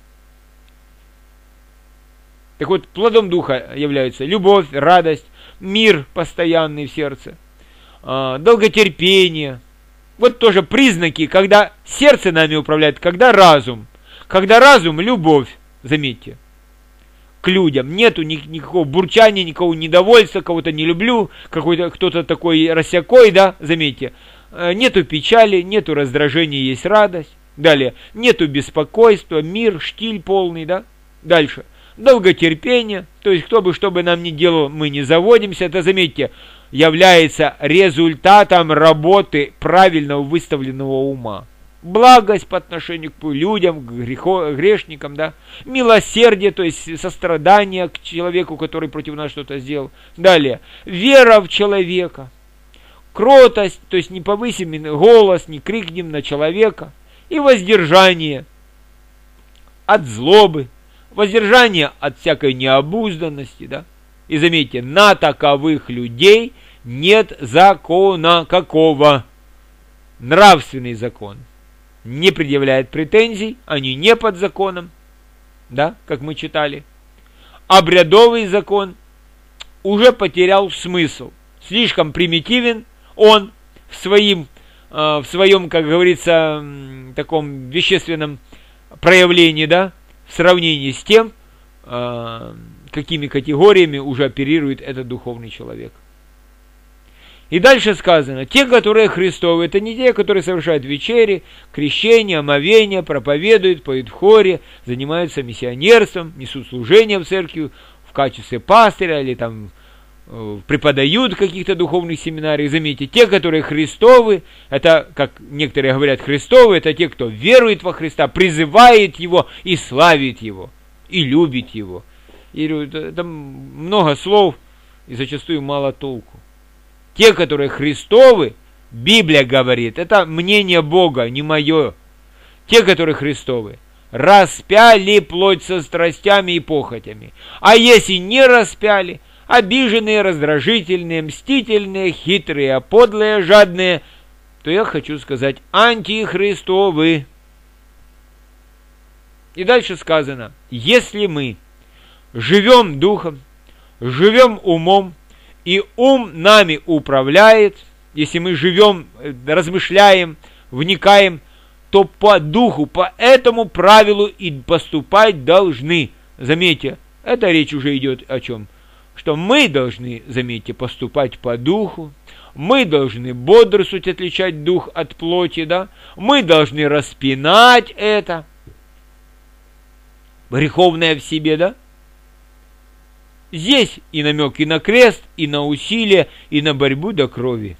Так вот, плодом духа являются любовь, радость, мир постоянный в сердце, долготерпение. Вот тоже признаки, когда сердце нами управляет, когда разум. Когда разум – любовь. Заметьте, к людям нету никакого бурчания, никакого недовольства, кого-то не люблю, какой-то кто-то такой рассякой, да, заметьте, нету печали, нету раздражения, есть радость. Далее, нету беспокойства, мир, штиль полный, да. Дальше, долготерпение, то есть кто бы что бы нам ни делал, мы не заводимся, это, заметьте, является результатом работы правильного выставленного ума. Благость по отношению к людям, к грехо, грешникам, да, милосердие, то есть сострадание к человеку, который против нас что-то сделал. Далее, вера в человека, кротость, то есть не повысим голос, не крикнем на человека, и воздержание от злобы, воздержание от всякой необузданности, да. И заметьте, на таковых людей нет закона какого. Нравственный закон не предъявляет претензий, они не под законом, да, как мы читали. Обрядовый закон уже потерял смысл, слишком примитивен он в, своим, э, в своем, как говорится, таком вещественном проявлении, да, в сравнении с тем, э, какими категориями уже оперирует этот духовный человек. И дальше сказано, те, которые Христовы, это не те, которые совершают вечери, крещение, омовение, проповедуют, поют в хоре, занимаются миссионерством, несут служение в церкви в качестве пастыря или там преподают в каких-то духовных семинариях. Заметьте, те, которые Христовы, это, как некоторые говорят, Христовы, это те, кто верует во Христа, призывает Его и славит Его, и любит Его. И там много слов, и зачастую мало толку. Те, которые Христовы, Библия говорит, это мнение Бога, не мое. Те, которые Христовы, распяли плоть со страстями и похотями. А если не распяли, обиженные, раздражительные, мстительные, хитрые, подлые, жадные, то я хочу сказать, антихристовы. И дальше сказано, если мы живем духом, живем умом, и ум нами управляет, если мы живем, размышляем, вникаем, то по духу, по этому правилу и поступать должны. Заметьте, эта речь уже идет о чем? Что мы должны, заметьте, поступать по духу, мы должны бодрствовать, отличать дух от плоти, да? Мы должны распинать это, греховное в себе, да? Здесь и намек и на крест, и на усилие, и на борьбу до крови.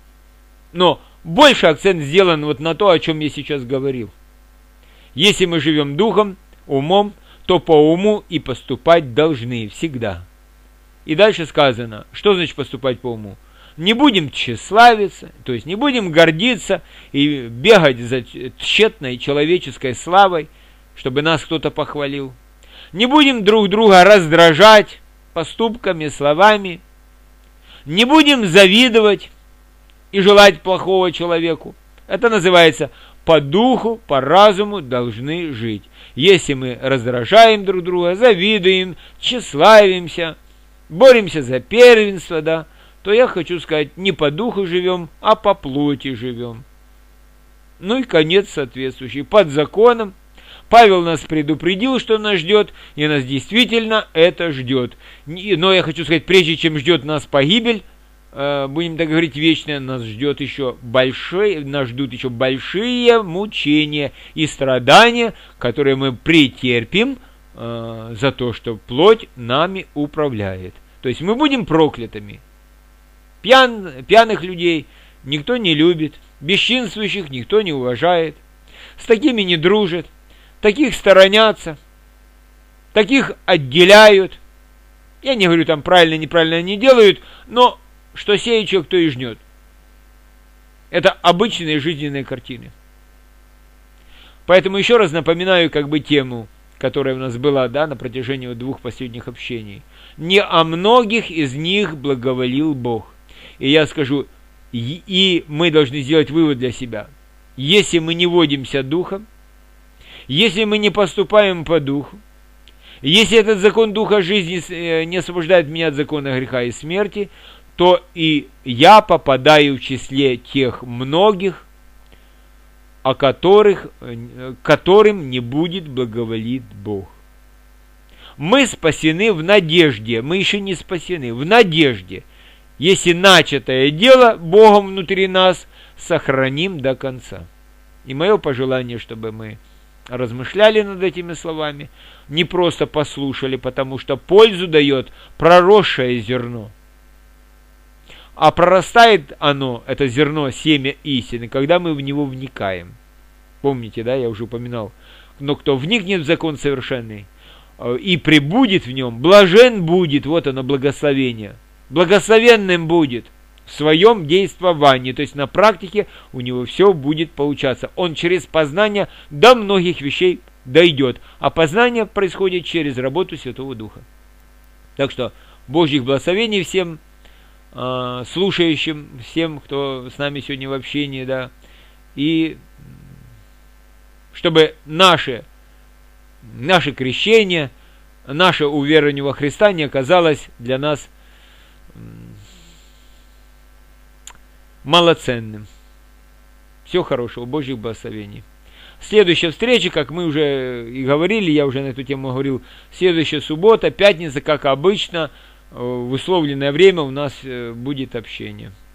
Но больше акцент сделан вот на то, о чем я сейчас говорил. Если мы живем духом, умом, то по уму и поступать должны всегда. И дальше сказано, что значит поступать по уму? Не будем тщеславиться, то есть не будем гордиться и бегать за тщетной человеческой славой, чтобы нас кто-то похвалил. Не будем друг друга раздражать поступками, словами. Не будем завидовать и желать плохого человеку. Это называется по духу, по разуму должны жить. Если мы раздражаем друг друга, завидуем, тщеславимся, боремся за первенство, да, то я хочу сказать, не по духу живем, а по плоти живем. Ну и конец соответствующий. Под законом Павел нас предупредил, что нас ждет, и нас действительно это ждет. Но я хочу сказать, прежде чем ждет нас погибель, будем так говорить, вечная, нас ждет еще большие, нас ждут еще большие мучения и страдания, которые мы претерпим э, за то, что плоть нами управляет. То есть мы будем проклятыми. Пьян, пьяных людей никто не любит, бесчинствующих никто не уважает, с такими не дружат, таких сторонятся, таких отделяют. Я не говорю, там правильно, неправильно не делают, но что сеет человек, то и жнет. Это обычные жизненные картины. Поэтому еще раз напоминаю как бы тему, которая у нас была, да, на протяжении двух последних общений. Не о многих из них благоволил Бог. И я скажу, и, и мы должны сделать вывод для себя. Если мы не водимся духом, если мы не поступаем по духу, если этот закон духа жизни не освобождает меня от закона греха и смерти, то и я попадаю в числе тех многих, о которых, которым не будет благоволить Бог. Мы спасены в надежде, мы еще не спасены, в надежде. Если начатое дело Богом внутри нас, сохраним до конца. И мое пожелание, чтобы мы размышляли над этими словами, не просто послушали, потому что пользу дает проросшее зерно. А прорастает оно, это зерно, семя истины, когда мы в него вникаем. Помните, да, я уже упоминал. Но кто вникнет в закон совершенный и пребудет в нем, блажен будет, вот оно благословение. Благословенным будет в своем действовании, то есть на практике у него все будет получаться. Он через познание до многих вещей дойдет, а познание происходит через работу Святого Духа. Так что Божьих благословений всем слушающим, всем, кто с нами сегодня в общении, да, и чтобы наше, наше крещение, наше уверование во Христа не оказалось для нас малоценным. Всего хорошего, Божьих благословений. Следующая встреча, как мы уже и говорили, я уже на эту тему говорил, следующая суббота, пятница, как обычно, в условленное время у нас будет общение.